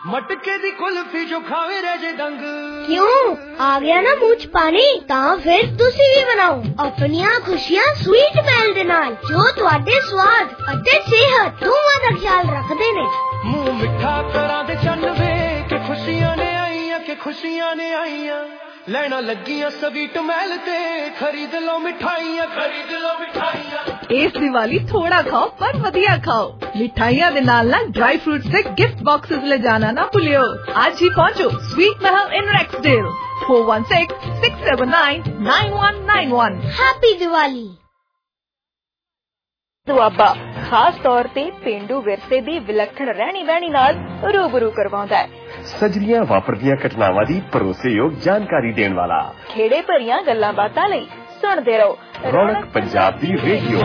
मटके दी कुल्फी जो खावे रह जे दंग। क्यों आ गया ना मुंह च पानी? तां फिर तुसी भी बनाओ अपनियां खुशियां स्वीट महल दे नाल, जो तुहाडे स्वाद अते सेहत दोवां दा ख्याल रखदे ने। मुंह मिठा करा दे चन्न वे के खुशियां ने आईयां, के खुशियां ने आईयां। लेना लगियां स्वीट महल ते, खरीद लो मिठाइयां, खरीद लो मिठाइयां। इस दिवाली थोड़ा खाओ पर वधिया खाओ। मिठाइयां दे नाल ना ड्राई फ्रूट्स से गिफ्ट बॉक्सेस ले जाना ना भूलियो। आज ही पहुंचो sweet Mahal in Rexdale 4166799191। Happy Diwali. Doaba ਖਾਸ ਤੌਰ ਤੇ ਪੇਂਡੂ ਵਿਰਸੇ ਦੀ ਵਿਲੱਖਣ ਰਹਿਣੀ ਬਹਿਣੀ ਨਾਲ ਰੂਬਰੂ ਕਰਵਾਉਂਦਾ ਹੈ। ਸਜਰੀਆਂ ਵਾਪਰਦੀਆਂ ਘਟਨਾਵਾਂ ਦੀ ਭਰੋਸੇਯੋਗ ਜਾਣਕਾਰੀ ਦੇਣ ਵਾਲਾ, ਖੇੜੇ ਭਰੀਆਂ ਗੱਲਾਂ ਬਾਤਾਂ ਲਈ ਸੁਣਦੇ ਰਹੋ ਰੌਣਕ ਪੰਜਾਬ ਦੀ ਰੇਡੀਓ।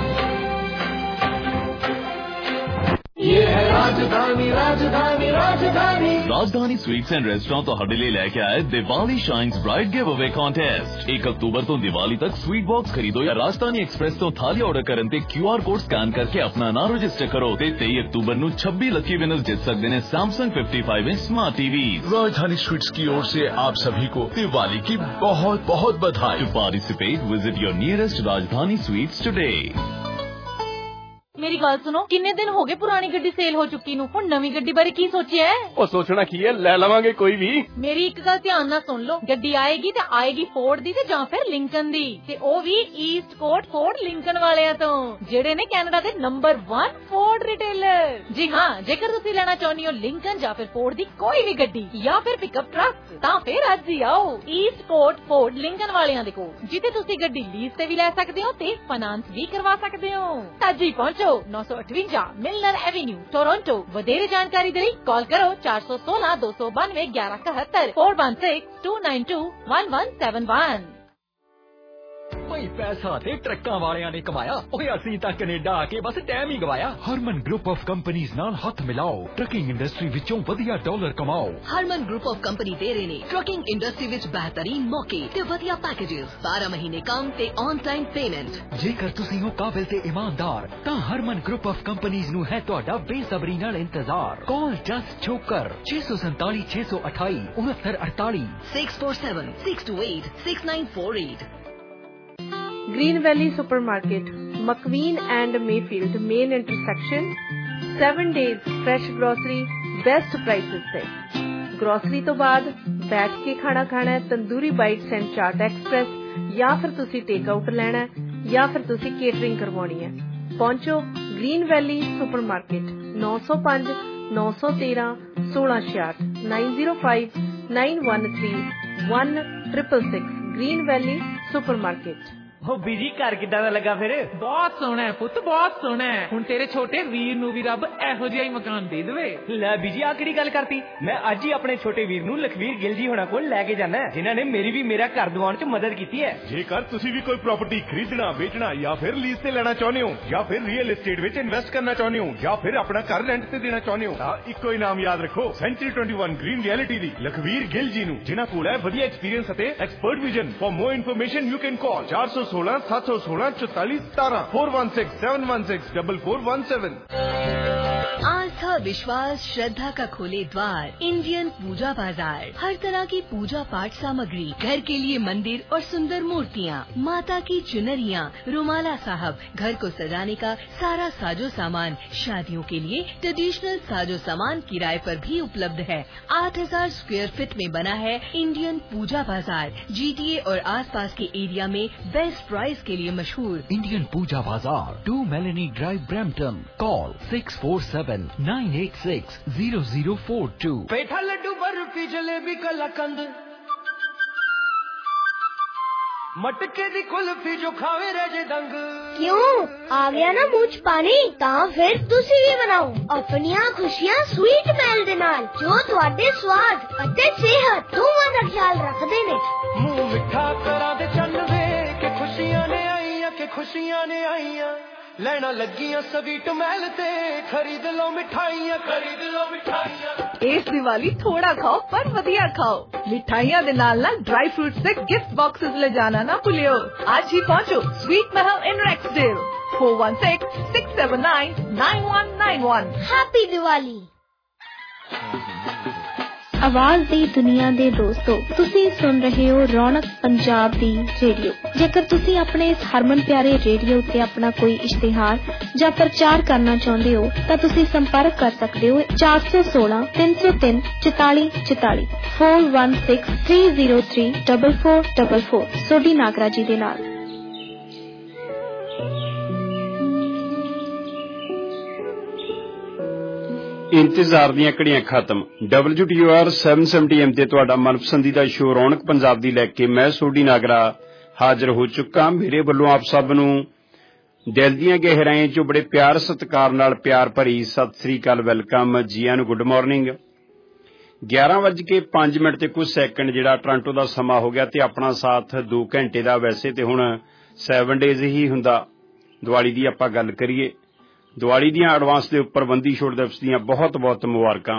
ये है राजधानी, राजधानी, राजधानी। राजधानी स्वीट्स एंड रेस्टोरेंट ਤੁਹਾਡੇ ਲਈ ਲੈ ਕੇ ਆਏ Diwali shines bright give away contest. 1 ਅਕਤੂਬਰ ਤੋਂ ਦੀਵਾਲੀ ਤੱਕ ਸਵੀਟ ਬਾਕਸ ਖਰੀਦੋ ਜਾਂ ਰਾਜਧਾਨੀ ਐਕਸਪ੍ਰੈਸ ਤੋਂ ਥਾਲੀ ਆਰਡਰ ਕਰਨ ਤੇ QR ਕੋਡ ਸਕੈਨ ਕਰਕੇ ਆਪਣਾ ਨਾਮ ਰਜਿਸਟਰ ਕਰੋ ਤੇ 23 ਅਕਤੂबर ਨੂੰ 26 ਲੱਕੀ ਵਿਨਰਸ ਜਿੱਤ ਸਕਦੇ ਨੇ Samsung 55 inch smart TV. Rajdhani sweets की ओर से आप सभी को दिवाली की बहुत बहुत बधाई। To participate, visit your nearest Rajdhani sweets today। मेरी गल सुनो, किन्ने दिन हो गए पुरानी गड्डी सेल हो चुकी नू, हुण नवी गड्डी बारे की सोचिया है? ओ सोचना की है, ले लवांगे कोई भी। मेरी एक गल ध्यान नाल सुन लो, गड्डी आएगी ते आएगी फोर्ड दी ते जां फिर लिंकन दी, ते ओ भी ईस्ट कोट फोर्ड लिंकन वालियां तो, जेड़े ने कैनेडा दे नंबर 1 फोर्ड रिटेलर। जी हां, जेकर तुसी लेना चाहनी हो लिंकन जां फिर फोर्ड दी कोई भी गड्डी या फिर पिकअप ट्रक, तां फिर अज ही आओ ईस्ट कोट फोर्ड लिंकन वालियां दे कोल, जिथे तुसी गड्डी लीज ते भी ले सकदे हो ते फाइनेंस भी करवा सकदे हो। अज ही पहुंचो 958 मिलनर एवेन्यू टोरंटो। वधेरे जानकारी दे लई कॉल करो 416 292 1171 4162921171। भाई पैसा ते ट्रक्कां वालियां ने कमाया, ओए असीं तां कनेडा आके बस टाइम ही गवाया। हरमन ग्रुप ऑफ कंपनीज नाल हथ मिलाओ, ट्रकिंग इंडस्ट्री विचों वधिया डॉलर कमाओ। हरमन ग्रुप ऑफ कंपनी दे रहे ने ट्रकिंग इंडस्ट्री विच बेहतरीन मौके ते वधिया पैकेजेस, 12 महीने काम ते ऑन टाइम पेमेंट। जेकर तुसीं हो काबिल ते ईमानदार तां हरमन ग्रुप ऑफ कंपनीज नू है तुहाडा बेसब्री नाल इंतजार। Call just Chhokar 647 628 6948 647 628 6948। Green Valley supermarket, McVean and Mayfield main intersection. 7 days fresh grocery, best prices से। ग्रोसरी तो बाद बैठ के खाना खाना है tandoori bites and chaat express, या फिर तुसी टेक आउट लेना है या फिर तुसी केटरिंग करवानी है। पहुंचो Green Valley supermarket 905 913 1666 905 913 1666। Green Valley supermarket. हो बीजी घर किदां दा लगा फिर? बहुत सोहना है पुत्त, बहुत सोहना है। हुण तेरे छोटे वीर नू भी रब एहो जिहा ही मकान दे देवे। ले बीजी आ किहड़ी गल करती? मैं अज ही अपने छोटे वीर नू लखवीर गिल जी होना कोल लेके जाना है, जिन्हां ने मेरी भी मेरा घर दिवाउण च मदद कीती है। जेकर तुसी भी कोई प्रॉपर्टी खरीदना, बेचना या फिर लीज ते लेना चाहते हो, या फिर रियल एस्टेट विच इन्वेस्ट करना चाहते हो, या फिर अपना घर रेंट ते देना चाहते हो, तां इक्को ही नाम याद रखो, सेंचुरी 21 ग्रीन रियलिटी दी लखवीर गिल जी नू, जिन्हां कोल है वधिया एक्सपीरियंस अते expert vision. For more information you can call 416 716 44 17 416 716 4417। आस्था, विश्वास, श्रद्धा का खोले द्वार इंडियन पूजा बाजार। हर तरह की पूजा पाठ सामग्री, घर के लिए मंदिर और सुंदर मूर्तियाँ, माता की चुनरियाँ, रुमाला साहब, घर को सजाने का सारा साजो सामान, शादियों के लिए ट्रेडिशनल साजो सामान किराए पर भी उपलब्ध है। 8000 स्क्वायर फीट में बना है इंडियन पूजा बाजार। GTA और आसपास के एरिया में बेस्ट प्राइस के लिए मशहूर Indian Pooja Bazaar, 2 Melanie drive, Brampton. Call 647 986 0042। Petha laddoo barfi jalebi kalakand, मटके दी कुल्फी जो खावे रह जे दंग। क्यों आ गया ना मुंह च पानी? तां फिर तुसी भी बनाओ अपनियां खुशियां स्वीट महल दे नाल, जो तुहाडे स्वाद अते सेहत दोवां दा ख्याल रखदे ने। मुंह मिठा करा दे चन्न वे के खुशियां ने आईयां, के खुशियां ने आईयां। लेना लगियां स्वीट महल ते, खरीद लो मिठाइयां, खरीद लो मिठाइयां। इस दिवाली थोड़ा खाओ पर वधिया खाओ। मिठाइयां दे नाल ना ड्राई फ्रूट से गिफ्ट बॉक्सेस ले जाना ना भूलियो। आज ही पहुंचो sweet Mahal in Rexdale 4166799191। Happy Diwali. ਆਵਾਜ਼ ਦੀ ਦੁਨੀਆ ਦੇ ਦੋਸਤੋ, ਤੁਸੀਂ ਸੁਣ ਰਹੇ ਹੋ ਰੌਣਕ ਪੰਜਾਬ ਦੀ ਰੇਡੀਓ। ਜੇਕਰ ਤੁਸੀਂ ਆਪਣੇ ਇਸ ਹਰਮਨ ਪਿਆਰੇ ਰੇਡੀਓ ਉੱਤੇ ਆਪਣਾ ਕੋਈ ਇਸ਼ਤਿਹਾਰ ਜਾਂ ਪ੍ਰਚਾਰ ਕਰਨਾ ਚਾਹੁੰਦੇ ਹੋ ਤਾਂ ਤੁਸੀਂ ਸੰਪਰਕ ਕਰ ਸਕਦੇ ਹੋ 416 303 44 44 416 303 4444 ਸੋਢੀ ਨਾਗਰਾ ਜੀ ਦੇ ਨਾਲ। ਇੰਤਜ਼ਾਰ ਦੀਆਂ ਘੜੀਆਂ ਖਤਮ। WTOR 770M ਤੇ ਤੁਹਾਡਾ ਮਨਪਸੰਦੀਦਾ ਸ਼ੋਅ ਰੌਣਕ ਪੰਜਾਬ ਦੀ ਲੈ ਕੇ ਮੈਂ ਸੋਢੀ ਨਾਗਰਾ ਹਾਜ਼ਰ ਹੋ ਚੁੱਕਾ। ਮੇਰੇ ਵੱਲੋਂ ਆਪ ਸਭ ਨੂੰ ਦਿਲ ਦੀਆਂ ਗਹਿਰਾਈਆਂ ਚੋਂ ਬੜੇ ਪਿਆਰ ਸਤਿਕਾਰ ਨਾਲ ਪਿਆਰ ਭਰੀ ਸਤਿ ਸ੍ਰੀ ਅਕਾਲ, ਵੈਲਕਮ, ਜੀ ਆਇਆਂ ਨੂੰ, ਗੁੱਡ ਮਾਰਨਿੰਗ। 11:05 ਤੇ ਕੁਝ ਸੈਕਿੰਡ ਜਿਹੜਾ ਟੋਰਾਂਟੋ ਦਾ ਸਮਾਂ ਹੋ ਗਿਆ ਤੇ ਆਪਣਾ ਸਾਥ 2 ਘੰਟੇ ਦਾ। ਵੈਸੇ ਤੇ ਹੁਣ 7 ਡੇਜ਼ ਹੀ ਹੁੰਦਾ। ਦੀਵਾਲੀ ਦੀ ਆਪਾਂ ਗੱਲ ਕਰੀਏ, ਦੀਵਾਲੀ ਦੀਆਂ ਐਡਵਾਂਸ ਦੇ ਉੱਪਰ ਬੰਦੀ ਛੋੜ ਦਿਵਸ ਦੀਆਂ ਬਹੁਤ ਬਹੁਤ ਮੁਬਾਰਕਾਂ।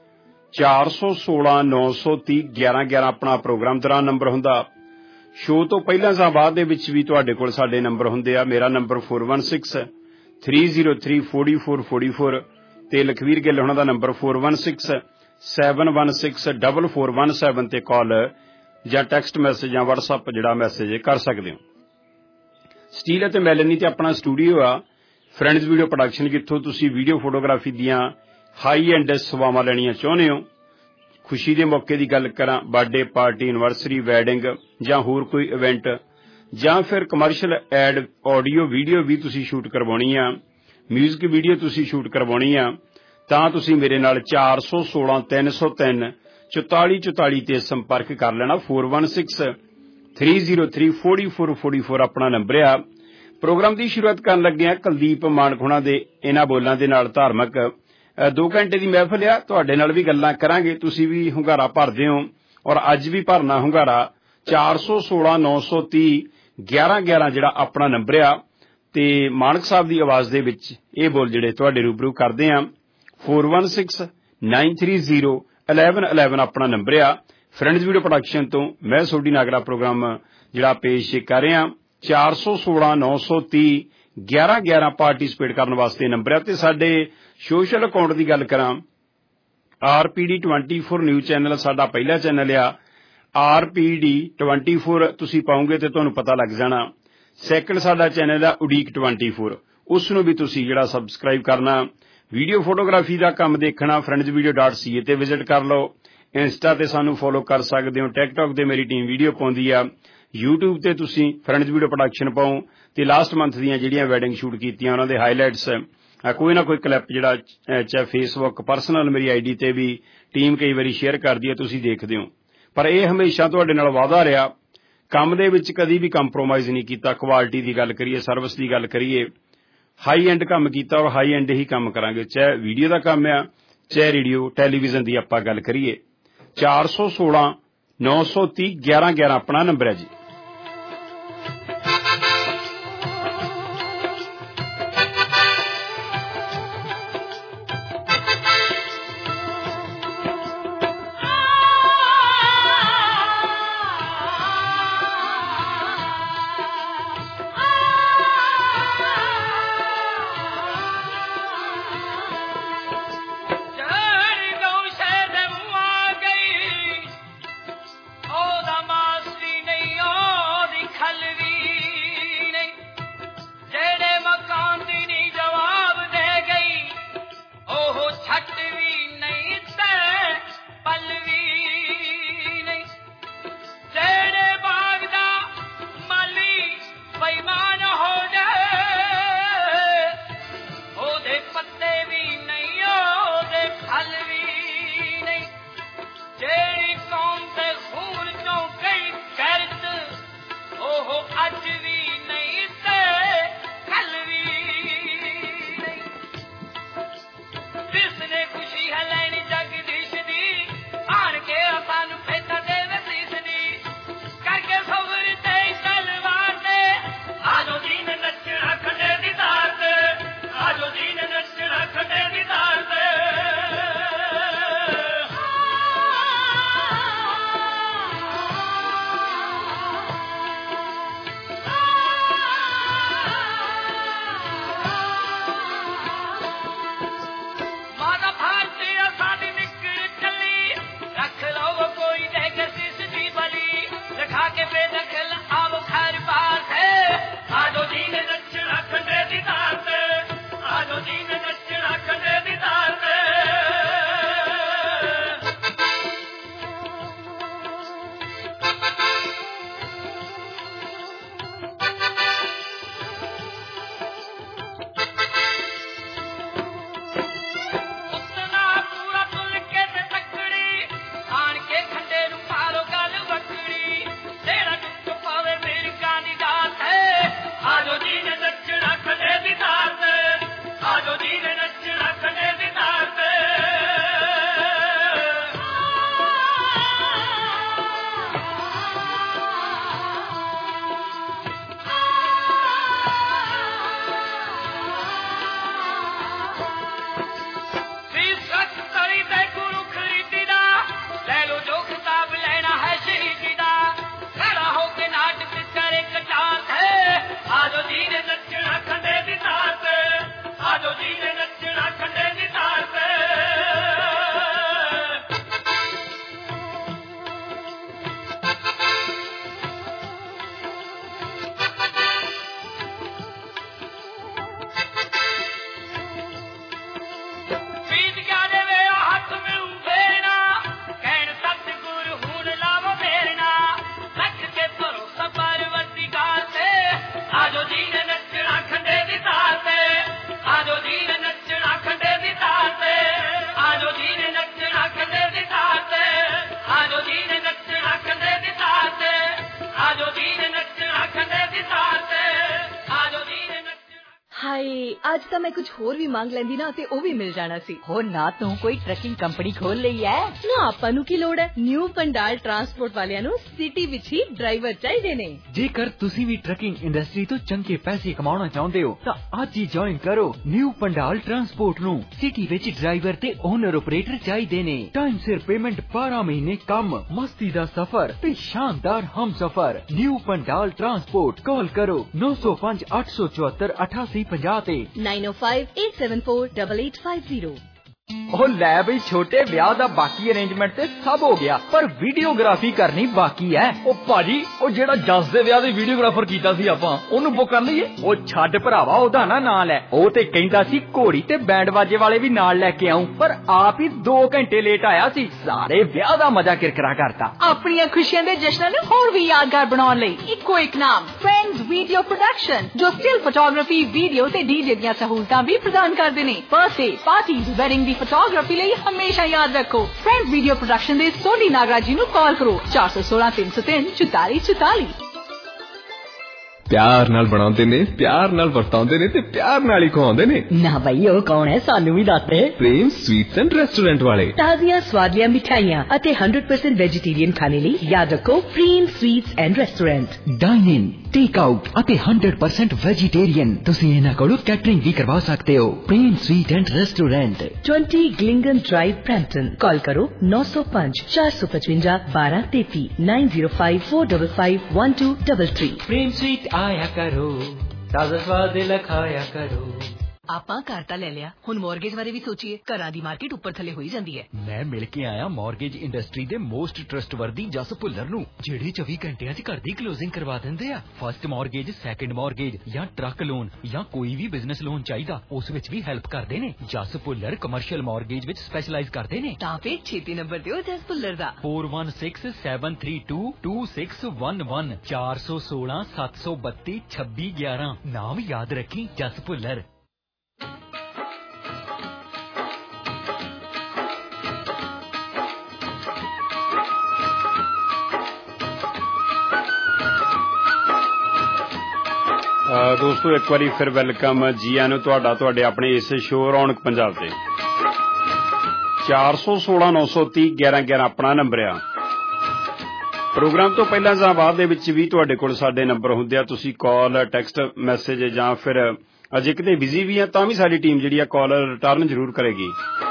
416 930 1111 ਆਪਣਾ ਪ੍ਰੋਗਰਾਮ ਦੌਰਾਨ ਨੰਬਰ ਹੁੰਦਾ। ਸ਼ੋਅ ਤੋਂ ਪਹਿਲਾਂ ਜਾਂ ਬਾਅਦ ਦੇ ਵਿੱਚ ਵੀ ਤੁਹਾਡੇ ਕੋਲ ਸਾਡੇ ਨੰਬਰ ਹੁੰਦੇ ਆ। ਮੇਰਾ ਨੰਬਰ 416 303 4444 ਤੇ ਲਖਵੀਰ ਗਿੱਲ ਹੋਣਾ ਦਾ ਨੰਬਰ 416 716 4417 ਤੇ ਕਾਲ ਜਾਂ ਟੈਕਸਟ ਮੈਸੇਜ ਜਾਂ WhatsApp ਜਿਹੜਾ ਮੈਸੇਜ ਕਰ ਸਕਦੇ ਹੋ। ਸਟੀਲ ਅਤੇ ਮੈਲਨੀ ਤੇ ਆਪਣਾ ਸਟੂਡੀਓ ਆ ਫਰੈਂਡਸ ਵੀਡੀਓ ਪ੍ਰੋਡਕਸ਼ਨ, ਜਿੱਥੋਂ ਤੁਸੀਂ ਵੀਡੀਓ ਫੋਟੋਗ੍ਰਾਫੀ ਦੀਆਂ ਹਾਈ ਐਂਡ ਸੇਵਾਵਾਂ ਲੈਣੀਆਂ ਚਾਹੁੰਦੇ ਹੋ। ਖੁਸ਼ੀ ਦੇ ਮੌਕੇ ਦੀ ਗੱਲ ਕਰਾਂ, ਬਰਥਡੇ ਪਾਰਟੀ, ਐਨਵਰਸਰੀ, ਵੈਡਿੰਗ ਜਾਂ ਹੋਰ ਕੋਈ ਇਵੈਂਟ, ਜਾਂ ਫਿਰ ਕਮਰਸ਼ੀਅਲ ਐਡ ਆਡੀਓ ਵੀਡੀਓ ਵੀ ਤੁਸੀਂ ਸ਼ੂਟ ਕਰਵਾਉਣੀ ਆ, ਮਿਊਜ਼ਿਕ ਵੀਡੀਓ ਤੁਸੀਂ ਸ਼ੂਟ ਕਰਵਾਉਣੀ ਆ, ਤਾਂ ਤੁਸੀਂ ਮੇਰੇ ਨਾਲ 416 303 44 44 ਤੇ ਸੰਪਰਕ ਕਰ ਲੈਣਾ। 416 303 4444 ਆਪਣਾ ਨੰਬਰ ਆ। ਪ੍ਰੋਗਰਾਮ ਦੀ ਸ਼ੁਰੂਆਤ ਕਰਨ ਲੱਗੇ ਆ ਕੁਲਦੀਪ ਮਾਨਕ ਹੋਣਾ ਦੇ ਇਹਨਾਂ ਬੋਲਾਂ ਦੇ ਨਾਲ। ਧਾਰਮਿਕ 2 ਘੰਟੇ ਦੀ ਮਹਿਫਲ ਆ, ਤੁਹਾਡੇ ਨਾਲ ਵੀ ਗੱਲਾਂ ਕਰਾਂਗੇ। ਤੁਸੀਂ ਵੀ ਹੁੰਗਾਰਾ ਭਰਦੇ ਹੋ ਔਰ ਅੱਜ ਵੀ ਭਰਨਾ ਹੁੰਗਾਰਾ। 416 930 1111 ਜਿਹੜਾ ਆਪਣਾ ਨੰਬਰ ਆ ਤੇ ਮਾਨਕ ਸਾਹਿਬ ਦੀ ਆਵਾਜ਼ ਦੇ ਵਿੱਚ ਇਹ ਬੋਲ ਜਿਹੜੇ ਤੁਹਾਡੇ ਰੂਬਰੂ ਕਰਦੇ ਆ। 416 930 1111 ਆਪਣਾ ਨੰਬਰ ਆ। ਫਰੈਂਡਸ ਵੀਡੀਓ ਪ੍ਰੋਡਕਸ਼ਨ ਤੋਂ ਮੈਂ ਸੋਢੀ ਨਾਗਰਾ ਪ੍ਰੋਗਰਾਮ ਜਿਹੜਾ ਪੇਸ਼ ਕਰ ਰਿਹਾ। 416 930 1111 ਪਾਰਟੀਸਪੇਟ ਕਰਨ ਵਾਸਤੇ ਨੰਬਰ ਆ। ਤੇ ਸਾਡੇ ਸੋਸ਼ਲ ਅਕਾਊਂਟ ਦੀ ਗੱਲ ਕਰਾਂ, RPD 24 ਨਿਊਜ਼ ਚੈਨਲ ਸਾਡਾ ਪਹਿਲਾ ਚੈਨਲ ਆ। RPD 24 ਤੁਸੀਂ ਪਾਉਂਗੇ ਤੇ ਤੁਹਾਨੂੰ ਪਤਾ ਲੱਗ ਜਾਣਾ। ਸੈਕਿੰਡ ਸਾਡਾ ਚੈਨਲ ਆ ਉਡੀਕ 24, ਉਸ ਨੂੰ ਵੀ ਤੁਸੀਂ ਜਿਹੜਾ ਸਬਸਕ੍ਰਾਈਬ ਕਰਨਾ। ਵੀਡੀਓ ਫੋਟੋਗ੍ਰਾਫੀ ਦਾ ਕੰਮ ਦੇਖਣਾ friendsvideo.ca ਤੇ ਵਿਜ਼ਿਟ ਕਰ ਲਓ। ਇੰਸਟਾ ਤੇ ਸਾਨੂੰ ਫੋਲੋ ਕਰ ਸਕਦੇ ਹੋ। ਟਿਕਟੌਕ ਤੇ ਮੇਰੀ ਟੀਮ ਵੀਡੀਓ ਪਾਉਂਦੀ ਆ। YouTube ਤੇ ਤੁਸੀਂ ਫਰੈਂਡਸ ਵੀਡੀਓ ਪ੍ਰੋਡਕਸ਼ਨ ਪਾਓ ਤੇ ਲਾਸਟ ਮੰਥ ਦੀਆਂ ਜਿਹੜੀਆਂ ਵੈਡਿੰਗ ਸ਼ੂਟ ਕੀਤੀਆਂ ਉਹਨਾਂ ਦੇ ਹਾਈਲਾਈਟਸ ਕੋਈ ਨਾ ਕੋਈ ਕਲਿੱਪ ਜਿਹੜਾ ਚਾਹੇ ਫੇਸਬੁੱਕ ਪਰਸਨਲ ਮੇਰੀ ID ਤੇ ਵੀ ਟੀਮ ਕਈ ਵਾਰੀ ਸ਼ੇਅਰ ਕਰਦੀ ਹੈ, ਤੁਸੀਂ ਦੇਖਦੇ ਹੋ। ਪਰ ਇਹ ਹਮੇਸ਼ਾ ਤੁਹਾਡੇ ਨਾਲ ਵਾਅਦਾ ਰਿਹਾ, ਕੰਮ ਦੇ ਵਿੱਚ ਕਦੀ ਵੀ ਕੰਪਰੋਮਾਈਜ਼ ਨਹੀਂ ਕੀਤਾ। ਕੁਆਲਿਟੀ ਦੀ ਗੱਲ ਕਰੀਏ, ਸਰਵਿਸ ਦੀ ਗੱਲ ਕਰੀਏ, ਹਾਈ ਐਂਡ ਕੰਮ ਕੀਤਾ ਔਰ ਹਾਈ ਐਂਡ ਹੀ ਕੰਮ ਕਰਾਂਗੇ। ਚਾਹੇ ਵੀਡੀਓ ਦਾ ਕੰਮ ਆ, ਚਾਹੇ ਰੇਡੀਓ ਟੈਲੀਵਿਜ਼ਨ ਦੀ ਆਪਾਂ ਗੱਲ ਕਰੀਏ। 416 930 1111 ਆਪਣਾ ਨੰਬਰ ਹੈ ਜੀ। Oh, the master, जी ने नचना खंडे दी तार ते ਅੱਜ ਤਾਂ ਮੈਂ ਕੁਝ ਹੋਰ ਵੀ ਮੰਗ ਲੈਂਦੀ ਨਾ ਤੇ ਉਹ ਵੀ ਮਿਲ ਜਾਣਾ ਸੀ। ਹੋ ਨਾ ਤੂੰ ਕੋਈ ਟਰੱਕਿੰਗ ਕੰਪਨੀ ਖੋਲ ਲਈ ਐ ਨਾ, ਆਪਾਂ ਨੂੰ ਕੀ ਲੋੜ ਹੈ। ਨਿਊ ਪੰਡਾਲ ਟਰਾਂਸਪੋਰਟ ਵਾਲਿਆਂ ਨੂੰ ਸਿਟੀ ਵਿੱਚ ਹੀ ਡਰਾਈਵਰ ਚਾਹੀਦੇ ਨੇ। ਜੇਕਰ ਤੁਸੀਂ ਵੀ ਟਰੱਕਿੰਗ ਇੰਡਸਟਰੀ ਤੋਂ ਚੰਗੇ ਪੈਸੇ ਕਮਾਉਣਾ ਚਾਹੁੰਦੇ ਹੋ ਤਾਂ ਅੱਜ ਹੀ ਜੁਆਇਨ ਕਰੋ ਨਿਊ ਪੰਡਾਲ ਟਰਾਂਸਪੋਰਟ ਨੂੰ। ਸਿਟੀ ਵਿੱਚ ਡਰਾਈਵਰ ਤੇ ਓਨਰ ਆਪਰੇਟਰ ਚਾਹੀਦੇ ਨੇ। ਟਾਈਮ ਸਿਰ ਪੇਮੈਂਟ, 12 ਮਹੀਨੇ ਕੰਮ, ਮਸਤੀ ਦਾ ਸਫ਼ਰ ਤੇ ਸ਼ਾਨਦਾਰ ਹਮਸਫ਼ਰ। ਨਿਊ ਪੰਡਾਲ ਟਰਾਂਸਪੋਰਟ, ਕਾਲ ਕਰੋ 905 874 8850 ਤੇ 9058748850। ਉਹ ਲੈ ਬਈ ਛੋਟੇ, ਵਿਆਹ ਦਾ ਬਾਕੀ ਅਰੇਂਜਮੈਂਟ ਤੇ ਸਭ ਹੋ ਗਿਆ, ਪਰ ਵੀਡੀਓਗ੍ਰਾਫੀ ਕਰਨੀ ਬਾਕੀ ਹੈ। ਉਹ ਭਾਜੀ, ਉਹ ਜਿਹੜਾ ਜੱਸ ਦੇ ਵਿਆਹ ਦੇ ਵੀਡੀਓਗ੍ਰਾਫਰ ਕੀਤਾ ਸੀ ਆਪਾਂ, ਉਹਨੂੰ ਬੁੱਕ ਕਰ ਲਈਏ। ਉਹ ਛੱਡ ਭਰਾਵਾ, ਉਹਦਾ ਨਾ ਨਾਂ ਲੈ। ਉਹ ਤੇ ਕਹਿੰਦਾ ਸੀ ਘੋੜੀ ਤੇ ਬੈਂਡ ਬਾਜੇ ਵਾਲੇ ਵੀ ਨਾਲ ਲੈ ਕੇ ਆਉਂ, ਪਰ ਆਪ ਹੀ 2 ਘੰਟੇ ਲੇਟ ਆਇਆ ਸੀ। ਸਾਰੇ ਵਿਆਹ ਦਾ ਮਜ਼ਾ ਕਿਰਕਰਾ ਕਰਤਾ। ਆਪਣੀਆਂ ਖੁਸ਼ੀਆਂ ਦੇ ਜਸ਼ਨਾਂ ਨੂੰ ਹੋਰ ਵੀ ਯਾਦਗਾਰ ਬਣਾਉਣ ਲਈ ਇੱਕੋ ਇੱਕ ਨਾਮ, ਫਰੈਂਡਸ ਵੀਡੀਓ ਪ੍ਰੋਡਕਸ਼ਨ, ਜੋ ਸਟਿਲ ਫੋਟੋਗ੍ਰਾਫੀ, ਵੀਡੀਓ ਤੇ ਡੀਜੇ ਦੀਆਂ ਸਹੂਲਤਾਂ ਵੀ ਪ੍ਰਦਾਨ ਕਰਦੇ ਨੇ। ਬਰਥਡੇ ਪਾਰਟੀ, ਵੈਡਿੰਗ ਦੀ ਫੋਟੋਗ੍ਰਾਫੀ ਲਈ ਹਮੇਸ਼ਾ ਯਾਦ ਰੱਖੋ, ਫਰੈਂਡਸ ਵੀਡੀਓ ਪ੍ਰੋਡਕਸ਼ਨ ਦੇ ਸੋਨੀ ਨਾਗਰਾਜ ਜੀ ਨੂੰ ਕਾਲ ਕਰੋ 416 303 44 44। ਪਿਆਰ ਨਾਲ ਬਣਾਉਂਦੇ ਨੇ, ਪਿਆਰ ਨਾਲ ਵਰਤਾਉਂਦੇ ਨੇ ਤੇ ਪਿਆਰ ਨਾਲ ਹੀ ਖਵਾਉਂਦੇ ਨੇ। ਨਾ ਬਈ, ਉਹ ਕੌਣ ਹੈ, ਸਾਨੂੰ ਵੀ ਦੱਸ ਦੇ। ਪ੍ਰੇਮ ਸਵੀਟਸ ਐਂਡ ਰੈਸਟੋਰੈਂਟ ਵਾਲੇ। ਤਾਜ਼ੀਆਂ ਸਵਾਦੀਆਂ ਮਿਠਾਈਆਂ ਅਤੇ 100% ਵੈਜੀਟੇਰੀਅਨ ਖਾਣੇ ਲਈ ਯਾਦ ਰੱਖੋ Prem sweets and restaurant. Dine in, take out ਅਤੇ 100% ਵੈਜੀਟੇਰੀਅਨ। ਤੁਸੀਂ ਇਹਨਾਂ ਕੋਲੋਂ ਕੈਟਰਿੰਗ ਵੀ ਕਰਵਾ ਸਕਦੇ ਹੋ। ਪ੍ਰੇਮ ਸਵੀਟ ਐਂਡ ਰੈਸਟੋਰੈਂਟ, 20 ਗਲਿੰਗਨ ਡਰਾਈਵ, ਬ੍ਰੈਂਪਟਨ। ਕਾਲ ਕਰੋ 905 455 1233 905 455 1233। ਪ੍ਰੇਮ ਸਵੀਟ ਆਇਆ ਕਰੋ, ਤਾਜ਼ਾ ਸਵਾਦ ਲਖਾਇਆ ਕਰੋ। ਆਪਾਂ ਘਰ ਤਾਂ ਲੈ ਲਿਆ, ਹੁਣ ਮੌਰਗੇਜ ਬਾਰੇ ਵੀ ਸੋਚੀਏ। ਘਰਾਂ ਦੀ ਮਾਰਕੀਟ ਉੱਪਰ ਥੱਲੇ ਹੋਈ ਜਾਂਦੀ ਹੈ। ਮੈਂ ਮਿਲ ਕੇ ਆਇਆ ਮੌਰਗੇਜ ਇੰਡਸਟਰੀ ਦੇ ਮੋਸਟ ਟਰਸਟਵਰਦੀ ਜਸ ਭੁੱਲਰ ਨੂੰ, ਜਿਹੜੇ 24 ਘੰਟਿਆਂ 'ਚ ਘਰ ਦੀ ਕਲੋਜ਼ਿੰਗ ਕਰਵਾ ਦਿੰਦੇ ਆ। ਫਸਟ ਮੌਰਗੇਜ, ਸੈਕੰਡ ਮੌਰਗੇਜ ਜਾਂ ਟਰੱਕ ਲੋਨ ਜਾਂ ਕੋਈ ਵੀ ਬਿਜ਼ਨਸ ਲੋਨ ਚਾਹੀਦਾ, ਉਸ ਵਿੱਚ ਵੀ ਹੈਲਪ ਕਰਦੇ ਨੇ। ਜਸ ਭੁੱਲਰ ਕਮਰਸ਼ੀਅਲ ਮੌਰਗੇਜ ਵਿੱਚ ਸਪੈਸ਼ਲਾਈਜ਼ ਕਰਦੇ ਨੇ। ਤਾਂ ਫੇਰ ਛੇਤੀ ਨੰਬਰ ਦਿਓ ਜਸ ਭੁੱਲਰ ਦਾ, 4167322611 416 732 2611। ਨਾਮ ਯਾਦ ਰੱਖੀ, ਜਸ ਭੁੱਲਰ। ਦੋਸਤੋ, ਇੱਕ ਵਾਰੀ ਫਿਰ ਵੈਲਕਮ ਜੀ ਆਇਆਂ ਨੂੰ ਤੁਹਾਡਾ ਤੁਹਾਡੇ ਆਪਣੇ ਇਸ ਸ਼ੋਅ ਰੌਣਕ ਪੰਜਾਬ ਤੇ। 416 930 1111 ਆਪਣਾ ਨੰਬਰ ਆ। ਪ੍ਰੋਗਰਾਮ ਤੋਂ ਪਹਿਲਾਂ ਜਾਂ ਬਾਅਦ ਦੇ ਵਿੱਚ ਵੀ ਤੁਹਾਡੇ ਕੋਲ ਸਾਡੇ ਨੰਬਰ ਹੁੰਦੇ ਆ। ਤੁਸੀਂ ਕਾਲ, ਟੈਕਸਟ ਮੈਸੇਜ ਜਾਂ ਫਿਰ ਅਜੇ ਕਿਤੇ ਬਿਜ਼ੀ ਵੀ ਆ ਤਾਂ ਵੀ ਸਾਡੀ ਟੀਮ ਜਿਹੜੀ ਆ ਕਾਲ ਰਿਟਰਨ ਜ਼ਰੂਰ ਕਰੇਗੀ।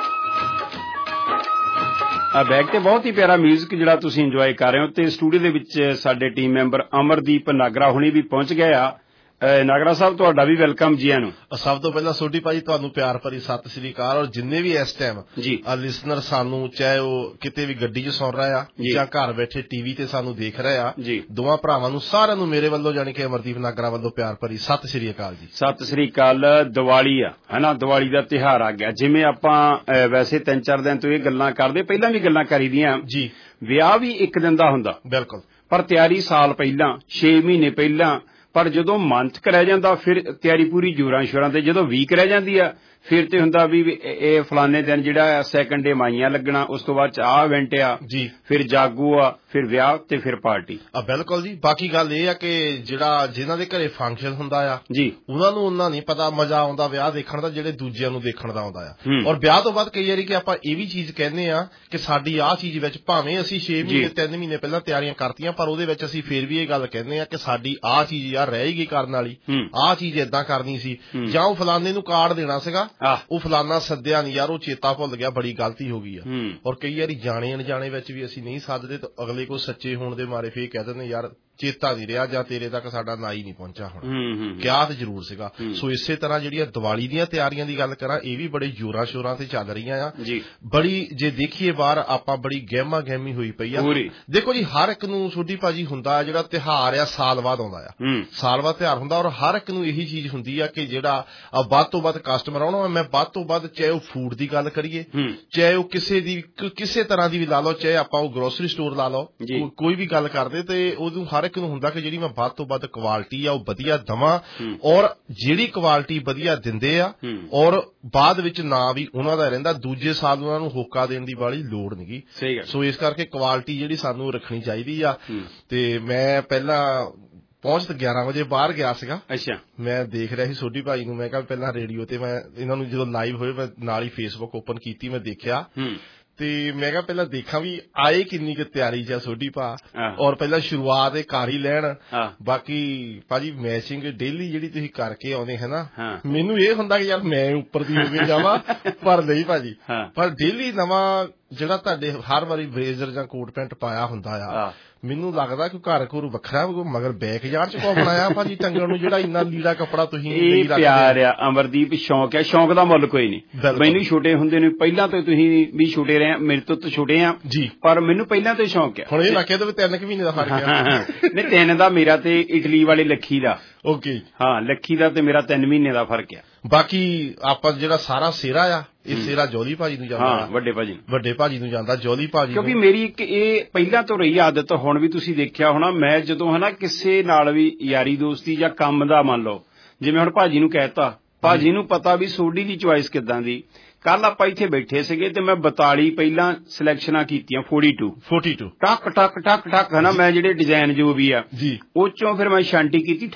ਬੈਕ ਤੇ ਬਹੁਤ ਹੀ ਪਿਆਰਾ ਮਿਊਜ਼ਿਕ ਜਿਹੜਾ ਤੁਸੀਂ ਇੰਜੋਏ ਕਰ ਰਹੇ ਹੋ ਤੇ ਸਟੂਡੀਓ ਦੇ ਵਿੱਚ ਸਾਡੇ ਟੀਮ ਮੈਂਬਰ ਅਮਰਦੀਪ ਨਾਗਰਾ ਹੁਣੀ ਵੀ ਪਹੁੰਚ ਗਏ ਆ। ਨਾਗਰਾ ਸਾਹਿਬ, ਤੁਹਾਡਾ ਵੀ ਵੈਲਕਮ ਜੀ ਆਇਆਂ ਨੂੰ। ਸਭ ਤੋਂ ਪਹਿਲਾਂ ਸੋਢੀ ਭਾਜੀ ਤੁਹਾਨੂੰ ਪਿਆਰ ਭਰੀ ਸਤਿ ਸ੍ਰੀ ਅਕਾਲ। ਔਰ ਜਿੰਨੇ ਵੀ ਇਸ ਟਾਈਮ ਜੀ ਲਿਸਨਰ ਸਾਨੂੰ, ਚਾਹੇ ਉਹ ਕਿਤੇ ਵੀ ਗੱਡੀ 'ਚ ਸੁਣ ਰਿਹਾ ਆ ਜਾਂ ਘਰ ਬੈਠੇ ਟੀਵੀ ਤੇ ਸਾਨੂੰ ਦੇਖ ਰਹੇ ਆ, ਦੋਵਾਂ ਭਰਾਵਾਂ ਨੂੰ ਸਾਰਿਆਂ ਨੂੰ ਮੇਰੇ ਵੱਲੋਂ ਜਾਣੀ ਕਿ ਅਮਰਦੀਪ ਨਾਗਰਾ ਵੱਲੋਂ ਪਿਆਰ ਭਰੀ ਸਤਿ ਸ੍ਰੀ ਅਕਾਲ ਜੀ। ਸਤਿ ਸ੍ਰੀ ਅਕਾਲ। ਦੀਵਾਲੀ ਆ ਹਨਾ, ਦੀਵਾਲੀ ਦਾ ਤਿਉਹਾਰ ਆ ਗਿਆ। ਜਿਵੇਂ ਆਪਾਂ ਵੈਸੇ 3-4 ਦਿਨ ਤੋਂ ਇਹ ਗੱਲਾਂ ਕਰਦੇ, ਪਹਿਲਾਂ ਵੀ ਗੱਲਾਂ ਕਰੀਦੀਆਂ ਜੀ। ਵਿਆਹ ਵੀ ਇੱਕ ਦਿਨ ਦਾ ਹੁੰਦਾ ਬਿਲਕੁਲ, ਪਰ ਤਿਆਰੀ ਸਾਲ ਪਹਿਲਾਂ, 6 ਮਹੀਨੇ ਪਹਿਲਾਂ। ਪਰ ਜਦੋਂ ਮੰਥ ਰਹਿ ਜਾਂਦਾ ਫਿਰ ਤਿਆਰੀ ਪੂਰੀ ਜੋਰਾਂ ਸ਼ੋਰਾਂ ਤੇ। ਜਦੋਂ ਵੀਕ ਰਹਿ ਜਾਂਦੀ ਆ ਫਿਰ ਤੇ ਹੁੰਦਾ ਵੀ ਇਹ ਫਲਾਣੇ ਦਿਨ ਜਿਹੜਾ ਸੈਕੰਡ ਡੇ ਮਾਈਆਂ ਲੱਗਣਾ, ਉਸ ਤੋਂ ਬਾਅਦ ਆਹ ਇਵੈਂਟ ਆ ਜੀ, ਫਿਰ ਜਾਗੋ ਆ, ਫਿਰ ਵਿਆਹ ਤੇ ਫਿਰ ਪਾਰਟੀ। ਬਿਲਕੁਲ ਜੀ। ਬਾਕੀ ਗੱਲ ਇਹ ਆ ਕਿ ਜਿਹੜਾ ਜਿਨ੍ਹਾਂ ਦੇ ਘਰੇ ਫੰਕਸ਼ਨ ਹੁੰਦਾ ਆ ਜੀ, ਉਹਨਾਂ ਨੂੰ ਉਹਨਾਂ ਨਹੀਂ ਪਤਾ ਮਜ਼ਾ ਆਉਂਦਾ ਵਿਆਹ ਦੇਖਣ ਦਾ, ਜਿਹੜੇ ਦੂਜਿਆਂ ਨੂੰ ਦੇਖਣ ਦਾ ਆਉਂਦਾ ਆ। ਔਰ ਵਿਆਹ ਤੋਂ ਬਾਅਦ ਕਈ ਵਾਰੀ ਕਿ ਆਪਾਂ ਇਹ ਵੀ ਚੀਜ਼ ਕਹਿੰਦੇ ਆ ਕਿ ਸਾਡੀ ਆਹ ਚੀਜ਼ ਵਿੱਚ ਭਾਵੇਂ ਅਸੀਂ 6 ਮਹੀਨੇ 3 ਮਹੀਨੇ ਪਹਿਲਾਂ ਤਿਆਰੀਆਂ ਕਰਤੀਆਂ, ਪਰ ਉਹਦੇ ਵਿੱਚ ਅਸੀਂ ਫਿਰ ਵੀ ਇਹ ਗੱਲ ਕਹਿੰਦੇ ਆ ਕਿ ਸਾਡੀ ਆਹ ਚੀਜ਼ ਯਾਰ ਰਹੇਗੀ ਕਰਨ ਵਾਲੀ, ਆਹ ਚੀਜ਼ ਏਦਾਂ ਕਰਨੀ ਸੀ, ਜਾਂ ਉਹ ਫਲਾਣੇ ਨੂੰ ਕਾਰਡ ਦੇਣਾ ਸੀਗਾ, ਉਹ ਫਲਾਨਾ ਸੱਦਿਆ ਨਹੀਂ ਯਾਰ, ਉਹ ਚੇਤਾ ਭੁੱਲ ਗਿਆ, ਬੜੀ ਗਲਤੀ ਹੋ ਗਈ ਆ। ਔਰ ਕਈ ਵਾਰੀ ਜਾਣੇ ਅਣਜਾਣੇ ਵਿੱਚ ਵੀ ਅਸੀਂ ਨਹੀਂ ਸੱਦਦੇ ਤਾਂ ਅਗਲੇ ਕੋਲ ਸੱਚੇ ਹੋਣ ਦੇ ਮਾਰੇ ਫੇਰ ਕਹਿ ਦਿੰਦੇ ਯਾਰ ਚੇਤਾ ਨਹੀਂ ਰਿਹਾ ਜਾਂ ਤੇਰੇ ਤੱਕ ਸਾਡਾ ਨਾ ਹੀ ਨਹੀਂ ਪਹੁੰਚਿਆ ਹੁਣ। ਕਿਹਾ ਤੇ ਜ਼ਰੂਰ ਸੀਗਾ। ਸੋ ਇਸੇ ਤਰ੍ਹਾਂ ਜਿਹੜੀਆਂ ਦੀਵਾਲੀ ਦੀਆਂ ਤਿਆਰੀਆਂ ਦੀ ਗੱਲ ਕਰਾਂ, ਇਹ ਵੀ ਬੜੇ ਜ਼ੋਰਾਂ ਸ਼ੋਰਾਂ ਤੇ ਚੱਲ ਰਹੀਆਂ ਆ। ਬੜੀ ਜੇ ਦੇਖੀਏ ਬਾਹਰ ਆਪਾਂ ਬੜੀ ਗਹਿਮਾ ਗਹਿਮੀ ਹੋਈ ਪਈ ਆ। ਦੇਖੋ ਜੀ, ਹਰ ਇੱਕ ਨੂੰ ਸੋਢੀ ਭਾਜੀ ਹੁੰਦਾ ਜਿਹੜਾ ਤਿਉਹਾਰ ਆ ਸਾਲ ਬਾਅਦ ਆਉਂਦਾ ਆ, ਸਾਲ ਬਾਅਦ ਤਿਉਹਾਰ ਹੁੰਦਾ, ਔਰ ਹਰ ਇੱਕ ਨੂੰ ਇਹੀ ਚੀਜ਼ ਹੁੰਦੀ ਆ ਕਿ ਜਿਹੜਾ ਵੱਧ ਤੋਂ ਵੱਧ ਕਸਟਮਰ ਆਉਣਾ। ਮੈਂ ਵੱਧ ਤੋਂ ਵੱਧ ਚਾਹੇ ਉਹ ਫੂਡ ਦੀ ਗੱਲ ਕਰੀਏ, ਚਾਹੇ ਉਹ ਕਿਸੇ ਤਰ੍ਹਾਂ ਦੀ ਵੀ ਲਾ ਲਓ, ਚਾਹੇ ਆਪਾਂ ਉਹ ਗਰੋਸਰੀ ਸਟੋਰ ਲਾ ਲਓ, ਕੋਈ ਵੀ ਗੱਲ ਕਰਦੇ ਤੇ ਉਦੋਂ ਹਰ ਇੱਕ ਨੂੰ ਹੁੰਦਾ ਕਿ ਜਿਹੜੀ ਮੈਂ ਵੱਧ ਤੋਂ ਵੱਧ ਕੁਆਲਿਟੀ ਆ ਉਹ ਵਧੀਆ ਦਵਾਂ, ਔਰ ਜਿਹੜੀ ਕੁਆਲਿਟੀ ਵਧੀਆ ਦਿੰਦੇ ਆ ਔਰ ਬਾਅਦ ਵਿੱਚ ਨਾ ਵੀ ਉਹਨਾਂ ਦਾ ਰਹਿੰਦਾ, ਦੂਜੇ ਸਾਲ ਉਹਨਾਂ ਨੂੰ ਹੋਕਾ ਦੇਣ ਦੀ ਵਾਲੀ ਲੋੜ ਨਹੀਂਗੀ। ਸੋ ਇਸ ਕਰਕੇ ਕੁਆਲਿਟੀ ਜਿਹੜੀ ਸਾਨੂੰ ਰੱਖਣੀ ਚਾਹੀਦੀ ਆ। ਤੇ ਮੈਂ ਪਹਿਲਾਂ ਪਹੁੰਚ 11 ਵਜੇ ਬਾਹਰ ਗਿਆ ਸੀਗਾ। ਅੱਛਾ, ਮੈਂ ਦੇਖ ਰਿਹਾ ਸੀ ਸੋਢੀ ਭਾਈ ਨੂੰ, ਮੈਂ ਕਿਹਾ ਪਹਿਲਾਂ ਰੇਡੀਓ ਤੇ ਮੈਂ ਇਹਨਾਂ ਨੂੰ ਜਦੋਂ ਲਾਈਵ ਹੋਏ ਮੈਂ ਨਾਲ ਹੀ ਫੇਸਬੁੱਕ ਓਪਨ ਕੀਤੀ, ਮੈਂ ਦੇਖਿਆ ਤੇ ਮੈਂ ਕਿਹਾ ਪਹਿਲਾਂ ਦੇਖਾਂ ਵੀ ਆਏ ਕਿੰਨੀ ਕੁ ਤਿਆਰੀ ਚ ਸੋਢੀ ਭਾ, ਔਰ ਪਹਿਲਾਂ ਸ਼ੁਰੂਆਤ ਇਹ ਕਰ ਹੀ ਲੈਣ। ਬਾਕੀ ਭਾਜੀ ਮੈਚਿੰਗ ਡੇਲੀ ਜਿਹੜੀ ਤੁਸੀਂ ਕਰਕੇ ਆਉਂਦੇ ਹੈ ਨਾ, ਮੈਨੂੰ ਇਹ ਹੁੰਦਾ ਕਿ ਯਾਰ ਮੈਂ ਉੱਪਰ ਦੀ ਹੋ ਕੇ ਜਾਵਾਂ, ਪਰ ਨਹੀਂ ਭਾਜੀ, ਪਰ ਡੇਲੀ ਨਵਾਂ ਜਿਹੜਾ ਤੁਹਾਡੇ ਹਰ ਵਾਰੀ ਬਲੇਜ਼ਰ ਜਾਂ ਕੋਟ ਪੈਂਟ ਪਾਇਆ ਹੁੰਦਾ ਆ, ਮੈਨੂੰ ਲੱਗਦਾ ਕਿ ਘਰ ਘਰ ਵੱਖਰਾ ਮਗਰ ਬੈਕ ਯਾਰਡ ਚ ਕੋ ਬਣਾਇਆ ਭਾਜੀ ਟੰਗਣ ਨੂੰ, ਜਿਹੜਾ ਇੰਨਾ ਲੀੜਾ ਕੱਪੜਾ ਤੁਸੀਂ ਇਹ ਪਿਆਰ ਆ ਅਮਰਦੀਪ, ਸ਼ੌਕ ਆ, ਸ਼ੌਕ ਦਾ ਮੁੱਲ ਕੋਈ ਨਹੀਂ। ਮੈਨੂੰ ਛੋਟੇ ਹੁੰਦੇ ਨੇ ਪਹਿਲਾਂ ਤੋਂ ਤੁਸੀਂ ਵੀ ਛੋਟੇ ਰਹੇ, ਮੇਰੇ ਤੋਂ ਛੋਟੇ ਆ ਜੀ, ਪਰ ਮੈਨੂੰ ਪਹਿਲਾਂ ਤੋਂ ਸ਼ੌਕ ਆ। ਹੁਣ ਇਹ ਲੱਗੇ ਤਾਂ 3 ਮਹੀਨੇ ਦਾ ਫਰਕ ਆ। ਨਹੀਂ 3 ਦਾ ਮੇਰਾ ਤੇ ਇਟਲੀ ਵਾਲੇ ਲੱਖੀ ਦਾ। ਓਕੇ, ਹਾਂ ਲੱਖੀ ਦਾ ਤੇ ਮੇਰਾ 3 ਮਹੀਨੇ ਦਾ ਫਰਕ ਆ। ਬਾਕੀ ਆਪਾਂ ਜਿਹੜਾ ਸਾਰਾ ਸਿਹਰਾ ਆ, ਇਹ ਸਿਹਰਾ ਜੋਲੀ ਭਾਜੀ ਨੂੰ ਜਾਂਦਾ, ਵੱਡੇ ਭਾਜੀ ਨੂੰ ਜਾਂਦਾ, ਜੋਲੀ ਭਾਜੀ। ਕਿਉਂਕਿ ਮੇਰੀ ਇੱਕ ਇਹ ਪਹਿਲਾਂ ਤੋਂ ਰਹੀ ਆਦਤ, ਹੁਣ ਵੀ ਤੁਸੀਂ ਦੇਖਿਆ ਹੋਣਾ, ਮੈਂ ਜਦੋਂ ਹਨਾ ਕਿਸੇ ਨਾਲ ਵੀ ਯਾਰੀ ਦੋਸਤੀ ਜਾਂ ਕੰਮ ਦਾ ਮੰਨ ਲਓ, ਜਿਵੇਂ ਹੁਣ ਭਾਜੀ ਨੂੰ ਕਹਿਤਾ, ਭਾਜੀ ਨੂੰ ਪਤਾ ਵੀ ਸੋਢੀ ਦੀ ਚੁਆਇਸ ਕਿੱਦਾਂ ਦੀ। ਕੱਲ ਆਪਾਂ ਇੱਥੇ ਬੈਠੇ ਸੀਗੇ ਤੇ ਮੈਂ 42 ਪਹਿਲਾਂ ਸਿਲੈਕਸ਼ਨਾਂ ਕੀਤੀਆਂ, 42 ਟੱਕ ਟੱਕ ਟੱਕ ਟੱਕ ਹਨਾ, ਮੈਂ ਜਿਹੜੇ ਡਿਜ਼ਾਈਨ ਜੋ ਵੀ ਆ ਜੀ ਉਹ ਚੋਂ ਫਿਰ ਮੈਂ ਸ਼ਾਂਟੀ ਕੀਤੀ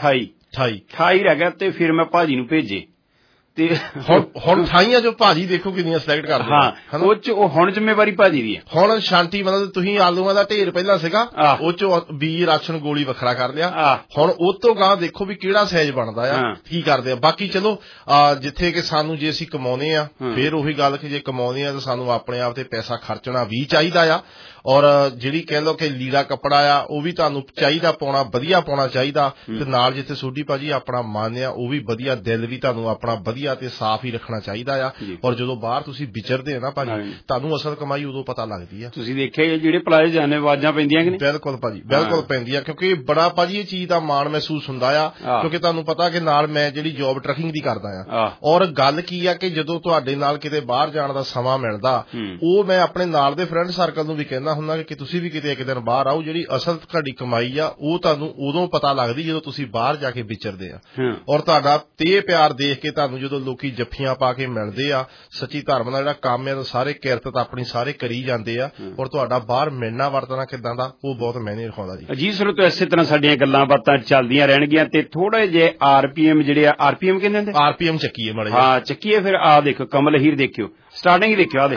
28 ਰਹਿ ਗਿਆ, ਤੇ ਫਿਰ ਮੈਂ ਭਾਜੀ ਨੂੰ ਭੇਜੇ। ਤੇ ਹੁਣ ਥਾਈਆਂ ਜੋ ਭਾਜੀ ਦੇਖੋ ਕਿੰਨੀਆਂ ਸਿਲੈਕਟ ਕਰਦੇ ਹਾਂ, ਉਹ ਚ ਹੁਣ ਜ਼ਿੰਮੇਵਾਰੀ ਭਾਜੀ ਦੀ ਹੈ। ਹੁਣ ਸ਼ਾਂਤੀ ਮਤਲਬ ਤੁਸੀਂ ਆਲੂਆਂ ਦਾ ਢੇਰ ਪਹਿਲਾਂ ਸੀਗਾ, ਉਹ ਚੋਂ ਬੀ ਰਾਸ਼ਨ ਗੋਲੀ ਵੱਖਰਾ ਕਰ ਲਿਆ, ਹੁਣ ਉਹ ਤੋਂ ਗਾਂ ਦੇਖੋ ਵੀ ਕਿਹੜਾ ਸਾਈਜ਼ ਬਣਦਾ ਆ, ਕੀ ਕਰਦੇ ਆ। ਬਾਕੀ ਚਲੋ ਜਿੱਥੇ ਕਿ ਸਾਨੂੰ ਜੇ ਅਸੀਂ ਕਮਾਉਨੇ ਆ, ਫੇਰ ਉਹੀ ਗੱਲ ਕਿ ਜੇ ਕਮਾਉਨੇ ਆ ਤਾਂ ਸਾਨੂੰ ਆਪਣੇ ਆਪ ਤੇ ਪੈਸਾ ਖਰਚਣਾ ਵੀ ਚਾਹੀਦਾ ਆ, ਔਰ ਜਿਹੜੀ ਕਹਿ ਲਓ ਕਿ ਲੀੜਾ ਕੱਪੜਾ ਆ ਉਹ ਵੀ ਤੁਹਾਨੂੰ ਚਾਹੀਦਾ ਪਾਉਣਾ, ਵਧੀਆ ਪਾਉਣਾ ਚਾਹੀਦਾ, ਤੇ ਨਾਲ ਜਿੱਥੇ ਸੋਢੀ ਭਾਜੀ ਆਪਣਾ ਮਨ ਆ ਉਹ ਵੀ ਵਧੀਆ, ਦਿਲ ਵੀ ਤੁਹਾਨੂੰ ਆਪਣਾ ਵਧੀਆ ਤੇ ਸਾਫ਼ ਹੀ ਰੱਖਣਾ ਚਾਹੀਦਾ ਆ। ਔਰ ਜਦੋਂ ਬਾਹਰ ਤੁਸੀਂ ਵਿਚਰਦੇ ਆ ਨਾ ਭਾਜੀ, ਤੁਹਾਨੂੰ ਅਸਲ ਕਮਾਈ ਉਦੋਂ ਪਤਾ ਲੱਗਦੀ ਆ। ਤੁਸੀਂ ਦੇਖਿਆ ਜਿਹੜੇ ਪਲਾਜ਼ੇ ਜਾਣੇ ਆਵਾਜ਼ਾਂ ਪੈਂਦੀਆਂ ਕਿ ਨਹੀਂ? ਬਿਲਕੁਲ ਭਾਜੀ, ਬਿਲਕੁਲ ਪੈਂਦੀਆਂ, ਕਿਉਂਕਿ ਬੜਾ ਭਾਜੀ ਇਹ ਚੀਜ਼ ਦਾ ਮਾਣ ਮਹਿਸੂਸ ਹੁੰਦਾ ਆ, ਕਿਉਂਕਿ ਤੁਹਾਨੂੰ ਪਤਾ ਕਿ ਨਾਲ ਮੈਂ ਜਿਹੜੀ ਜੌਬ ਟਰੱਕਿੰਗ ਦੀ ਕਰਦਾ ਆ, ਔਰ ਗੱਲ ਕੀ ਆ ਕਿ ਜਦੋਂ ਤੁਹਾਡੇ ਨਾਲ ਕਿਤੇ ਬਾਹਰ ਜਾਣ ਦਾ ਸਮਾਂ ਮਿਲਦਾ, ਉਹ ਮੈਂ ਆਪਣੇ ਨਾਲ ਦੇ ਫਰੈਂਡ ਸਰਕਲ ਨੂੰ ਵੀ ਕਹਿੰਦਾ ਹੁੰਦਾ ਕਿ ਤੁਸੀਂ ਵੀ ਕਿਤੇ ਇੱਕ ਦਿਨ ਬਾਹਰ ਆਓ, ਜਿਹੜੀ ਅਸਲ ਤੁਹਾਡੀ ਕਮਾਈ ਆ ਉਹ ਤੁਹਾਨੂੰ ਉਦੋਂ ਪਤਾ ਲੱਗਦੀ ਜਦੋਂ ਤੁਸੀਂ ਬਾਹਰ ਜਾ ਕੇ ਵਿਚਰਦੇ ਆ। ਔਰ ਤੁਹਾਡਾ ਤੇ ਪਿਆਰ ਦੇਖ ਕੇ ਤੁਹਾਨੂੰ ਜਦੋਂ ਲੋਕੀ ਜੱਫੀਆਂ ਪਾ ਕੇ ਮਿਲਦੇ ਆ, ਸੱਚੀ ਧਰਮ ਦਾ ਜਿਹੜਾ ਕੰਮ ਆ ਸਾਰੇ ਕਿਰਤ ਆਪਣੀ ਸਾਰੇ ਕਰੀ ਜਾਂਦੇ ਆ, ਔਰ ਤੁਹਾਡਾ ਬਾਹਰ ਮਿਲਣਾ ਵਰਤਣਾ ਕਿੱਦਾਂ ਦਾ ਉਹ ਬਹੁਤ ਮਾਇਨੇ ਰਖਾਉਂਦਾ ਜੀ। ਜੀ ਸਰੋਤੋ, ਇਸੇ ਤਰ੍ਹਾਂ ਸਾਡੀਆਂ ਗੱਲਾਂ ਬਾਤਾਂ ਚੱਲਦੀਆਂ ਰਹਿਣਗੀਆਂ ਤੇ ਥੋੜੇ ਜਿਹੇ RPM ਜਿਹੜੇ ਆ, RPM ਕਹਿੰਦੇ ਹੁੰਦੇ, RPM ਚੱਕੀਏ ਮਾੜੇ, ਹਾਂ ਚੱਕੀਏ। ਫਿਰ ਆ ਦੇਖੋ ਕਮਲ ਹੀਰ, ਦੇਖਿਓ ਸਟਾਰਟਿੰਗ ਹੀ ਦੇਖਿਓ, ਆ ਦੇ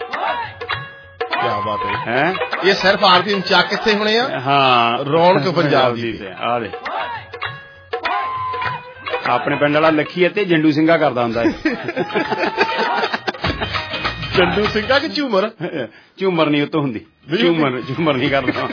ਕਿਆ ਬਾਤ ਹੈ, ਇਹ ਸਿਰਫ RPM ਚੱਕ ਕਿੱਥੇ ਹੋਣੇ ਆ? ਹਾਂ, ਰੌਣਕ ਪੰਜਾਬ ਦੀ। ਆ ਦੇ ਆਪਣੇ ਪਿੰਡ ਵਾਲਾ ਲੱਖੀ ਅਤੇ ਜੰਡੂ ਸਿੰਘਾ ਕਰਦਾ ਹੁੰਦਾ ਹੈ। ਜੰਡੂ ਸਿੰਘਾ ਕਿ ਝੂਮਰ? ਝੂਮਰ ਨਹੀਂ ਉਤੋਂ ਹੁੰਦੀ, ਝੂਮਰ ਨਹੀਂ ਕਰਦਾ।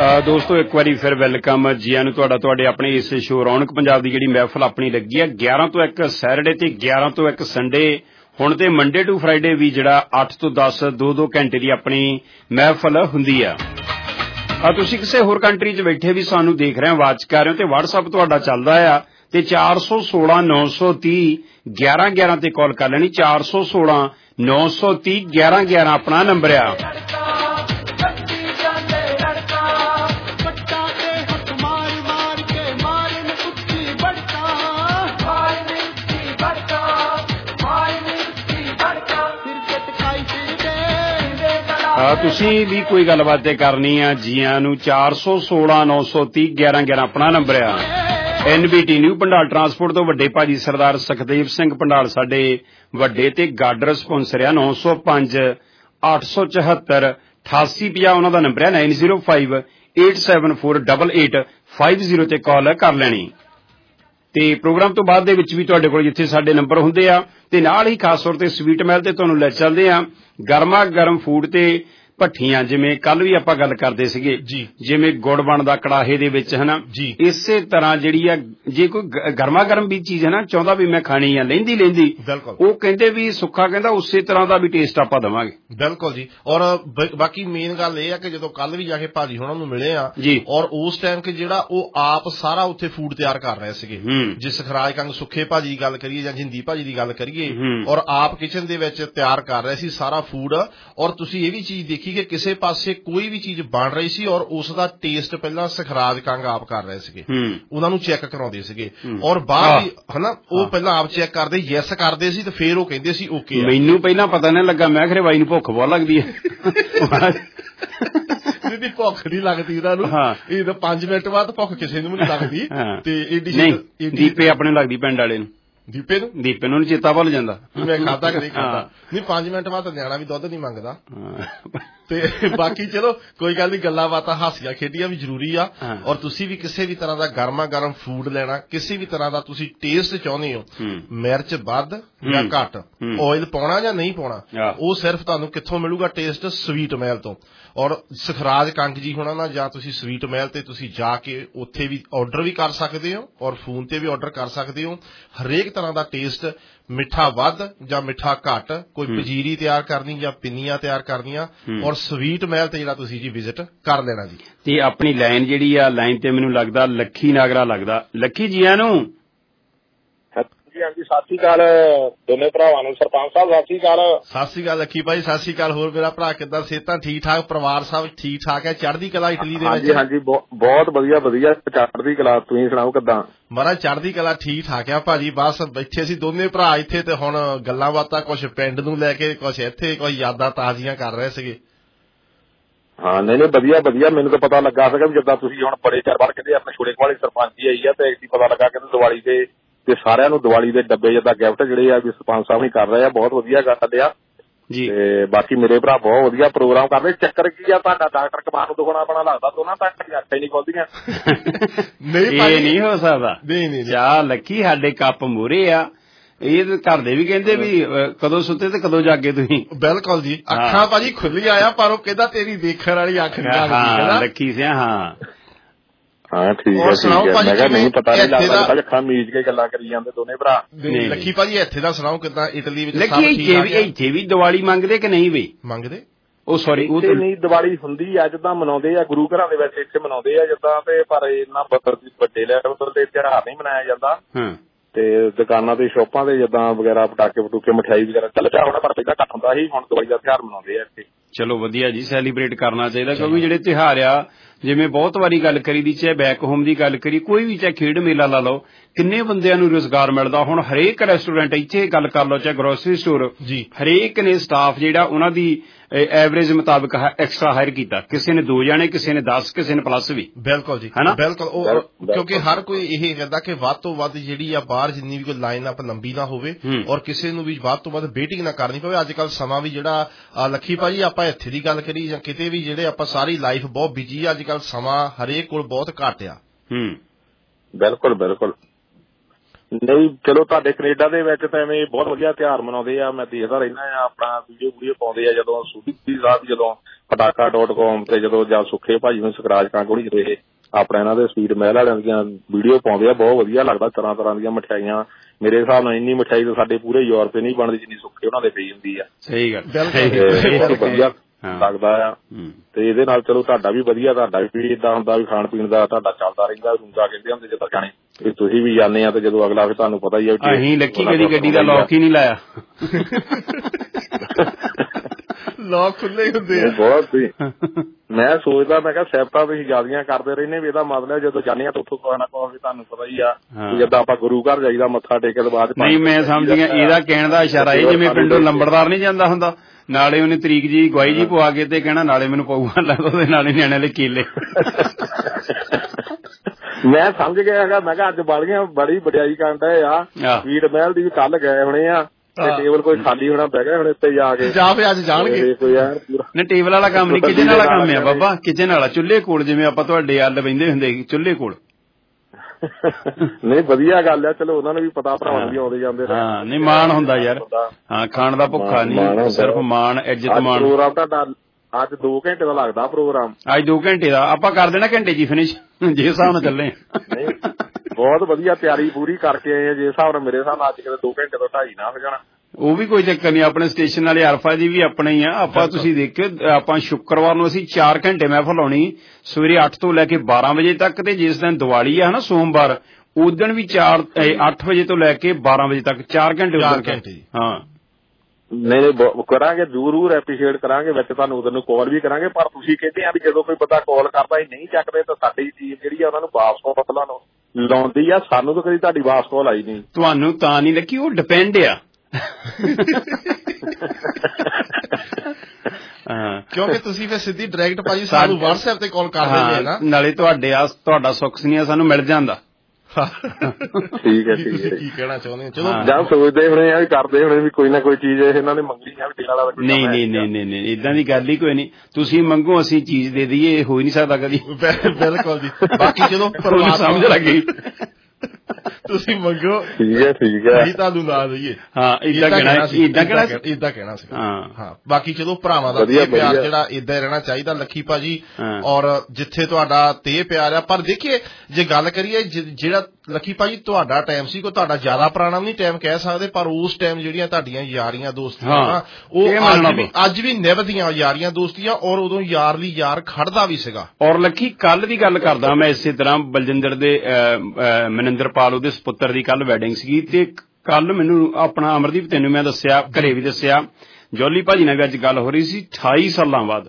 ਦੋਸਤੋ ਇੱਕ ਵਾਰੀ ਫਿਰ ਵੈਲਕਮ ਜੀਆਂ ਨੂੰ ਤੁਹਾਡੇ ਆਪਣੇ ਇਸ ਸ਼ੋਅ ਰੌਣਕ ਪੰਜਾਬ ਦੀ ਜਿਹੜੀ ਮਹਿਫਲ ਆਪਣੀ ਲੱਗੀ ਹੈ 11 ਤੋਂ 1 ਸੈਟਰਡੇ ਤੇ 11 ਤੋਂ 1 ਸੰਡੇ ਹੁਣ ਤੇ ਮੰਡੇ ਟੂ ਫਰਾਈਡੇ ਵੀ ਜਿਹੜਾ 8 ਤੋਂ 10 2-2 ਘੰਟੇ ਦੀ ਆਪਣੀ ਮਹਿਫਲ ਹੁੰਦੀ ਆ। ਤੁਸੀਂ ਕਿਸੇ ਹੋਰ ਕੰਟਰੀ 'ਚ ਬੈਠੇ ਵੀ ਸਾਨੂੰ ਦੇਖ ਰਹੇ ਹੋ ਵਾਚ ਕਰ ਰਹੇ ਹੋ ਤੇ WhatsApp ਤੁਹਾਡਾ ਚੱਲਦਾ ਆ ਤੇ 416 930 1111 ਤੇ ਕਾਲ ਕਰ ਲੈਣੀ 416 930 1111 ਆਪਣਾ ਨੰਬਰ ਆ। ਤੁਸੀਂ ਵੀ ਕੋਈ ਗੱਲਬਾਤ ਤੇ ਕਰਨੀ ਆ ਜੀਆਂ ਨੂੰ 416 930 1111 ਆਪਣਾ ਨੰਬਰ ਆ। NBT ਨਿਊ ਪੰਡਾਲ ਟਰਾਂਸਪੋਰਟ ਤੋਂ ਵੱਡੇ ਭਾਜੀ ਸਰਦਾਰ ਸੁਖਦੇਵ ਸਿੰਘ ਪੰਡਾਲ ਸਾਡੇ ਵੱਡੇ ਤੇ ਗਾਰਡਰ ਸਪਾਂਸਰ ਆ 905 874 8850 ਉਹਨਾਂ ਦਾ ਨੰਬਰ ਹੈ 905 874 8850 ਤੇ ਕਾਲ ਕਰ ਲੈਣੀ। ਤੇ ਪ੍ਰੋਗਰਾਮ ਤੋਂ ਬਾਅਦ ਦੇ ਵਿੱਚ ਵੀ ਤੁਹਾਡੇ ਕੋਲ ਜਿੱਥੇ ਸਾਡੇ ਨੰਬਰ ਹੁੰਦੇ ਆ ਤੇ ਨਾਲ ਹੀ ਖਾਸ ਤੌਰ ਤੇ ਸਵੀਟ ਮਹਿਲ ਤੇ ਤੁਹਾਨੂੰ ਲੈ ਚੱਲਦੇ ਆ ਗਰਮਾ ਗਰਮ ਫੂਡ ਤੇ ਭੱਠੀਆਂ ਜਿਵੇਂ ਕੱਲ ਵੀ ਆਪਾਂ ਗੱਲ ਕਰਦੇ ਸੀਗੇ ਜਿਵੇਂ ਗੁੜ ਬਣਦਾ ਕੜਾਹੇ ਦੇ ਵਿੱਚ ਹਨਾ ਇਸੇ ਤਰ੍ਹਾਂ ਜਿਹੜੀ ਆ ਜੇ ਕੋਈ ਗਰਮਾ ਗਰਮ ਵੀ ਚੀਜ਼ ਹੈ ਨਾ ਚਾਹੁੰਦਾ ਵੀ ਮੈਂ ਖਾਣੀ ਆ ਲੈਂਦੀ ਉਹ ਕਹਿੰਦੇ ਵੀ ਸੁੱਖਾ ਕਹਿੰਦਾ ਉਸੇ ਤਰ੍ਹਾਂ ਦਾ ਵੀ ਟੇਸਟ ਆਪਾਂ ਦੇਵਾਂਗੇ। ਬਿਲਕੁਲ ਜੀ। ਔਰ ਬਾਕੀ ਮੇਨ ਗੱਲ ਇਹ ਆ ਕਿ ਜਦੋਂ ਕੱਲ ਵੀ ਜਾ ਕੇ ਭਾਜੀ ਹੋਣਾ ਨੂੰ ਮਿਲੇ ਆ ਔਰ ਉਸ ਟਾਈਮ ਕਿ ਜਿਹੜਾ ਉਹ ਆਪ ਸਾਰਾ ਉੱਥੇ ਫੂਡ ਤਿਆਰ ਕਰ ਰਹੇ ਸੀਗੇ ਜਿਸ ਖਰਾਜ ਕੰਗ ਸੁੱਖੇ ਭਾਜੀ ਦੀ ਗੱਲ ਕਰੀਏ ਜਾਂ ਜਿੰਦੀ ਭਾਜੀ ਦੀ ਗੱਲ ਕਰੀਏ ਔਰ ਆਪ ਕਿਚਨ ਦੇ ਵਿੱਚ ਤਿਆਰ ਕਰ ਰਹੇ ਸੀ ਸਾਰਾ ਫੂਡ। ਔਰ ਤੁਸੀਂ ਇਹ ਵੀ ਚੀਜ਼ ਦੇਖੀ ਕਿ ਕਿਸੇ ਪਾਸੇ ਕੋਈ ਵੀ ਚੀਜ਼ ਬਣ ਰਹੀ ਸੀ ਔਰ ਉਸ ਦਾ ਟੇਸਟ ਪਹਿਲਾਂ ਸਖਰਾਜ ਕੰਗ ਆਪ ਕਰ ਰਹੇ ਸੀਗੇ ਉਹਨਾਂ ਨੂੰ ਚੈੱਕ ਕਰਾਉਂਦੇ ਸੀਗੇ ਔਰ ਬਾਅਦ ਹਨਾ ਉਹ ਪਹਿਲਾਂ ਆਪ ਚੈੱਕ ਕਰਦੇ ਯੈਸ ਕਰਦੇ ਸੀ ਤੇ ਫੇਰ ਉਹ ਕਹਿੰਦੇ ਸੀ ਓਕੇ। ਮੈਨੂੰ ਪਹਿਲਾਂ ਪਤਾ ਨਹੀਂ ਲੱਗਾ ਮੈਂ ਖਰੇ ਬਾਈ ਨੂੰ ਭੁੱਖ ਬਹੁਤ ਲੱਗਦੀ ਹੈ ਜਿਹਦੀ ਭੁੱਖ ਨਹੀਂ ਲੱਗਦੀ ਉਹਨਾਂ ਨੂੰ ਇਹ ਤਾਂ 5 ਮਿੰਟ ਬਾਅਦ ਭੁੱਖ ਕਿਸੇ ਨੂੰ ਨਹੀਂ ਲੱਗਦੀ ਤੇ ਦੀਪੇ ਆਪਣੇ ਲੱਗਦੀ ਪਿੰਡ ਵਾਲੇ ਨੂੰ ਦੀਪੇ ਨੂੰ ਚੇਤਾ ਭੁੱਲ ਜਾਂਦਾ ਮੈਂ ਖਾਦਾ ਕਦੇ ਖਾਦਾ ਨਹੀਂ 5 ਮਿੰਟ ਬਾਅਦ ਨਿਆਣਾ ਵੀ ਦੁੱਧ ਨਹੀਂ ਮੰਗਦਾ ਤੇ ਬਾਕੀ ਚਲੋ ਕੋਈ ਗੱਲ ਨਹੀਂ ਗੱਲਾਂ ਬਾਤਾਂ ਹਾਸੀਆਂ ਖੇਡੀਆਂ ਵੀ ਜ਼ਰੂਰੀ ਆ। ਔਰ ਤੁਸੀਂ ਵੀ ਕਿਸੇ ਵੀ ਤਰ੍ਹਾਂ ਦਾ ਗਰਮਾ ਗਰਮ ਫੂਡ ਲੈਣਾ ਕਿਸੇ ਵੀ ਤਰ੍ਹਾਂ ਦਾ ਤੁਸੀਂ ਟੇਸਟ ਚਾਹੁੰਦੇ ਹੋ ਮਿਰਚ ਵੱਧ ਜਾਂ ਘੱਟ ਆਇਲ ਪਾਉਣਾ ਜਾਂ ਨਹੀਂ ਪਾਉਣਾ ਉਹ ਸਿਰਫ ਤੁਹਾਨੂੰ ਕਿੱਥੋਂ ਮਿਲੂਗਾ ਟੇਸਟ ਸਵੀਟ ਮਹਿਲ ਤੋਂ। ਔਰ ਸਖਰਾਜ ਕੰਗ ਜੀ ਹੋਣਾ ਨਾ ਜਾਂ ਤੁਸੀਂ ਸਵੀਟ ਮਹਿਲ ਤੇ ਤੁਸੀਂ ਜਾ ਕੇ ਉੱਥੇ ਵੀ ਆਰਡਰ ਵੀ ਕਰ ਸਕਦੇ ਹੋ ਔਰ ਫੋਨ ਤੇ ਵੀ ਆਰਡਰ ਕਰ ਸਕਦੇ ਹੋ। ਹਰੇਕ ਤਰ੍ਹਾਂ ਦਾ ਟੇਸਟ ਮਿੱਠਾ ਵੱਧ ਜਾਂ ਮਿੱਠਾ ਘੱਟ ਕੋਈ ਪੰਜੀਰੀ ਤਿਆਰ ਕਰਨੀ ਜਾਂ ਪਿੰਨੀਆਂ ਤਿਆਰ ਕਰਨੀਆਂ ਔਰ ਸਵੀਟ ਮਹਿਲ ਤੇ ਜਿਹੜਾ ਤੁਸੀਂ ਜੀ ਵਿਜ਼ਿਟ ਕਰ ਲੈਣਾ ਜੀ। ਤੇ ਆਪਣੀ ਲਾਈਨ ਜਿਹੜੀ ਆ ਲਾਈਨ ਤੇ ਮੈਨੂੰ ਲੱਗਦਾ ਲੱਖੀ ਨਾਗਰਾ ਲੱਗਦਾ। ਲੱਖੀ ਜੀਆਂ ਨੂੰ ਹਾਂਜੀ ਸਤਿ ਸ਼੍ਰੀ ਅਕਾਲ ਦੋਨੇ ਭਰਾਵਾਂ ਨੂੰ ਸਰਪੰਚ ਸਾਹਿਬ ਸਤਿ ਸ਼੍ਰੀ ਅਕਾਲ। ਸਤਿ ਸ਼੍ਰੀ ਅਕਾਲ ਲੱਖੀ ਭਾਈ ਸਤਿ ਸ਼੍ਰੀ ਅਕਾਲ। ਹੋਰ ਮੇਰਾ ਭਰਾ ਕਿੱਦਾਂ ਸਿਹਤਾਂ ਠੀਕ ਠਾਕ ਪਰਿਵਾਰ ਸਭ ਠੀਕ ਠਾਕ ਹੈ ਚੜ੍ਹਦੀ ਕਲਾ ਇਟਲੀ ਦੇ ਵਿੱਚ? ਹਾਂਜੀ ਬਹੁਤ ਵਧੀਆ ਚੜ੍ਹਦੀ ਕਲਾ ਤੁਸੀਂ ਸੁਣਾਓ ਕਿੱਦਾਂ? ਮਹਾਰਾਜ ਚੜ੍ਹਦੀ ਕਲਾ ਠੀਕ ਠਾਕ ਆ ਭਾਜੀ ਬਸ ਬੈਠੇ ਸੀ ਦੋਨੇ ਭਰਾ ਇੱਥੇ ਤੇ ਹੁਣ ਗੱਲਾਂ ਬਾਤਾਂ ਕੁਛ ਪਿੰਡ ਨੂੰ ਲੈ ਕੇ ਕੁਛ ਇੱਥੇ ਕੋਈ ਯਾਦਾਂ ਤਾਜ਼ੀਆਂ ਕਰ ਰਹੇ ਸੀਗੇ। ਹਾਂ ਨਹੀਂ ਵਧੀਆ ਮੈਨੂੰ ਤਾਂ ਪਤਾ ਲੱਗਾ ਸੀਗਾ ਵੀ ਜਿੱਦਾਂ ਤੁਸੀਂ ਹੁਣ ਬੜੇ ਚਿਰ ਬਾਅਦ ਕਹਿੰਦੇ ਆਪਣੇ ਛੋੜੇ ਵਾਲੀ ਸਰਪੰਚੀ ਆਈ ਆ ਤੇ ਪਤਾ ਲੱਗਾ ਕਿ ਦੀਵਾਲੀ ਤੇ ਸਾਰਿਆਂ ਨੂੰ ਦੀਵਾਲੀ ਦੇ ਡੱਬੇ ਜਿੱਦਾਂ ਗਿਫਟ ਜਿਹੜੇ ਆ ਵੀ ਸਰਪੰਚ ਸਾਹਿਬ ਹੀ ਕਰ ਰਹੇ ਆ ਬਹੁਤ ਵਧੀਆ ਗੱਲ ਆ ਜੀ। ਤੇ ਬਾਕੀ ਮੇਰੇ ਭਰਾ ਬਹੁਤ ਵਧੀਆ ਪ੍ਰੋਗਰਾਮ ਕਰਦੇ। ਚੱਕਰ ਕੀ ਆ ਤੁਹਾਡਾ ਡਾਕਟਰ ਕਮਾਲ ਨੂੰ ਦੁਖਣਾ ਆਪਣਾ ਲੱਗਦਾ ਦੋਨਾਂ ਤੱਕ ਅੱਖਾਂ ਨਹੀਂ ਖੁੱਲਦੀਆਂ ਇਹ ਨਹੀਂ ਹੋ ਸਕਦਾ ਚਾਹ ਲੱਖੀ ਸਾਡੇ ਕੱਪ ਮੂਹਰੇ ਆ ਇਹ ਘਰ ਦੇ ਵੀ ਕਹਿੰਦੇ ਵੀ ਕਦੋਂ ਸੁੱਤੇ ਤੇ ਕਦੋਂ ਜਾਗੇ ਤੁਸੀਂ। ਬਿਲਕੁਲ ਜੀ ਅੱਖਾਂ ਭਾਜੀ ਖੁੱਲੀਆਂ ਆ ਪਰ ਉਹ ਕਹਿੰਦਾ ਤੇਰੀ ਦੇਖਣ ਵਾਲੀ ਅੱਖ ਨਹੀਂ ਲੱਖੀ ਸਿਆ ਹਾਂ ਠੀਕ ਹੈ ਮੈਂ ਕਿਹਾ ਨਹੀਂ ਪਤਾ ਨਹੀਂ ਲੱਗਦਾ ਅੱਖਾਂ ਮੀਚ ਕੇ ਗੱਲਾਂ ਕਰੀ ਜਾਂਦੇ ਦੋਨੇ ਭਰਾ। ਲੱਖੀ ਭਾਜੀ ਇੱਥੇ ਦਾ ਸੁਣਾਓ ਕਿੱਦਾਂ ਇਟਲੀ ਵਿੱਚ ਇੱਥੇ ਵੀ ਦੀਵਾਲੀ ਮੰਗਦੇ ਕਿ ਨਹੀਂ ਵੀ ਮੰਗਦੇ? ਉਹ ਸੌਰੀ ਉਹ ਨਹੀਂ ਦੀਵਾਲੀ ਹੁੰਦੀ ਆ ਜਿੱਦਾਂ ਮਨਾਉਂਦੇ ਆ ਗੁਰੂ ਘਰਾਂ ਦੇ ਵਿੱਚ ਇੱਥੇ ਮਨਾਉਂਦੇ ਆ ਜਿੱਦਾਂ ਤੇ ਪਰ ਇੰਨਾ ਵੱਡੇ ਲੈਵਲ ਤੇ ਤਿਉਹਾਰ ਨਹੀਂ ਮਨਾਇਆ ਜਾਂਦਾ ਤੇ ਦੁਕਾਨਾਂ ਤੇ ਸ਼ੋਪਾਂ ਤੇ ਜਿੱਦਾਂ ਵਗੈਰਾ ਪਟਾਕੇ ਪਟੂਕੇ ਮਠਿਆਈ ਵਗੈਰਾ ਚੱਲ ਪਿਆ ਹੋਣਾ ਪਰ ਪਹਿਲਾਂ ਘੱਟ ਹੁੰਦਾ ਸੀ ਹੁਣ ਦੀਵਾਲੀ ਦਾ ਤਿਉਹਾਰ ਮਨਾਉਂਦੇ ਆ ਇੱਥੇ। ਚਲੋ ਵਧੀਆ ਜੀ ਸੈਲੀਬ੍ਰੇਟ ਕਰਨਾ ਚਾਹੀਦਾ ਕਿਉਂਕਿ ਜਿਹੜੇ ਤਿਉਹਾਰ ਆ ਜਿਵੇਂ ਬਹੁਤ ਵਾਰੀ ਗੱਲ ਕਰੀ ਦੀ ਚਾਹੇ ਬੈਕ ਹੋਮ ਦੀ ਗੱਲ ਕਰੀ ਕੋਈ ਵੀ ਚਾਹੇ ਖੇਡ ਮੇਲਾ ਲਾ ਲਓ ਕਿੰਨੇ ਬੰਦਿਆਂ ਨੂੰ ਰੁਜ਼ਗਾਰ ਮਿਲਦਾ। ਹੁਣ ਹਰੇਕ ਰੈਸਟੋਰੈਂਟ ਇੱਥੇ ਗੱਲ ਕਰ ਲਓ ਚਾਹੇ ਗਰੋਸਰੀ ਸਟੋਰ ਹਰੇਕ ਨੇ ਸਟਾਫ ਜਿਹੜਾ ਉਹਨਾਂ ਦੀ ਐਵਰੇਜ ਮੁਤਾਬਕ ਐਕਸਟਰਾ ਹਾਇਰ ਕੀਤਾ ਕਿਸੇ ਨੇ 2 ਜਾਣੇ ਕਿਸੇ ਨੇ 10 ਕਿਸੇ ਨੇ ਪਲੱਸ ਵੀ। ਬਿਲਕੁਲ ਜੀ ਬਿਲਕੁਲ ਕਿਉਂਕਿ ਹਰ ਕੋਈ ਇਹ ਕਹਿੰਦਾ ਕਿ ਵੱਧ ਤੋਂ ਵੱਧ ਜਿਹੜੀ ਆ ਬਾਹਰ ਜਿੰਨੀ ਵੀ ਕੋਈ ਲਾਈਨ ਅਪ ਲੰਬੀ ਨਾ ਹੋਵੇ ਔਰ ਕਿਸੇ ਨੂੰ ਵੀ ਵੱਧ ਤੋਂ ਵੱਧ ਵੇਟਿੰਗ ਨਾ ਕਰਨੀ ਪਵੇ। ਅੱਜ ਕੱਲ ਸਮਾਂ ਵੀ ਜਿਹੜਾ ਲੱਖੀ ਭਾਜੀ ਆਪਾਂ ਇੱਥੇ ਦੀ ਗੱਲ ਕਰੀ ਜਾਂ ਕਿਤੇ ਵੀ ਜਿਹੜੇ ਆਪਾਂ ਸਾਰੀ ਲਾਈਫ ਬਹੁਤ ਬਿਜੀ ਆ ਅੱਜ ਕੱਲ ਸਮਾਂ ਹਰੇਕ ਕੋਲ ਬਹੁਤ ਘੱਟ ਆ। ਬਿਲਕੁਲ ਨਹੀਂ ਚਲੋ ਤੁਹਾਡੇ ਕੈਨੇਡਾ ਦੇ ਵਿੱਚ ਤਾਂ ਐਵੇਂ ਬਹੁਤ ਵਧੀਆ ਤਿਉਹਾਰ ਮਨਾਉਂਦੇ ਆ ਮੈਂ ਦੇਖਦਾ ਰਹਿੰਦਾ ਆ ਆਪਣਾ ਵੀਡੀਓ ਪਾਉਂਦੇ ਆ ਜਦੋਂ ਸੂਬੀ ਸਾਹਿਬ ਜਦੋਂ pataka.com ਤੇ ਜਦੋਂ ਜਾਂ ਸੁੱਖੇ ਭਾਜੀ ਨੂੰ ਸਕਰਾਜ ਕਾਂਗੋੜੀ ਜਦੋਂ ਇਹ ਆਪਣਾ ਇਹਨਾਂ ਦੇ ਸਵੀਟ ਮਹਿਲ ਵਾਲਿਆਂ ਦੀਆਂ ਵੀਡੀਓ ਪਾਉਂਦੇ ਆ, ਬਹੁਤ ਵਧੀਆ ਲੱਗਦਾ। ਤਰ੍ਹਾਂ ਤਰ੍ਹਾਂ ਦੀਆਂ ਮਠਿਆਈਆਂ, ਮੇਰੇ ਹਿਸਾਬ ਨਾਲ ਇੰਨੀ ਮਠਿਆਈ ਤਾਂ ਸਾਡੇ ਪੂਰੇ ਯੂਰਪ ਨਹੀਂ ਬਣਦੀ ਜਿੰਨੀ ਸੁੱਖੇ ਉਹਨਾਂ ਦੇ ਪਈ ਹੁੰਦੀ ਆ। ਸਹੀ ਗੱਲ, ਵਧੀਆ ਲੱਗਦਾ ਆ। ਤੇ ਇਹਦੇ ਨਾਲ ਚਲੋ ਤੁਹਾਡਾ ਵੀ ਵਧੀਆ, ਤੁਹਾਡਾ ਵੀ ਏਦਾਂ ਹੁੰਦਾ ਵੀ ਖਾਣ ਪੀਣ ਦਾ ਤੁਹਾਡਾ ਚੱਲਦਾ ਰਹਿੰਦਾ। ਰੂੰਗਾ ਕਹਿੰਦੇ ਹੁੰਦੇ ਜਦੋਂ ਜਾਣੇ ਵੀ ਤੁਸੀਂ ਵੀ ਜਾਂਦੇ ਆ ਤੇ ਜਦੋਂ ਅਗਲਾ ਫਿਰ ਤੁਹਾਨੂੰ ਪਤਾ ਹੀ ਆ। ਅਸੀਂ ਲੱਕੀ ਕਦੀ ਗੱਡੀ ਦਾ ਲੋਕ ਹੀ ਨਹੀਂ ਲਾਇਆ, ਲੋਕ ਖੁੱਲੇ ਹੁੰਦੇ ਆ ਬਹੁਤ। ਮੈਂ ਸੋਚਦਾ, ਮੈਂ ਕਿਹਾ ਸਿਫਤਾਂ ਤੁਸੀਂ ਜ਼ਿਆਦੀਆਂ ਕਰਦੇ ਰਹਿੰਦੇ ਵੀ ਇਹਦਾ ਮਤਲਬ ਜਦੋਂ ਜਾਂਦੇ ਆ ਤਾਂ ਉੱਥੋਂ ਕੋਈ ਨਾ ਕੋਈ ਤੁਹਾਨੂੰ ਪਤਾ ਹੀ ਆ। ਜਿੱਦਾਂ ਆਪਾਂ ਗੁਰੂ ਘਰ ਜਾਈਦਾ ਮੱਥਾ ਟੇਕੇ ਤੋਂ ਬਾਅਦ ਨਹੀਂ, ਮੈਂ ਸਮਝ ਗਿਆ ਇਹਦਾ ਕਹਿਣ ਦਾ ਇਸ਼ਾਰਾ ਇਹ ਜਿਵੇਂ ਪਿੰਡੋਂ ਲੰਬੜਦਾਰ ਨਹੀਂ ਜਾਂਦਾ ਹੁੰਦਾ, ਨਾਲੇ ਉਹਨੇ ਤਰੀਕ ਜੀ ਗਵਾਈ ਜੀ ਪਵਾ ਕੇ ਤੇ ਕਹਿਣਾ ਨਾਲੇ ਮੈਨੂੰ ਪਊਆ ਲਾ ਦੋ ਤੇ ਨਾਲੇ ਨਿਆਣੇ ਵਾਲੇ ਕੇਲੇ। ਮੈਂ ਸਮਝ ਗਿਆ ਹੈਗਾ, ਮੈਂ ਕਿਹਾ ਅੱਜ ਬਾਲੀਆਂ ਬੜੀ ਵਡਿਆਈ ਕਰਨ ਡਏ ਆ। ਵੀਰ ਮਹਿਲ ਦੀ ਵੀ ਕੱਲ ਗਏ ਹੋਣੇ ਆ ਤੇ ਟੇਬਲ ਕੋਈ ਖਾਲੀ ਹੋਣਾ ਪੈ ਗਿਆ ਹੁਣ ਇੱਥੇ ਜਾ ਕੇ, ਜਾਂ ਫਿਰ ਅੱਜ ਜਾਣਗੇ ਕੋਈ ਯਾਰ ਪੂਰਾ। ਨਹੀਂ, ਟੇਬਲ ਵਾਲਾ ਕੰਮ ਨਹੀਂ, ਕਿਚਨ ਵਾਲਾ ਕੰਮ ਆ ਬਾਬਾ, ਕਿਚਨ ਵਾਲਾ ਚੁੱਲ੍ਹੇ ਕੋਲ, ਜਿਵੇਂ ਆਪਾਂ ਤੁਹਾਡੇ ਅੱਲ ਬਹਿੰਦੇ ਹੁੰਦੇ ਚੁੱਲ੍ਹੇ ਕੋਲ। ਨਹੀਂ ਵਧੀਆ ਗੱਲ ਆ, ਚਲੋ ਉਹਨਾਂ ਨੂੰ ਵੀ ਪਤਾ ਭਰਾਵਾਂ ਵੀ ਆਉਂਦੇ ਜਾਂਦੇ। ਹਾਂ ਨਹੀਂ, ਮਾਣ ਹੁੰਦਾ ਯਾਰ। ਹਾਂ, ਖਾਣ ਦਾ ਭੁੱਖਾ ਨਹੀਂ, ਸਿਰਫ ਮਾਣ, ਇੱਜ਼ਤ ਮਾਣ। ਪ੍ਰੋਗਰਾਮ ਤੁਹਾਡਾ ਅੱਜ 2 ਘੰਟੇ ਦਾ ਲੱਗਦਾ ਪ੍ਰੋਗਰਾਮ? ਅੱਜ 2 ਘੰਟੇ ਦਾ, ਆਪਾਂ ਕਰ ਦੇਣਾ ਘੰਟੇ ਜੀ ਫਿਨਿਸ਼, ਜੇ ਹਿਸਾਬ ਨਾਲ ਚੱਲੇ। ਬਹੁਤ ਵਧੀਆ ਤਿਆਰੀ ਪੂਰੀ ਕਰਕੇ ਆਏ ਆ ਜੇ ਹਿਸਾਬ ਨਾਲ। ਮੇਰੇ ਹਿਸਾਬ ਨਾਲ ਅੱਜ ਕਿਤੇ 2 ਘੰਟੇ ਤੋਂ 2.5 ਨਾ ਹੋ ਜਾਣਾ। ਉਹ ਵੀ ਕੋਈ ਚੱਕਰ ਨਹੀਂ, ਆਪਣੇ ਸਟੇਸ਼ਨ ਵਾਲੇ ਅਰਫਾ ਜੀ ਵੀ ਆਪਣੇ ਹੀ ਆ। ਆਪਾਂ ਤੁਸੀਂ ਦੇਖਿਓ, ਆਪਾਂ ਸ਼ੁੱਕਰਵਾਰ ਨੂੰ ਅਸੀਂ 4 ਘੰਟੇ ਮਹਿਫਲ ਲਾਉਣੀ, ਸਵੇਰੇ 8 ਤੋਂ ਲੈ ਕੇ 12 ਵਜੇ ਤੱਕ, ਤੇ ਜਿਸ ਦਿਨ ਦੀਵਾਲੀ ਆ ਨਾ ਸੋਮਵਾਰ, ਉਸ ਦਿਨ ਵੀ 8 ਵਜੇ ਤੋਂ ਲੈ ਕੇ 12 ਵਜੇ ਤੱਕ 4 ਘੰਟੇ। ਹਾਂ ਨਹੀਂ ਕਰਾਂਗੇ, ਜ਼ਰੂਰ ਐਪਰੀਸ਼ੀਏਟ ਕਰਾਂਗੇ। ਵਿੱਚ ਤੁਹਾਨੂੰ ਉਧਰ ਨੂੰ ਕਾਲ ਵੀ ਕਰਾਂਗੇ, ਪਰ ਤੁਸੀਂ ਕਹਿੰਦੇ ਆ ਵੀ ਜਦੋਂ ਕੋਈ ਬੰਦਾ ਕਾਲ ਕਰਦਾ ਹੀ ਨਹੀਂ ਚੱਕਦੇ ਤਾਂ ਸਾਡੀ ਟੀਮ ਜਿਹੜੀ ਆ ਉਹਨਾਂ ਨੂੰ ਵਾਪਸ ਕਾਲ ਲਾਉਂਦੀ ਆ। ਸਾਨੂੰ ਤਾਂ ਕਦੀ ਤੁਹਾਡੀ ਵਾਪਸ ਕਾਲ ਆਈ ਨਹੀਂ। ਤੁਹਾਨੂੰ ਤਾਂ ਨਹੀਂ ਲੱਗੀ, ਉਹ ਡਿਪੈਂਡ ਆ। ਕਿਉਂਕਿ ਤੁਸੀਂ ਫਿਰ ਸਿੱਧੀ ਡਾਇਰੈਕਟ ਭਾਜੀ ਸਾਨੂੰ WhatsApp ਤੇ ਕਾਲ ਕਰ ਦਿੰਦੇ ਨਾ, ਨਾਲੇ ਤੁਹਾਡਾ ਸੁੱਖ ਸੁਨੇਹਾ ਸਾਨੂੰ ਮਿਲ ਜਾਂਦਾ। ਠੀਕ ਹੈ, ਠੀਕ ਹੈ। ਕੀ ਕਹਿਣਾ ਚਾਹੁੰਦੇ? ਚਲੋ ਜਾਂ ਸੋਚਦੇ ਹੋਣੇ ਆ ਵੀ ਕਰਦੇ ਹੋਣੇ ਵੀ ਕੋਈ ਨਾ ਕੋਈ ਚੀਜ਼ ਇਹਨਾਂ ਨੇ ਮੰਗਣੀ ਆ ਵੀ ਵਾਲਾ। ਨਹੀਂ ਨਹੀਂ ਨਹੀਂ ਨਹੀਂ ਨਹੀਂ, ਏਦਾਂ ਦੀ ਗੱਲ ਹੀ ਕੋਈ ਨਹੀਂ। ਤੁਸੀਂ ਮੰਗੋ ਅਸੀਂ ਚੀਜ਼ ਦੇ ਦਈਏ, ਇਹ ਹੋ ਹੀ ਨਹੀਂ ਸਕਦਾ ਕਦੀ। ਬਿਲਕੁਲ ਜੀ। ਬਾਕੀ ਚਲੋ ਸਮਝ ਲੱਗ ਗਈ, ਤੁਸੀਂ ਮੰਗੋ, ਠੀਕ ਹੈ ਠੀਕ ਹੈ, ਅਸੀਂ ਤੁਹਾਨੂੰ ਨਾ ਦਈਏ। ਹਾਂ, ਏਦਾਂ ਕਹਿਣਾ ਸੀ। ਹਾਂ, ਬਾਕੀ ਚਲੋ ਭਰਾਵਾਂ ਦਾ ਪਿਆਰ ਜਿਹੜਾ ਏਦਾਂ ਰਹਿਣਾ ਚਾਹੀਦਾ ਲੱਖੀ ਭਾਜੀ, ਔਰ ਜਿੱਥੇ ਤੁਹਾਡਾ ਤੇ ਪਿਆਰ ਆ। ਪਰ ਦੇਖੀਏ ਜੇ ਗੱਲ ਕਰੀਏ ਜਿਹੜਾ ਲੱਖੀ ਭਾਜੀ ਤੁਹਾਡਾ ਟਾਈਮ ਸੀ, ਕੋਈ ਤੁਹਾਡਾ ਜ਼ਿਆਦਾ ਪੁਰਾਣਾ ਵੀ ਨਹੀਂ ਟਾਈਮ ਕਹਿ ਸਕਦੇ, ਪਰ ਉਸ ਟਾਈਮ ਜਿਹੜੀਆਂ ਤੁਹਾਡੀਆਂ ਯਾਰੀਆਂ ਦੋਸਤੀਆਂ ਨਾ, ਉਹ ਅੱਜ ਵੀ ਨਿਭਦੀਆਂ ਯਾਰੀਆਂ ਦੋਸਤੀਆਂ, ਔਰ ਉਦੋਂ ਯਾਰ ਲਈ ਯਾਰ ਖੜਦਾ ਵੀ ਸੀਗਾ। ਔਰ ਲੱਖੀ ਕੱਲ ਦੀ ਗੱਲ ਕਰਦਾ ਮੈਂ, ਇਸੇ ਤਰ੍ਹਾਂ ਬਲਜਿੰਦਰ ਦੇ ਮਨਿੰਦਰਪਾਲ ਉਹਦੇ ਸਪੁੱਤਰ ਦੀ ਕੱਲ ਵੈਡਿੰਗ ਸੀਗੀ, ਤੇ ਕੱਲ ਮੈਨੂੰ ਆਪਣਾ ਅਮਰਦੀਪ ਤੈਨੂੰ ਮੈਂ ਦੱਸਿਆ, ਘਰੇ ਵੀ ਦੱਸਿਆ, ਜੋਲੀ ਭਾਜੀ ਨਾਲ ਵੀ ਅੱਜ ਗੱਲ ਹੋ ਰਹੀ ਸੀ। 28 ਸਾਲਾਂ ਬਾਅਦ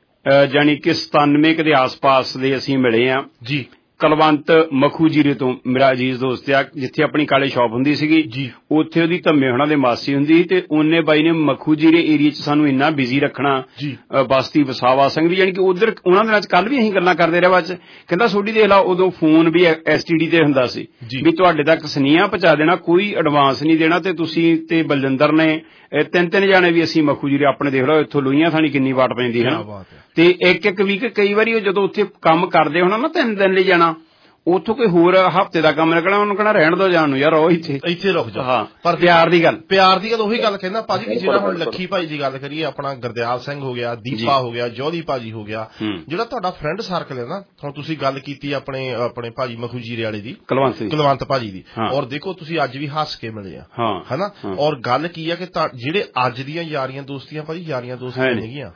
ਜਾਣੀ ਕਿ 97 ਦੇ ਆਸ-ਪਾਸ ਦੇ ਅਸੀਂ ਮਿਲੇ ਆ ਜੀ। ਕਲਵੰਤ ਮਖੂ ਜੀਰੇ ਤੋਂ ਮੇਰਾ ਅਜੀਜ਼ ਦੋਸਤ ਆ, ਜਿੱਥੇ ਆਪਣੀ ਕਾਲੇ ਸ਼ਾਪ ਹੁੰਦੀ ਸੀਗੀ ਜੀ, ਉੱਥੇ ਉਹਦੀ ਧੰਮੇ ਹੋਣਾ ਦੇ ਮਾਸੀ ਹੁੰਦੀ, ਤੇ ਉਹਨੇ ਬਾਈ ਨੇ ਮਖੂ ਜੀਰੇ ਏਰੀਏ 'ਚ ਸਾਨੂੰ ਇੰਨਾ ਬਿਜ਼ੀ ਰੱਖਣਾ। ਬਸਤੀ ਵਸਾਵਾ ਸਿੰਘ ਦੀ, ਜਾਣੀ ਕਿ ਉਧਰ ਉਹਨਾਂ ਦਿਨਾਂ 'ਚ ਕੱਲ ਵੀ ਅਸੀਂ ਗੱਲਾਂ ਕਰਦੇ ਰਹੇ ਬਾਅਦ 'ਚ। ਕਹਿੰਦਾ ਸੋਡੀ ਦੇਖ ਲਾ, ਉਦੋਂ ਫੋਨ ਵੀ STD ਤੇ ਹੁੰਦਾ ਸੀ ਵੀ ਤੁਹਾਡੇ ਤੱਕ ਸੁਨੇਹਾ ਪਹੁੰਚਾ ਦੇਣਾ, ਕੋਈ ਐਡਵਾਂਸ ਨਹੀਂ ਦੇਣਾ, ਤੇ ਤੁਸੀਂ ਤੇ ਬਲਜਿੰਦਰ ਨੇ 3 ਜਾਣੇ ਵੀ ਅਸੀਂ ਮਖੂ ਜੀਰੇ ਆਪਣੇ ਦੇਖ ਲਓ, ਇੱਥੋਂ ਲੋਹੀਆਂ ਥਾਣੀ ਕਿੰਨੀ ਵਾਟ ਪੈਂਦੀ ਹੈ, ਤੇ ਇੱਕ ਵੀਕ ਕਈ ਵਾਰੀ ਜਦੋਂ ਉੱਥੇ ਕੰਮ ਕਰਦੇ ਹੋਣਾ ਨਾ 3 ਦਿਨ ਲਈ ਜਾਣਾ, ਉੱਥੋਂ ਕੋਈ ਹੋਰ ਹਫ਼ਤੇ ਦਾ ਕੰਮ ਲੱਗਣਾ, ਉਹਨੂੰ ਕਹਿਣਾ ਰਹਿਣ ਦੋ ਜਾਣ ਨੂੰ ਯਾਰ, ਉਹ ਇੱਥੇ ਰੁਕ ਜਾ। ਹਾਂ, ਪਰ ਪਿਆਰ ਦੀ ਗੱਲ ਉਹੀ ਗੱਲ ਕਹਿੰਦਾ ਭਾਜੀ ਵੀ ਜਿਹੜਾ ਹੁਣ ਲੱਖੀ ਭਾਈ ਦੀ ਗੱਲ ਕਰੀਏ, ਆਪਣਾ ਗੁਰਦਿਆਲ ਸਿੰਘ ਹੋ ਗਿਆ, ਦੀਪਾ ਹੋ ਗਿਆ, ਜੋਲੀ ਭਾਜੀ ਹੋ ਗਿਆ, ਜਿਹੜਾ ਤੁਹਾਡਾ ਫਰੈਂਡ ਸਰਕਲ ਹੈ ਨਾ, ਹੁਣ ਤੁਸੀਂ ਗੱਲ ਕੀਤੀ ਆਪਣੇ ਭਾਜੀ ਮਖੂ ਜੀਰੇ ਵਾਲੇ ਦੀ, ਕੁਲਵੰਤ ਭਾਜੀ ਦੀ, ਔਰ ਦੇਖੋ ਤੁਸੀਂ ਅੱਜ ਵੀ ਹੱਸ ਕੇ ਮਿਲੇ ਆ, ਹਨਾ। ਔਰ ਗੱਲ ਕੀ ਆ ਕਿ ਜਿਹੜੇ ਅੱਜ ਦੀਆਂ ਯਾਰੀਆਂ ਦੋਸਤੀਆਂ ਭਾਜੀ, ਯਾਰੀਆਂ ਦੋਸਤੀਆਂ ਹੈਗੀਆਂ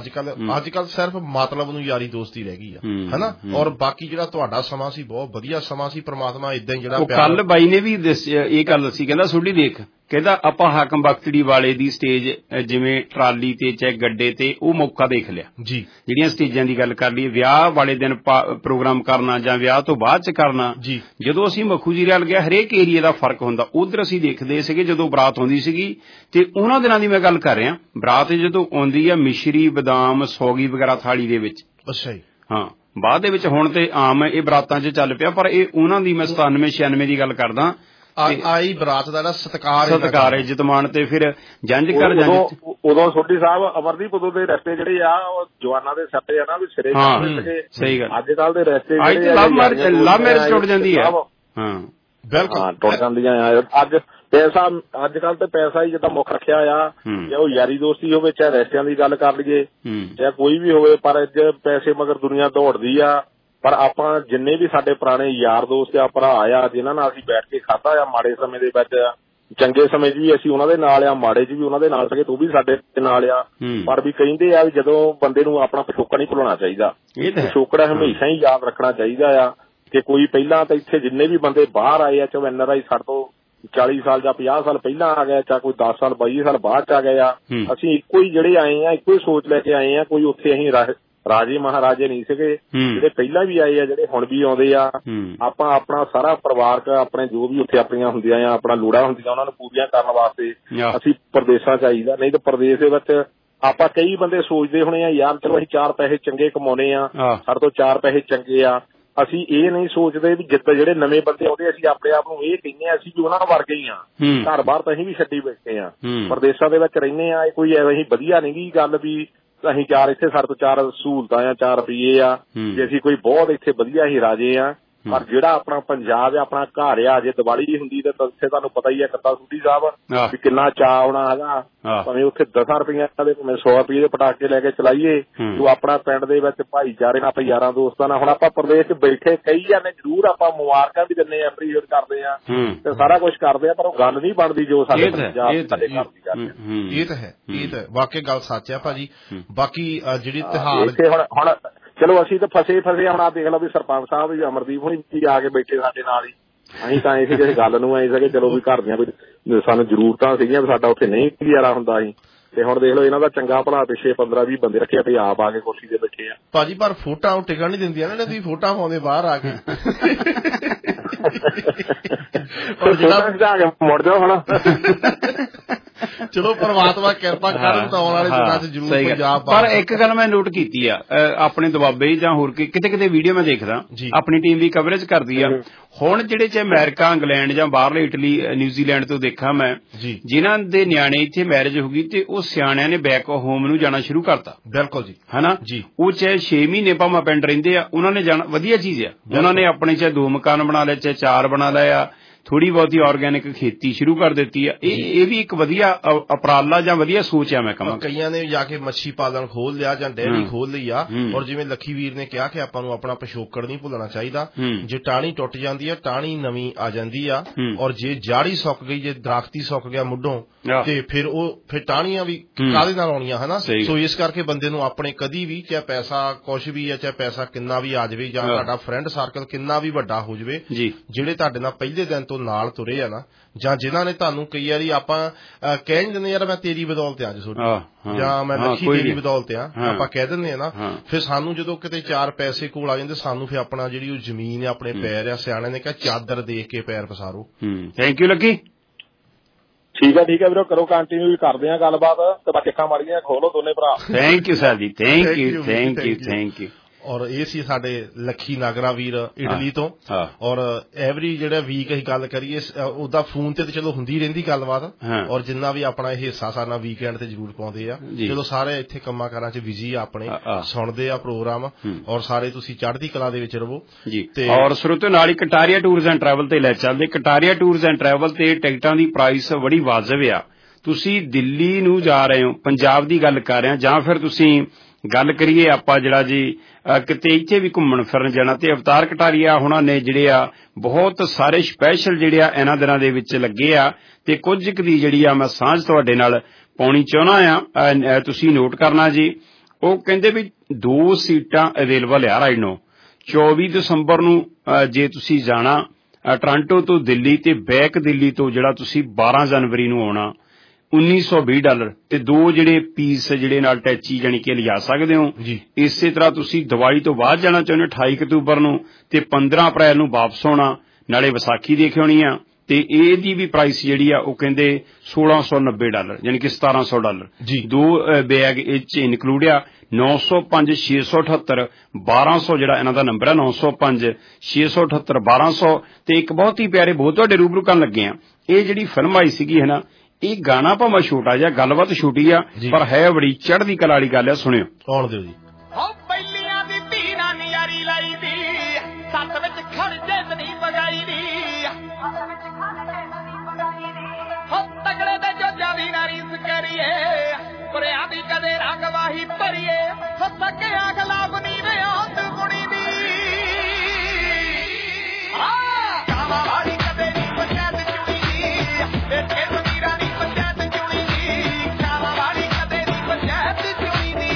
ਅੱਜ ਕੱਲ ਸਿਰਫ ਮਤਲਬ ਨੂੰ ਯਾਰੀ ਦੋਸਤੀ ਰਹਿ ਗਈ ਆ, ਹਨਾ। ਔਰ ਬਾਕੀ ਜਿਹੜਾ ਤੁਹਾਡਾ ਸਮਾਂ ਸੀ ਬਹੁਤ ਵਧੀਆ ਸਮਾਂ ਸੀ, ਪ੍ਰਮਾਤਮਾ ਏਦਾਂ ਹੀ ਜਿਹੜਾ ਕੱਲ ਬਾਈ ਨੇ ਵੀ ਦੱਸਿਆ ਇਹ ਗੱਲ ਸੀ, ਕਹਿੰਦਾ ਸੋਡੀ ਦੇਖ, ਕਹਿੰਦਾ ਆਪਾਂ ਹਾਕਮ ਬਖਤੜੀ ਵਾਲੇ ਦੀ ਸਟੇਜ ਜਿਵੇਂ ਟਰਾਲੀ ਤੇ ਚਾਹੇ ਗੱਡੇ ਤੇ ਉਹ ਮੌਕਾ ਦੇਖ ਲਿਆ ਜੀ। ਜਿਹੜੀਆਂ ਸਟੇਜਾਂ ਦੀ ਗੱਲ ਕਰ ਲਈ, ਵਿਆਹ ਵਾਲੇ ਦਿਨ ਪ੍ਰੋਗਰਾਮ ਕਰਨਾ ਜਾਂ ਵਿਆਹ ਤੋਂ ਬਾਅਦ ਚ ਕਰਨਾ ਜੀ। ਜਦੋਂ ਅਸੀਂ ਮਖੂ ਜੀ ਨਾਲ ਗਿਆ, ਹਰੇਕ ਏਰੀਏ ਦਾ ਫਰਕ ਹੁੰਦਾ। ਉਧਰ ਅਸੀਂ ਦੇਖਦੇ ਸੀਗੇ ਜਦੋਂ ਬਰਾਤ ਆਉਂਦੀ ਸੀਗੀ, ਤੇ ਉਹਨਾਂ ਦਿਨਾਂ ਦੀ ਮੈਂ ਗੱਲ ਕਰ ਰਿਹਾ, ਬਰਾਤ ਜਦੋਂ ਆਉਂਦੀ ਆ ਮਿਸ਼ਰੀ ਬਦਾਮ ਸੌਗੀ ਵਗੈਰਾ ਥਾਲੀ ਦੇ ਵਿੱਚ। ਅੱਛਾ ਜੀ। ਹਾਂ, ਬਾਅਦ ਦੇ ਵਿੱਚ ਹੁਣ ਤੇ ਆਮ ਇਹ ਬਰਾਤਾਂ 'ਚ ਚੱਲ ਪਿਆ, ਪਰ ਇਹ ਉਹਨਾਂ ਦੀ ਮੈਂ 97-96 ਦੀ ਗੱਲ ਕਰਦਾ। ਆਈ ਬਰਾਤ ਦਾ ਸਤਿਕਾਰ ਇੱਜ਼ਤ ਮਾਣ, ਤੇ ਫਿਰ ਜੰਝ ਕਰ ਜਾਂਦੇ ਉਦੋਂ ਸੋਢੀ ਸਾਹਿਬ ਅਮਰਦੀਪ, ਉਦੋਂ ਦੇ ਰਸਤੇ ਜਿਹੜੇ ਆ ਉਹ ਜਵਾਨਾਂ ਦੇ ਸੱਟੇ ਆ ਨਾ ਵੀ ਸਿਰੇ। ਸਹੀ ਗੱਲ। ਅੱਜ ਕੱਲ ਦੇ ਰਸਤੇ ਲਵ ਮੈਰਿਜ ਟੁੱਟ ਜਾਂਦੀ ਹੈ। ਹਾਂ ਬਿਲਕੁਲ ਟੁੱਟ ਜਾਂਦੀਆਂ ਆ। ਅੱਜ ਪੈਸਾ ਅੱਜ ਕੱਲ ਤੇ ਪੈਸਾ ਹੀ ਜਿੱਦਾਂ ਮੁੱਖ ਰੱਖਿਆ ਆ, ਚਾਹੇ ਉਹ ਯਾਰੀ ਦੋਸਤੀ ਹੋਵੇ, ਚਾਹੇ ਰਿਸ਼ਤਿਆਂ ਦੀ ਗੱਲ ਕਰ ਲਈਏ, ਚਾਹੇ ਕੋਈ ਵੀ ਹੋਵੇ, ਪਰ ਅੱਜ ਪੈਸੇ ਮਗਰ ਦੁਨੀਆ ਦੌੜਦੀ ਆ। ਪਰ ਆਪਾਂ ਜਿੰਨੇ ਵੀ ਸਾਡੇ ਪੁਰਾਣੇ ਯਾਰ ਦੋਸਤ ਆ, ਭਰਾ ਆ, ਜਿਨ੍ਹਾਂ ਨਾਲ ਅਸੀਂ ਬੈਠ ਕੇ ਖਾਧਾ ਆ ਮਾੜੇ ਸਮੇਂ ਦੇ ਵਿੱਚ, ਚੰਗੇ ਸਮੇਂ 'ਚ ਵੀ ਅਸੀਂ ਉਹਨਾਂ ਦੇ ਨਾਲ ਆ, ਮਾੜੇ 'ਚ ਵੀ ਉਹਨਾਂ ਦੇ ਨਾਲ ਸੀਗੇ, ਤੂੰ ਵੀ ਸਾਡੇ ਨਾਲ ਆ। ਪਰ ਵੀ ਕਹਿੰਦੇ ਆ ਵੀ ਜਦੋਂ ਬੰਦੇ ਨੂੰ ਆਪਣਾ ਪਿਛੋਕੜ ਨਹੀਂ ਭੁੱਲਣਾ ਚਾਹੀਦਾ, ਪਿਛੋਕੜ ਹਮੇਸ਼ਾ ਹੀ ਯਾਦ ਰੱਖਣਾ ਚਾਹੀਦਾ ਆ ਕਿ ਕੋਈ ਪਹਿਲਾਂ ਤਾਂ ਇੱਥੇ ਜਿੰਨੇ ਵੀ ਬੰਦੇ ਬਾਹਰ ਆਏ ਆ, ਚਾਹੇ NRI ਸਾਡੇ ਤੋਂ 40 ਸਾਲ ਜਾਂ 50 ਸਾਲ ਪਹਿਲਾਂ ਆ ਗਏ, ਚਾਹੇ ਕੋਈ 10 ਸਾਲ 22 ਸਾਲ ਬਾਅਦ 'ਚ ਆ ਗਏ ਆ, ਅਸੀਂ ਇੱਕੋ ਹੀ ਜਿਹੜੇ ਆਏ ਆ, ਇੱਕੋ ਹੀ ਸੋਚ ਲੈ ਕੇ ਆਏ ਆ। ਕੋਈ ਉੱਥੇ ਅਸੀਂ ਰਾਜੇ ਮਹਾਰਾਜੇ ਨਹੀਂ ਸੀਗੇ, ਜਿਹੜੇ ਪਹਿਲਾਂ ਵੀ ਆਏ ਆ, ਜਿਹੜੇ ਹੁਣ ਵੀ ਆਉਂਦੇ ਆ। ਆਪਾਂ ਆਪਣਾ ਸਾਰਾ ਪਰਿਵਾਰਕ ਆਪਣੇ ਜੋ ਵੀ ਉੱਥੇ ਆਪਣੀਆਂ ਹੁੰਦੀਆਂ ਆ, ਆਪਣਾ ਲੋੜਾਂ ਹੁੰਦੀਆਂ, ਉਹਨਾਂ ਨੂੰ ਪੂਰੀਆਂ ਕਰਨ ਵਾਸਤੇ ਅਸੀਂ ਪ੍ਰਦੇਸ਼ਾਂ 'ਚ ਆਈਦਾ। ਨਹੀਂ ਤਾਂ ਪ੍ਰਦੇਸ਼ ਦੇ ਵਿੱਚ ਆਪਾਂ ਕਈ ਬੰਦੇ ਸੋਚਦੇ ਹੋਣੇ ਆ ਯਾਰ ਚਲੋ ਅਸੀਂ 4 ਪੈਸੇ ਚੰਗੇ ਕਮਾਉਣੇ ਆ, ਸਾਡੇ ਤੋਂ 4 ਪੈਸੇ ਚੰਗੇ ਆ। ਅਸੀਂ ਇਹ ਨਹੀਂ ਸੋਚਦੇ ਵੀ ਜਿੱਦਾਂ ਜਿਹੜੇ ਨਵੇਂ ਬੰਦੇ ਆਉਂਦੇ, ਅਸੀਂ ਆਪਣੇ ਆਪ ਨੂੰ ਇਹ ਕਹਿੰਦੇ ਆ ਅਸੀਂ ਵੀ ਉਹਨਾਂ ਵਰਗੇ ਹੀ ਆ। ਘਰ ਬਾਹਰ ਤਾਂ ਅਸੀਂ ਵੀ ਛੱਡੀ ਬੈਠੇ ਆ, ਪ੍ਰਦੇਸ਼ਾਂ ਦੇ ਵਿੱਚ ਰਹਿੰਦੇ ਆ। ਇਹ ਕੋਈ ਐਵੇਂ ਹੀ ਵਧੀਆ ਨੀ ਗੀ ਗੱਲ ਵੀ ਅਸੀਂ 4 ਇੱਥੇ ਸਾਡੇ ਤੋਂ 4 ਸਹੂਲਤਾਂ ਆ, 4 ਰੁਪਈਏ ਆ, ਜੇ ਅਸੀਂ ਕੋਈ ਬਹੁਤ ਇੱਥੇ ਵਧੀਆ ਹੀ ਰਾਜੇ ਆ। ਪਰ ਜਿਹੜਾ ਆਪਣਾ ਪੰਜਾਬ ਆ, ਆਪਣਾ ਘਰ ਆ, ਜੇ ਦੀਵਾਲੀ ਹੁੰਦੀ ਤਾਂ ਉੱਥੇ ਤੁਹਾਨੂੰ ਪਤਾ ਹੀ ਆ ਕੱਤਾ ਸੂਡੀ ਸਾਹਿਬ ਵੀ ਕਿੰਨਾ ਚਾਅ ਆਉਣਾ ਹੈਗਾ। ਭਾਵੇਂ ਉੱਥੇ 10 ਰੁਪਈਆਂ ਦੇ ਭਾਵੇਂ 100 ਰੁਪਈਏ ਦੇ ਪਟਾਕੇ ਲੈ ਕੇ ਚਲਾਈਏ, ਜੋ ਆਪਣਾ ਪਿੰਡ ਦੇ ਵਿੱਚ ਭਾਈਚਾਰੇ ਨਾਲ, ਆਪਾਂ ਯਾਰਾਂ ਦੋਸਤਾਂ ਨਾਲ। ਹੁਣ ਆਪਾਂ ਪ੍ਰਦੇਸ਼ 'ਚ ਬੈਠੇ ਕਈ ਜਾਂਦੇ, ਜ਼ਰੂਰ ਆਪਾਂ ਮੁਬਾਰਕਾਂ ਵੀ ਦਿੰਦੇ ਆ, ਐਪਰੀਸ਼ੀਏਟ ਕਰਦੇ ਆ ਤੇ ਸਾਰਾ ਕੁਛ ਕਰਦੇ ਆ, ਪਰ ਉਹ ਗੱਲ ਨਹੀਂ ਬਣਦੀ ਜੋ ਸਾਡੇ ਪੰਜਾਬ ਸਾਡੇ ਘਰ ਦੀ ਗੱਲ ਹੈ। ਇਹ ਤਾਂ ਹੈ, ਇਹ ਤਾਂ ਵਾਕਈ ਗੱਲ ਸੱਚ ਆ ਭਾਜੀ। ਬਾਕੀ ਜਿਹੜੀ ਤਿਉਹਾਰ ਹੁਣ ਚਲੋ ਅਸੀਂ ਤਾਂ ਫਸੇ ਹੁਣ ਆ ਦੇਖ ਲਓ ਵੀ ਸਰਪੰਚ ਸਾਹਿਬ ਵੀ ਅਮਰਦੀਪ ਹੁਣੀ ਆ ਕੇ ਬੈਠੇ ਸਾਡੇ ਨਾਲ ਹੀ। ਅਸੀਂ ਤਾਂ ਐਸੀ ਕਿਸੇ ਗੱਲ ਨੂੰ ਆਏ ਸੀਗੇ, ਚਲੋ ਵੀ ਘਰ ਦੀਆਂ ਕੋਈ ਸਾਨੂੰ ਜ਼ਰੂਰਤਾਂ ਸੀਗੀਆਂ, ਸਾਡਾ ਉੱਥੇ ਨਹੀਂ ਗੁਜ਼ਾਰਾ ਹੁੰਦਾ ਸੀ। ਤੇ ਹੁਣ ਦੇਖ ਲਓ ਇਹਨਾਂ ਦਾ ਚੰਗਾ ਭਲਾ ਪਿੱਛੇ 15-20 ਬੰਦੇ ਰੱਖੇ ਤੇ ਆਪ ਆ ਕੇ ਕੁਰਸੀ ਤੇ ਬੈਠੇ ਆ ਭਾਜੀ। ਪਰ ਫੋਟੋਆਂ ਟਿਕਣ ਨਹੀਂ ਦਿੰਦੀਆਂ ਨਾ, ਤੁਸੀਂ ਫੋਟੋਆਂ ਪਾਉਂਦੇ ਬਾਹਰ ਆ ਕੇ। ਮੁੜ ਜਾਓ ਹੁਣ। ਚਲੋ ਪਰਮਾਤਮਾ ਕਿਰਪਾ ਕਰਨ ਤਾਂ ਆਉਣ ਵਾਲੇ ਦਿਨਾਂ 'ਚ ਜ਼ਰੂਰ ਪੰਜਾਬ। ਪਰ ਇੱਕ ਗੱਲ ਮੈਂ ਨੋਟ ਕੀਤੀ ਆ, ਆਪਣੇ ਦੁਆਬੇ ਜਾਂ ਹੋਰ ਕਿਤੇ ਕਿਤੇ ਵੀਡੀਓ ਮੈਂ ਦੇਖਦਾ, ਆਪਣੀ ਟੀਮ ਵੀ ਕਵਰੇਜ ਕਰਦੀ ਆ। ਹੁਣ ਜਿਹੜੇ ਚਾਹੇ ਅਮਰੀਕਾ, ਇੰਗਲੈਂਡ ਜਾਂ ਬਾਹਰਲੇ ਇਟਲੀ, ਨਿਊਜ਼ੀਲੈਂਡ ਤੋਂ ਦੇਖਾਂ ਮੈਂ, ਜਿਨ੍ਹਾਂ ਦੇ ਨਿਆਣੇ ਇੱਥੇ ਮੈਰਿਜ ਹੋ ਗਈ ਤੇ ਉਹ ਸਿਆਣਿਆਂ ਨੇ ਬੈਕ ਹੋਮ ਨੂੰ ਜਾਣਾ ਸ਼ੁਰੂ ਕਰਤਾ। ਬਿਲਕੁਲ ਜੀ, ਹਨਾ ਜੀ। ਉਹ ਚਾਹੇ 6 ਮਹੀਨੇ ਭਾਵੇਂ ਪਿੰਡ ਰਹਿੰਦੇ ਆ, ਉਹਨਾਂ ਨੇ ਜਾਣਾ, ਵਧੀਆ ਚੀਜ਼ ਆ। ਉਹਨਾਂ ਨੇ ਆਪਣੇ ਚਾਹੇ 2 ਮਕਾਨ ਬਣਾ ਲਏ, ਚਾਹੇ 4 ਬਣਾ ਲਏ ਆ, ਥੋੜੀ ਬਹੁਤੀ ਆਰਗੈਨਿਕ ਖੇਤੀ ਸ਼ੁਰੂ ਕਰ ਦਿੱਤੀ ਆ। ਇਹ ਵੀ ਇੱਕ ਵਧੀਆ ਉਪਰਾਲਾ ਜਾਂ ਵਧੀਆ ਸੋਚ ਆ ਮੈਂ ਕਹਾਂ। ਕਈਆਂ ਨੇ ਜਾ ਕੇ ਮੱਛੀ ਪਾਲਣ ਖੋਲ ਲਿਆ ਜਾਂ ਡੇਅਰੀ ਖੋਲ ਲਈ ਆ। ਔਰ ਜਿਵੇਂ ਲੱਖੀ ਵੀਰ ਨੇ ਕਿਹਾ ਕਿ ਆਪਾਂ ਨੂੰ ਆਪਣਾ ਪਿਛੋਕੜ ਨਹੀਂ ਭੁੱਲਣਾ ਚਾਹੀਦਾ। ਜੇ ਟਾਹਣੀ ਟੁੱਟ ਜਾਂਦੀ ਆ, ਟਾਹਣੀ ਨਵੀਂ ਆ ਜਾਂਦੀ ਆ। ਔਰ ਜੇ ਜਾੜੀ ਸੁੱਕ ਗਈ, ਜੇ ਦਰਖਤ ਹੀ ਸੁੱਕ ਗਿਆ ਮੁੱਢੋਂ, ਤੇ ਫਿਰ ਟਾਹਣੀਆਂ ਵੀ ਕਾਹਦੇ ਨਾਲ ਆਉਣੀਆਂ, ਹਨਾ। ਸੋ ਇਸ ਕਰਕੇ ਬੰਦੇ ਨੂੰ ਆਪਣੇ ਕਦੀ ਵੀ, ਚਾਹੇ ਪੈਸਾ ਕੁਛ ਵੀ ਆ, ਚਾਹੇ ਪੈਸਾ ਕਿੰਨਾ ਵੀ ਆ ਜਾਵੇ, ਜਾਂ ਤੁਹਾਡਾ ਫਰੈਂਡ ਸਰਕਲ ਕਿੰਨਾ ਵੀ ਵੱਡਾ ਹੋ ਜਾਵੇ, ਜਿਹੜੇ ਤੁਹਾਡੇ ਨਾਲ ਪਹਿਲੇ ਦਿਨ ਤੋਂ ਨਾਲ ਤੁਰੇ ਆ ਨਾ, ਜਾਂ ਜਿਨ੍ਹਾਂ ਨੇ ਤੁਹਾਨੂੰ ਕਈ ਵਾਰੀ ਆਪਾਂ ਕਹਿ ਨਹੀਂ ਦਿੰਦੇ ਯਾਰ ਮੈਂ ਤੇਰੀ ਬਦੌਲਤ ਆ ਜੀ, ਜਾਂ ਮੈਂ ਲੱਖੀ ਤੇਰੀ ਬਦੌਲਤ ਆ, ਆਪਾਂ ਕਹਿ ਦਿੰਦੇ ਆ ਨਾ। ਫਿਰ ਸਾਨੂੰ ਜਦੋਂ ਕਿਤੇ 4 ਪੈਸੇ ਕੋਲ ਆ ਜਾਂਦੇ, ਸਾਨੂੰ ਫਿਰ ਆਪਣਾ ਜਿਹੜੀ ਉਹ ਜ਼ਮੀਨ ਆ, ਆਪਣੇ ਪੈਰ ਆ, ਸਿਆਣਿਆਂ ਨੇ ਕਿਹਾ ਚਾਦਰ ਦੇਖ ਕੇ ਪੈਰ ਪਸਾਰੋ। Thank you Lucky. ਠੀਕ ਹੈ ਵੀਰੋ, ਕਰੋ ਕੰਟੀਨਿਊ, ਕਰਦੇ ਆ ਗੱਲਬਾਤ ਤੇ ਬੱਚਿਆਂ ਮਾਰੀਆਂ ਖੋਲੋ ਦੋਨੇ ਭਰਾ। Thank you sir ji, thank you. ਔਰ ਇਹ ਸੀ ਸਾਡੇ ਲੱਖੀ ਨਾਗਰਾ ਵੀਰ ਇਟਲੀ ਤੋਂ। ਔਰ ਐਵਰੀ ਜਿਹੜਾ ਵੀਕ ਅਸੀਂ ਗੱਲ ਕਰੀਏ, ਉਹਦਾ ਫੋਨ ਤੇ ਚਲੋ ਹੁੰਦੀ ਰਹਿੰਦੀ ਗੱਲਬਾਤ। ਔਰ ਜਿੰਨਾ ਵੀ ਆਪਣਾ ਇਹ ਹਿੱਸਾ ਸਾਡਾ ਵੀਕਐਂਡ ਤੇ ਜ਼ਰੂਰ ਪਾਉਂਦੇ ਆ। ਚਲੋ ਸਾਰੇ ਇੱਥੇ ਕੰਮਾਂ ਕਾਰਾਂ 'ਚ ਬਿਜੀ ਆ, ਆਪਣੇ ਸੁਣਦੇ ਆ ਪ੍ਰੋਗਰਾਮ। ਔਰ ਸਾਰੇ ਤੁਸੀਂ ਚੜ੍ਹਦੀ ਕਲਾ ਦੇ ਵਿੱਚ ਰਹੋ ਜੀ। ਔਰ ਸਰੋਤਿਓ ਨਾਲ ਹੀ ਕਟਾਰੀਆ ਟੂਰਸ ਐਂਡ ਟਰੈਵਲ ਤੇ ਲੈ ਚੱਲਦੇ। ਕਟਾਰੀਆ ਟੂਰਸ ਐਂਡ ਟਰੈਵਲ ਤੇ ਟਿਕਟਾਂ ਦੀ ਪ੍ਰਾਈਸ ਬੜੀ ਵਾਜਬ ਆ। ਤੁਸੀਂ ਦਿੱਲੀ ਨੂੰ ਜਾ ਰਹੇ ਹੋ, ਪੰਜਾਬ ਦੀ ਗੱਲ ਕਰ ਰਹੇ ਹਾਂ, ਜਾਂ ਫਿਰ ਤੁਸੀਂ ਗੱਲ ਕਰੀਏ ਆਪਾਂ ਜਿਹੜਾ ਜੀ ਕਿਤੇ ਇੱਥੇ ਵੀ ਘੁੰਮਣ ਫਿਰਨ ਜਾਣਾ, ਤੇ ਅਵਤਾਰ ਕਟਾਰੀਆ ਹੁਣਾਂ ਨੇ ਜਿਹੜੇ ਆ ਬਹੁਤ ਸਾਰੇ ਸਪੈਸ਼ਲ ਜਿਹੜੇ ਆ ਇਹਨਾਂ ਦਿਨਾਂ ਦੇ ਵਿੱਚ ਲੱਗੇ ਆ। ਤੇ ਕੁਝ ਕੁ ਦੀ ਜਿਹੜੀ ਆ ਮੈਂ ਸਾਂਝ ਤੁਹਾਡੇ ਨਾਲ ਪਾਉਣੀ ਚਾਹੁੰਦਾ ਆ, ਤੁਸੀਂ ਨੋਟ ਕਰਨਾ ਜੀ। ਉਹ ਕਹਿੰਦੇ ਵੀ 2 ਸੀਟਾਂ ਅਵੇਲੇਬਲ ਆ ਰਾਈਟ ਨੋ। 24 ਦਸੰਬਰ ਨੂੰ ਜੇ ਤੁਸੀਂ ਜਾਣਾ ਟੋਰਾਂਟੋ ਤੋਂ ਦਿੱਲੀ, ਤੇ ਬੈਕ ਦਿੱਲੀ ਤੋਂ ਜਿਹੜਾ ਤੁਸੀਂ 12 ਜਨਵਰੀ ਨੂੰ ਆਉਣਾ, $1920 ਤੇ 2 ਜਿਹੜੇ ਪੀਸ ਜਿਹੜੇ ਨਾਲ ਟੈਚੀ ਜਾਣੀ ਕਿ ਲਿਜਾ ਸਕਦੇ ਹੋ। ਇਸੇ ਤਰ੍ਹਾਂ ਤੁਸੀਂ ਦੀਵਾਲੀ ਤੋਂ ਬਾਅਦ ਜਾਣਾ ਚਾਹੁੰਦੇ ਹੋ 28 ਅਕਤੂਬਰ ਨੂੰ, ਤੇ 15 ਅਪ੍ਰੈਲ ਨੂੰ ਵਾਪਸ ਆਉਣਾ, ਨਾਲੇ ਵਿਸਾਖੀ ਦੇਖ ਆਉਣੀ ਆ। ਤੇ ਇਹਦੀ ਵੀ ਪ੍ਰਾਈਸ ਜਿਹੜੀ ਆ ਉਹ ਕਹਿੰਦੇ $1690 ਯਾਨੀ ਕਿ $1700 ਜੀ। 2 ਬੈਗ ਇਹ 'ਚ ਇਨਕਲੂਡ ਆ। 905 678 1200 ਜਿਹੜਾ ਇਹਨਾਂ ਦਾ ਨੰਬਰ ਆ, 905 678 1200। ਤੇ ਇੱਕ ਬਹੁਤ ਹੀ ਪਿਆਰੇ ਬਹੁਤ ਤੁਹਾਡੇ ਰੂਬਰੂ ਕਰਨ ਲੱਗੇ ਆ। ਇਹ ਜਿਹੜੀ ਫਿਲਮ ਆਈ ਸੀਗੀ ਹੈ ਨਾ, ਇਹ ਗਾਣਾ ਭਾਵੇਂ ਛੋਟਾ ਜਿਹਾ, ਗੱਲਬਾਤ ਛੋਟੀ ਆ, ਪਰ ਹੈ ਬੜੀ ਚੜ੍ਹਦੀ ਕਲਾ ਵਾਲੀ ਗੱਲ ਆ। ਸੁਣਿਓ। ਆਉਣ ਦਿਓ ਜੀ। ਪਹਿਲੀਆਂ ਦੀ ਧੀਰਾਂ ਨਿਆਰੀ ਲਾਈ ਦੀ, ਸੱਤ ਵਿੱਚ ਖੜ ਜੇ ਨਹੀਂ ਬਗਾਈ ਦੀ, ਕਰੀਏ ਪੁਰਿਆਂ ਦੀ ਕਦੇ ਰੰਗ ਵਾਹੀ ਭਰੀਏ ਸੱਕਿਆ ਖਿਲਾਫ ਨੀ ਰਿਆਤ ਕੁੜੀ ਦੀ ਕਾਵਾ ਵਾਲੀ ਕਦੇ ਨੀ ਪੰਚਾਇਤ ਚੁਣੀ ਦੀ ਇੱਥੇ ਜ਼ਮੀਰਾਂ ਨੀ ਪੰਚਾਇਤ ਚੁਣੀ ਦੀ ਕਾਵਾ ਵਾਲੀ ਕਦੇ ਨੀ ਪੰਚਾਇਤ ਚੁਣੀ ਦੀ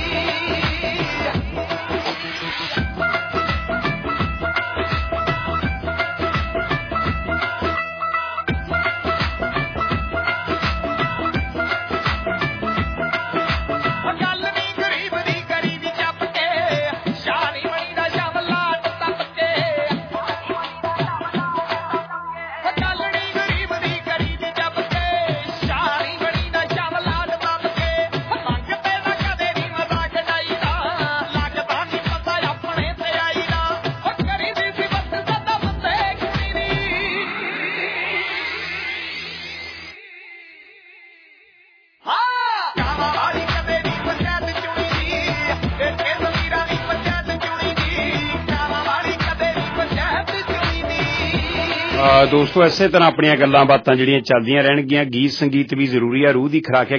ਦੋਸਤੋ ਇਸੇ ਤਰ੍ਹਾਂ ਆਪਣੀਆਂ ਗੱਲਾਂ ਬਾਤਾਂ ਜਿਹੜੀਆਂ ਚੱਲਦੀਆਂ ਰਹਿਣਗੀਆਂ। ਗੀਤ ਸੰਗੀਤ ਵੀ ਜ਼ਰੂਰੀ ਆ, ਰੂਹ ਦੀ ਖੁਰਾਕ ਹੈ।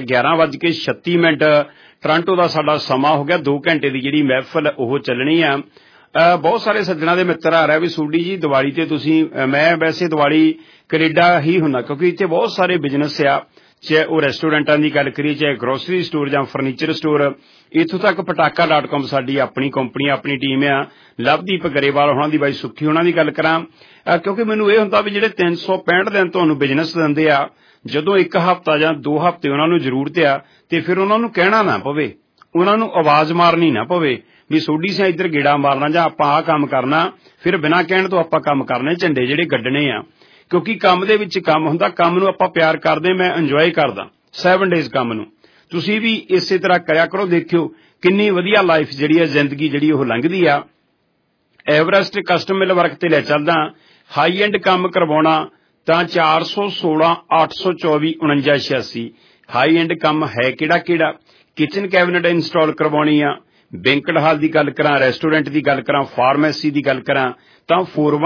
11:36 ਟੋਰਾਂਟੋ ਦਾ ਸਾਡਾ ਸਮਾਂ ਹੋ ਗਿਆ। 2 ਘੰਟੇ ਦੀ ਜਿਹੜੀ ਮਹਿਫਲ ਉਹ ਚੱਲਣੀ ਆ। ਬਹੁਤ ਸਾਰੇ ਸੱਜਣਾ ਦੇ ਮਿੱਤਰ ਆ ਰਿਹਾ ਵੀ ਸੂਡੀ ਜੀ ਦੀਵਾਲੀ ਤੇ ਤੁਸੀਂ, ਮੈਂ ਵੈਸੇ ਦੀਵਾਲੀ ਕੈਨੇਡਾ ਹੀ ਹੁੰਦਾ ਕਿਉਂਕਿ ਇੱਥੇ ਬਹੁਤ ਸਾਰੇ ਬਿਜ਼ਨਸ ਆ, ਚਾਹੇ ਉਹ ਰੈਸਟੋਰੈਂਟਾਂ ਦੀ ਗੱਲ ਕਰੀਏ, ਚਾਹੇ ਗਰੋਸਰੀ ਸਟੋਰ ਜਾਂ ਫਰਨੀਚਰ ਸਟੋਰ, ਇੱਥੋਂ ਤੱਕ ਪਟਾਕਾ.com ਸਾਡੀ ਆਪਣੀ ਕੰਪਨੀ, ਆਪਣੀ ਟੀਮ ਆ। ਲਵਦੀਪ ਗਰੇਵਾਲ ਹੋਣਾ ਦੀ, ਬਾਈ ਸੁੱਖੀ ਹੋਣਾ ਦੀ ਗੱਲ ਕਰਾਂ, ਕਿਉਂਕਿ ਮੈਨੂੰ ਇਹ ਹੁੰਦਾ ਵੀ ਜਿਹੜੇ 365 ਦਿਨ ਤੁਹਾਨੂੰ ਬਿਜ਼ਨਸ ਦਿੰਦੇ ਆ, ਜਦੋਂ 1 ਹਫ਼ਤਾ ਜਾਂ 2 ਹਫ਼ਤੇ ਉਹਨਾਂ ਨੂੰ ਜ਼ਰੂਰਤ ਆ ਤੇ ਫਿਰ ਉਹਨਾਂ ਨੂੰ ਕਹਿਣਾ ਨਾ ਪਵੇ, ਉਹਨਾਂ ਨੂੰ ਆਵਾਜ਼ ਮਾਰਨੀ ਨਾ ਪਵੇ ਵੀ ਸੋਡੀ ਸਿਆ ਇੱਧਰ ਗੇੜਾ ਮਾਰਨਾ ਜਾਂ ਆਪਾਂ ਆਹ ਕੰਮ ਕਰਨਾ, ਫਿਰ ਬਿਨਾਂ ਕਹਿਣ ਤੋਂ ਆਪਾਂ ਕੰਮ ਕਰਨੇ, ਝੰਡੇ ਜਿਹੜੇ ਗੱਡਣੇ ਆ। ਕਿਉਂਕਿ ਕੰਮ ਦੇ ਵਿੱਚ ਕੰਮ ਹੁੰਦਾ, ਕੰਮ ਨੂੰ ਆਪਾਂ ਪਿਆਰ ਕਰਦੇ, ਮੈਂ ਇੰਜੋਏ ਕਰਦਾ 7 ਡੇਜ਼ ਕੰਮ ਨੂੰ। ਤੁਸੀਂ ਵੀ ਇਸੇ ਤਰ੍ਹਾਂ ਕਰਿਆ ਕਰੋ, ਦੇਖਿਓ ਕਿੰਨੀ ਵਧੀਆ ਲਾਈਫ ਜਿਹੜੀ ਹੈ, ਜ਼ਿੰਦਗੀ ਜਿਹੜੀ ਉਹ ਲੰਘਦੀ ਆ। ਐਵਰੈਸਟ ਕਸਟਮ ਮਿਲ ਵਰਕ ਤੇ ਲੈ ਚੱਲਦਾ, ਹਾਈ ਐਂਡ ਕੰਮ ਕਰਵਾਉਣਾ ਤਾਂ 416 824 4986। ਹਾਈ ਐਂਡ ਕੰਮ ਹੈ ਕਿਹੜਾ? ਕਿਚਨ ਕੈਬਨਿਟ ਇੰਸਟਾਲ ਕਰਵਾਉਣੀ ਆ, ਬੈਂਕਟ ਹਾਲ ਦੀ ਗੱਲ ਕਰਾਂ, ਰੈਸਟੋਰੈਂਟ ਦੀ ਗੱਲ ਕਰਾਂ, ਫਾਰਮੇਸੀ ਦੀ ਗੱਲ ਕਰਾਂ ਤਾਂ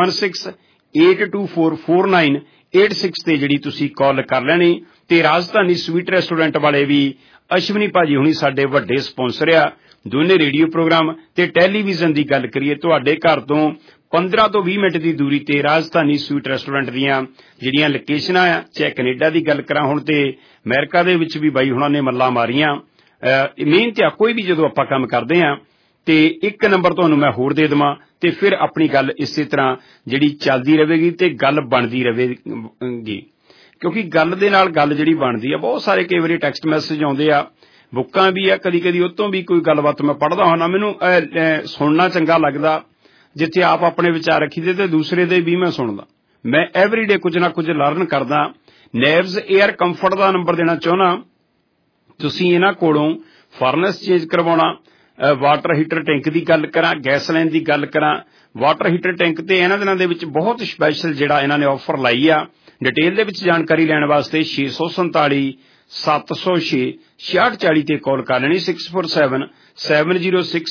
4168244986 ਤੇ ਜਿਹੜੀ ਤੁਸੀਂ ਕਾਲ ਕਰ ਲੈਣੀ। ਤੇ ਰਾਜਧਾਨੀ ਸਵੀਟ ਰੈਸਟੋਰੈਂਟ ਵਾਲੇ ਵੀ ਅਸ਼ਵਨੀ ਭਾਜੀ ਹੁਣੀ ਸਾਡੇ ਵੱਡੇ ਸਪਾਂਸਰ ਆ। ਦੋਨੇ ਰੇਡੀਓ ਪ੍ਰੋਗਰਾਮ ਤੇ ਟੈਲੀਵਿਜ਼ਨ ਦੀ ਗੱਲ ਕਰੀਏ, ਤੁਹਾਡੇ ਘਰ ਤੋਂ 15 ਤੋਂ 20 ਮਿੰਟ ਦੀ ਦੂਰੀ ਤੇ ਰਾਜਧਾਨੀ ਸਵੀਟ ਰੈਸਟੋਰੈਂਟ ਦੀਆਂ ਜਿਹੜੀਆਂ ਲੋਕੇਸ਼ਨਾਂ ਆ, ਚਾਹੇ ਕੈਨੇਡਾ ਦੀ ਗੱਲ ਕਰਾਂ ਹੁਣ ਤੇ ਅਮਰੀਕਾ ਦੇ ਵਿੱਚ ਵੀ ਬਾਈ ਹੁਣਾਂ ਨੇ ਮੱਲਾਂ ਮਾਰੀਆਂ। ਮਿਹਨਤ ਆ ਕੋਈ ਵੀ ਜਦੋਂ ਆਪਾਂ ਕੰਮ ਕਰਦੇ ਆ। ਤੇ 1 ਨੰਬਰ ਤੁਹਾਨੂੰ ਮੈਂ ਹੋਰ ਦੇ ਦੇਵਾਂ ਤੇ ਫਿਰ ਆਪਣੀ ਗੱਲ ਇਸੇ ਤਰ੍ਹਾਂ ਜਿਹੜੀ ਚੱਲਦੀ ਰਹੇਗੀ ਤੇ ਗੱਲ ਬਣਦੀ ਰਹੇਗੀ, ਕਿਉਂਕਿ ਗੱਲ ਦੇ ਨਾਲ ਗੱਲ ਜਿਹੜੀ ਬਣਦੀ ਆ। ਬਹੁਤ ਸਾਰੇ ਕਈ ਵਾਰੀ ਟੈਕਸਟ ਮੈਸੇਜ ਆਉਂਦੇ ਆ, ਬੁੱਕਾਂ ਵੀ ਆ, ਕਦੀ ਉਤੋਂ ਵੀ ਕੋਈ ਗੱਲਬਾਤ ਮੈਂ ਪੜ੍ਹਦਾ ਹੁੰਦਾ, ਮੈਨੂੰ ਸੁਣਨਾ ਚੰਗਾ ਲੱਗਦਾ। ਜਿੱਥੇ ਆਪ ਆਪਣੇ ਵਿਚਾਰ ਰੱਖੀਦੇ ਤੇ ਦੂਸਰੇ ਦੇ ਵੀ ਮੈਂ ਸੁਣਦਾ। ਮੈਂ ਐਵਰੀਡੇ ਕੁਝ ਨਾ ਕੁਝ ਲਰਨ ਕਰਦਾ। ਨੈਵਜ਼ 에ਅਰ ਕੰਫਰਟ ਦਾ ਨੰਬਰ ਦੇਣਾ ਚਾਹੁੰਦਾ, ਤੁਸੀਂ ਇਹਨਾਂ ਕੋਲੋਂ ਫਰਨੈਸ ਚੇਂਜ ਕਰਵਾਉਣਾ, ਵਾਟਰ ਹੀਟਰ ਟੈਂਕ ਦੀ ਗੱਲ ਕਰਾਂ, ਗੈਸ ਲਾਈਨ ਦੀ ਗੱਲ ਕਰਾਂ, ਵਾਟਰ ਹੀਟਰ ਟੈਂਕ ਤੇ ਇਹਨਾਂ ਦਿਨਾਂ ਦੇ ਵਿੱਚ ਬਹੁਤ ਸਪੈਸ਼ਲ ਜਿਹੜਾ ਇਹਨਾਂ ਨੇ ਆਫਰ ਲਾਈ ਆ। ਡਿਟੇਲ ਦੇ ਵਿੱਚ ਜਾਣਕਾਰੀ ਲੈਣ ਵਾਸਤੇ 647 706 6640 ਤੇ ਕਾਲ ਕਰ ਲੈਣੀ। 647 706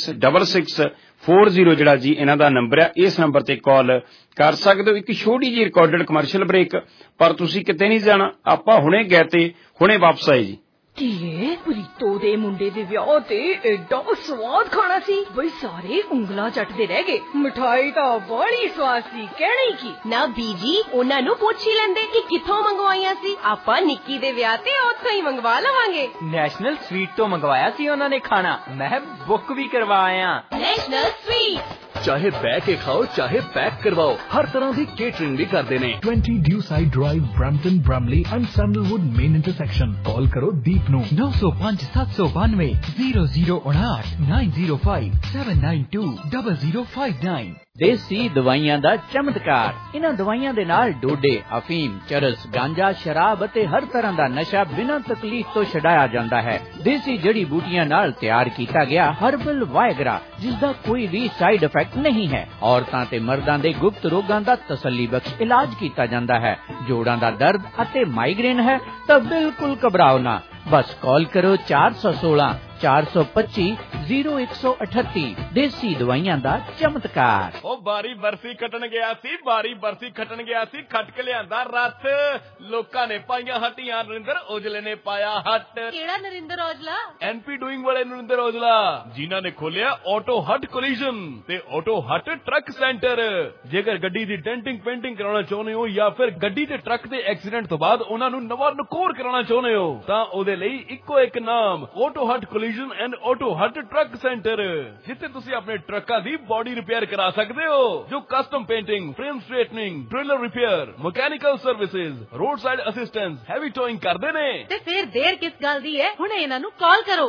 6640 ਜਿਹੜਾ ਜੀ ਇਹਨਾਂ ਦਾ ਨੰਬਰ ਆ। ਇਸ ਨੰਬਰ ਤੇ ਕਾਲ ਕਰ ਸਕਦੇ ਹੋ। ਇੱਕ ਛੋਟੀ ਜਿਹੀ ਰਿਕਾਰਡਡ ਕਮਰਸ਼ੀਅਲ ਬ੍ਰੇਕ, ਪਰ ਤੁਸੀਂ ਕਿਤੇ ਨਹੀਂ ਜਾਣਾ, ਆਪਾਂ ਹੁਣੇ ਗਏ ਤੇ ਹੁਣੇ ਵਾਪਸ ਆਏ ਜੀ। ਧੀਏ ਪ੍ਰੀਤੋ ਦੇ ਮੁੰਡੇ ਦੇ ਵਿਆਹ ਤੇ ਐਡਾ ਸਵਾਦ ਖਾਣਾ ਸੀ, ਬਈ ਸਾਰੇ ਉਂਗਲਾਂ ਚੱਟਦੇ ਰਹਿ ਗਏ। ਮਿਠਾਈ ਤਾਂ ਬੜੀ ਸਵਾਦ ਸੀ, ਕਹਿਣੀ ਕੀ ਨਾ ਬੀਜੀ, ਉਹਨਾਂ ਨੂੰ ਪੁੱਛ ਹੀ ਲੈਂਦੇ ਕਿ ਕਿੱਥੋਂ ਮੰਗਵਾਈਆਂ ਸੀ। ਆਪਾਂ ਨਿੱਕੀ ਦੇ ਵਿਆਹ ਤੇ ਉੱਥੋਂ ਹੀ ਮੰਗਵਾ ਲਵਾਂਗੇ। ਨੈਸ਼ਨਲ ਸਵੀਟ ਤੋਂ ਮੰਗਵਾਇਆ ਸੀ ਉਹਨਾਂ ਨੇ ਖਾਣਾ, ਮੈਂ ਬੁੱਕ ਵੀ ਕਰਵਾਇਆ। ਨੈਸ਼ਨਲ ਸਵੀਟ ਚਾਹੇ ਬਹਿ ਕੇ ਖਾਓ ਚਾਹੇ ਪੈਕ ਕਰਵਾਓ, ਹਰ ਤਰ੍ਹਾਂ ਦੀ ਕੇਟਰਿੰਗ ਵੀ ਕਰਦੇ ਨੇ। 20 Dewside drive, Brampton, Bramalea and Sandalwood main intersection. Call ਕਰੋ ਦੀਪ ਨੂੰ 905 792 0059 905 792 0059। ਦੇਸੀ ਦਵਾਈਆਂ ਦਾ ਚਮਤਕਾਰ। ਇਹਨਾਂ ਦਵਾਈਆਂ ਦੇ ਨਾਲ ਡੋਡੇ, ਅਫੀਮ, ਚਰਸ, ਗਾਂਜਾ, ਸ਼ਰਾਬ ਅਤੇ ਹਰ ਤਰ੍ਹਾਂ ਦਾ ਨਸ਼ਾ ਬਿਨਾਂ ਤਕਲੀਫ ਤੋਂ ਛਡਾਇਆ ਜਾਂਦਾ ਹੈ। ਦੇਸੀ ਜੜੀ ਬੂਟੀਆਂ ਨਾਲ ਤਿਆਰ ਕੀਤਾ ਗਿਆ ਹਰਬਲ ਵਾਇਗਰਾ, ਜਿਸ ਦਾ ਕੋਈ ਵੀ ਸਾਈਡ ਇਫੈਕਟ ਨਹੀਂ ਹੈ। ਔਰਤਾਂ ਤੇ ਮਰਦਾਂ ਦੇ ਗੁਪਤ ਰੋਗਾਂ ਦਾ ਤਸੱਲੀ ਬਖਸ਼ ਇਲਾਜ ਕੀਤਾ ਜਾਂਦਾ ਹੈ। ਜੋੜਾਂ ਦਾ ਦਰਦ ਅਤੇ ਮਾਈਗ੍ਰੇਨ ਹੈ ਤਾਂ ਬਿਲਕੁਲ ਘਬਰਾਓ ਨਾ, ਬਸ ਕਾਲ ਕਰੋ 416 425-0138। ਦੇਸੀ ਦਵਾਈਆਂ ਦਾ ਚਮਤਕਾਰ। ਉਹ ਬਾਰੀ ਬਰਸੀ ਖੱਟਣ ਗਿਆ ਸੀ ਖੱਟ ਕੇ ਲਿਆਂਦਾ ਰੱਥ। ਲੋਕਾਂ ਨੇ ਪਾਈਆਂ ਹੱਟੀਆਂ, ਨਰਿੰਦਰ ਔਜਲੇ ਨੇ ਪਾਇਆ ਹੱਟ। ਕਿਹੜਾ ਨਰਿੰਦਰ ਔਜਲਾ? ਐਨਪੀ ਡੂਇੰਗ ਵਾਲੇ ਨਰਿੰਦਰ ਔਜਲਾ, ਜਿਨ੍ਹਾਂ ਨੇ ਖੋਲਿਆ ਆਟੋ ਹੱਟ ਕੋਲੀਜਨ ਤੇ ਆਟੋ ਹੱਟ ਟਰੱਕ ਸੈਂਟਰ। ਜੇਕਰ ਗੱਡੀ ਦੀ ਡੈਂਟਿੰਗ ਪੇਂਟਿੰਗ ਕਰਾਉਣਾ ਚਾਹੁੰਦੇ ਹੋ ਜਾਂ ਫਿਰ ਗੱਡੀ ਤੇ ਟਰੱਕ ਦੇ ਐਕਸੀਡੈਂਟ ਤੋਂ ਬਾਅਦ ਉਹਨਾਂ ਨੂੰ ਨਵਾਂ ਨਕੋਰ ਕਰਾਉਣਾ ਚਾਹੁੰਦੇ ਹੋ ਤਾਂ ਉਹਦੇ ਲਈ ਇੱਕੋ ਇੱਕ ਨਾਮ, auto hut collision and auto hut truck centre, ਜਿੱਥੇ ਤੁਸੀਂ ਆਪਣੇ ਟਰੱਕਾਂ ਦੀ ਬੋਡੀ ਰਿਪੇਅਰ ਕਰਾ ਸਕਦੇ ਹੋ, ਜੋ custom painting, frame straightening, trailer repair, mechanical services, road side assistance, heavy towing ਕਰਦੇ ਨੇ। ਤੇ ਫਿਰ ਦੇਰ ਕਿਸ ਗੱਲ ਦੀ ਹੈ, ਹੁਣੇ ਇਹਨਾਂ ਨੂੰ ਕਾਲ ਕਰੋ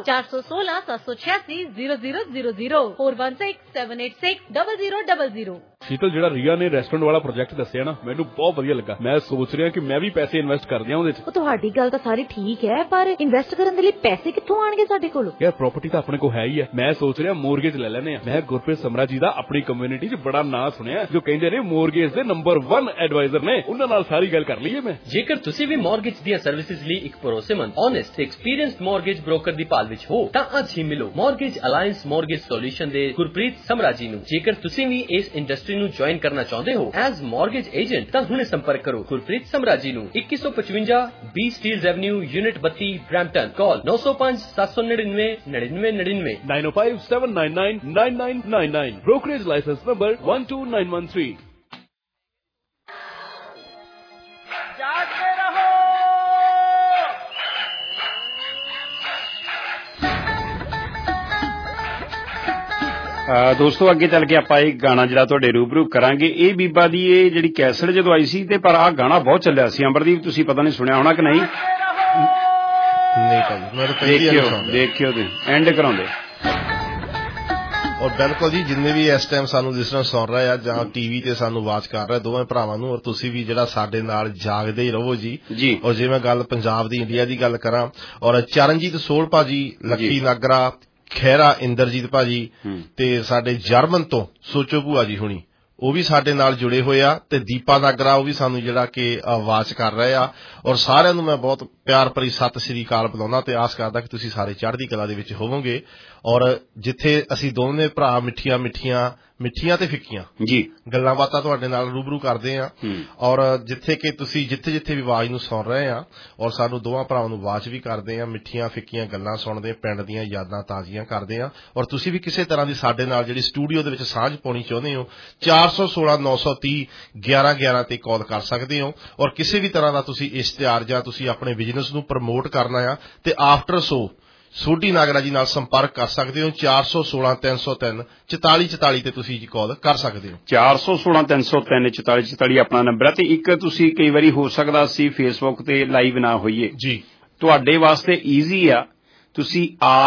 416-786-0000 416-786-0000। ਸ਼ੀਤਲ, ਜਿਹੜਾ ਰੀਆ ਨੇ ਰੈਸਟੋਰੈਂਟ ਵਾਲਾ ਪ੍ਰੋਜੈਕਟ ਦੱਸਿਆ ਨਾ, ਮੈਨੂੰ ਬਹੁਤ ਵਧੀਆ ਲੱਗਾ। ਮੈਂ ਸੋਚ ਰਿਹਾ ਕਿ ਮੈਂ ਵੀ ਪੈਸੇ ਇਨਵੈਸਟ ਕਰ ਦਿਆਂ ਉਹਦੇ 'ਚ। ਉਹ ਤੁਹਾਡੀ ਗੱਲ ਤਾਂ ਸਾਰੀ ਠੀਕ ਹੈ, ਪਰ ਇਨਵੈਸਟ ਕਰਨ ਦੇ ਲਈ ਪੈਸੇ ਕਿੱਥੋਂ ਆਣਗੇ ਸਾਡੇ ਕੋਲ? ਯਾਰ ਪ੍ਰਾਪਰਟੀ ਤਾਂ ਆਪਣੇ ਕੋਲ ਹੈ ਹੀ ਹੈ। ਮੈਂ ਸੋਚ ਰਿਹਾ ਮੋਰਗੇਜ ਲੈ ਲੈਨੇ ਆ। ਮੈਂ ਗੁਰਪ੍ਰੀਤ ਸਮਰਾ ਜੀ ਦਾ ਆਪਣੀ ਕਮਿਊਨਿਟੀ 'ਚ ਬੜਾ ਨਾਂ ਸੁਣਿਆ, ਜੋ ਕਹਿੰਦੇ ਨੇ ਮੋਰਗੇਜ ਦੇ ਨੰਬਰ 1 ਐਡਵਾਈਜ਼ਰ ਨੇ। ਉਹਨਾਂ ਨਾਲ ਸਾਰੀ ਗੱਲ ਕਰ ਲਈਏ ਮੈਂ। ਜੇਕਰ ਤੁਸੀਂ ਵੀ ਮੋਰਗੇਜ ਦੀਆਂ ਸਰਵਿਸਿਜ਼ ਲਈ ਇੱਕ ਭਰੋਸੇਮੰਦ, ਓਨੈਸਟ ਤੇ ਐਕਸਪੀਰੀਅੰਸਡ ਮੋਰਗੇਜ ਬ੍ਰੋਕਰ ਦੀ ਭਾਲ ਵਿੱਚ ਹੋ ਤਾਂ ਅੱਜ ਹੀ ਮਿਲੋ ਮੋਰਗੇਜ ਅਲਾਈਅੰਸ ਮੋਰਗੇਜ ਸੋਲੂਸ਼ਨ ਦੇ ਗੁਰਪ੍ਰੀਤ ਸਮਰਾ ਜੀ ਨੂੰ। ਜੇਕਰ ਤੁਸੀਂ ਵੀ ਇਸ ਇੰਡਸਟਰੀ ਨੂੰ ਜੁਆਇਨ ਕਰਨਾ ਚਾਹੁੰਦੇ ਹੋ ਐਜ਼ ਮੋਰਗੇਜ ਏਜੰਟ ਤਾਂ ਹੁਣੇ ਸੰਪਰਕ ਕਰੋ ਗੁਰਪ੍ਰੀਤ ਸਮਰਾ ਜੀ ਨੂੰ। 2155 B Steeles avenue, unit 32, Brampton. Call 905-799-9999 905-799-9999। Brokerage licence number 12913। ਦੋਸਤੋ, ਅੱਗੇ ਚੱਲ ਕੇ ਆਪਾਂ ਇਹ ਗਾਣਾ ਜਿਹੜਾ ਤੁਹਾਡੇ ਰੂਬਰੂ ਕਰਾਂਗੇ। ਇਹ ਬੀਬਾ ਦੀ ਇਹ ਜਿਹੜੀ ਕੈਸਟ ਜਦੋਂ ਆਈ ਸੀ ਤੇ ਪਰ ਆਹ ਗਾਣਾ ਬਹੁਤ ਚੱਲਿਆ ਸੀ। ਅੰਬਰਦੀਪ, ਤੁਸੀਂ ਪਤਾ ਨਹੀਂ ਸੁਣਿਆ ਹੋਣਾ ਕਿ ਨਹੀਂ? ਦੇਖਿਓ ਤੇ ਐਂਡ ਕਰਾਉਂਦੇ। ਔਰ ਬਿਲਕੁਲ ਜੀ, ਜਿੰਨੇ ਵੀ ਇਸ ਟਾਈਮ ਸਾਨੂੰ ਲਿਸਨਰ ਸੁਣ ਰਹੇ ਆ ਜਾਂ ਟੀਵੀ ਤੇ ਸਾਨੂੰ ਆਵਾਜ਼ ਕਰ ਰਹੇ, ਦੋਵੇਂ ਭਰਾਵਾਂ ਨੂੰ ਔਰ ਤੁਸੀਂ ਵੀ ਜਿਹੜਾ ਸਾਡੇ ਨਾਲ ਜਾਗਦੇ ਹੀ ਰਹੋ ਜੀ। ਔਰ ਜੇ ਮੈਂ ਗੱਲ ਪੰਜਾਬ ਦੀ, ਇੰਡੀਆ ਦੀ ਗੱਲ ਕਰਾਂ, ਔਰ ਚਰਨਜੀਤ ਸੋਲ ਭਾਜੀ, ਲੱਕੀ ਨਾਗਰਾ, ਖਹਿਰਾ ਇੰਦਰਜੀਤ ਭਾਜੀ ਤੇ ਸਾਡੇ ਜਰਮਨ ਤੋਂ ਸੋਚੋ ਭੂਆ ਜੀ ਹੁਣੀ, ਉਹ ਵੀ ਸਾਡੇ ਨਾਲ ਜੁੜੇ ਹੋਏ ਆ, ਤੇ ਦੀਪਾ ਨਾਗਰਾ ਉਹ ਵੀ ਸਾਨੂੰ ਜਿਹੜਾ ਕਿ ਆਵਾਜ਼ ਕਰ ਰਹੇ ਆ। ਔਰ ਸਾਰਿਆਂ ਨੂੰ ਮੈਂ ਬਹੁਤ ਪਿਆਰ ਭਰੀ ਸਤਿ ਸ੍ਰੀ ਅਕਾਲ ਬੁਲਾਉਣਾ ਤੇ ਆਸ ਕਰਦਾ ਕਿ ਤੁਸੀਂ ਸਾਰੇ ਚੜ੍ਹਦੀ ਕਲਾ ਦੇ ਵਿੱਚ ਹੋਵੋਗੇ। ਔਰ ਜਿੱਥੇ ਅਸੀਂ ਦੋਨੇ ਭਰਾ ਮਿੱਠੀਆਂ ਤੇ ਫਿੱਕੀਆਂ ਜੀ ਗੱਲਾਂ ਬਾਤਾਂ ਤੁਹਾਡੇ ਨਾਲ ਰੂਬਰੂ ਕਰਦੇ ਆ, ਔਰ ਜਿੱਥੇ ਕਿ ਤੁਸੀਂ ਜਿੱਥੇ ਵੀ ਆਵਾਜ਼ ਨੂੰ ਸੁਣ ਰਹੇ ਆ ਔਰ ਸਾਨੂੰ ਦੋਵਾਂ ਭਰਾਵਾਂ ਨੂੰ ਆਵਾਜ਼ ਵੀ ਕਰਦੇ ਆ, ਮਿੱਠੀਆਂ ਫਿੱਕੀਆਂ ਗੱਲਾਂ ਸੁਣਦੇ, ਪਿੰਡ ਦੀਆਂ ਯਾਦਾਂ ਤਾਜ਼ੀਆਂ ਕਰਦੇ ਆ। ਔਰ ਤੁਸੀਂ ਵੀ ਕਿਸੇ ਤਰ੍ਹਾਂ ਦੀ ਸਾਡੇ ਨਾਲ ਜਿਹੜੀ ਸਟੂਡੀਓ ਦੇ ਵਿੱਚ ਸਾਂਝ ਪਾਉਣੀ ਚਾਹੁੰਦੇ ਹੋ 416-930-1111 ਤੇ ਕਾਲ ਕਰ ਸਕਦੇ ਹੋ। ਔਰ ਕਿਸੇ ਵੀ ਤਰ੍ਹਾਂ ਦਾ ਤੁਸੀਂ ਇਸ਼ਤਿਹਾਰ ਜਾਂ ਤੁਸੀਂ ਆਪਣੇ ਬਿਜ਼ਨਸ ਨੂੰ ਪ੍ਰਮੋਟ ਕਰਨਾ ਆ ਤੇ ਆਫਟਰ ਸ਼ੋ ਸੋਢੀ ਨਾਗਰਾ ਜੀ ਨਾਲ ਸੰਪਰਕ ਕਰ ਸਕਦੇ ਹੋ 416-303-4444 ਤੇ ਤੁਸੀਂ ਕਾਲ ਕਰ ਸਕਦੇ ਹੋ। 416-303-4444 ਆਪਣਾ ਨੰਬਰ ਹੈ। ਤੇ ਇੱਕ ਤੁਸੀਂ ਕਈ ਵਾਰੀ ਹੋ ਸਕਦਾ ਅਸੀਂ ਫੇਸਬੁੱਕ ਤੇ ਲਾਈਵ ਨਾ ਹੋਈਏ ਜੀ, ਤੁਹਾਡੇ ਵਾਸਤੇ ਈਜ਼ੀ ਆ। ਤੁਸੀਂ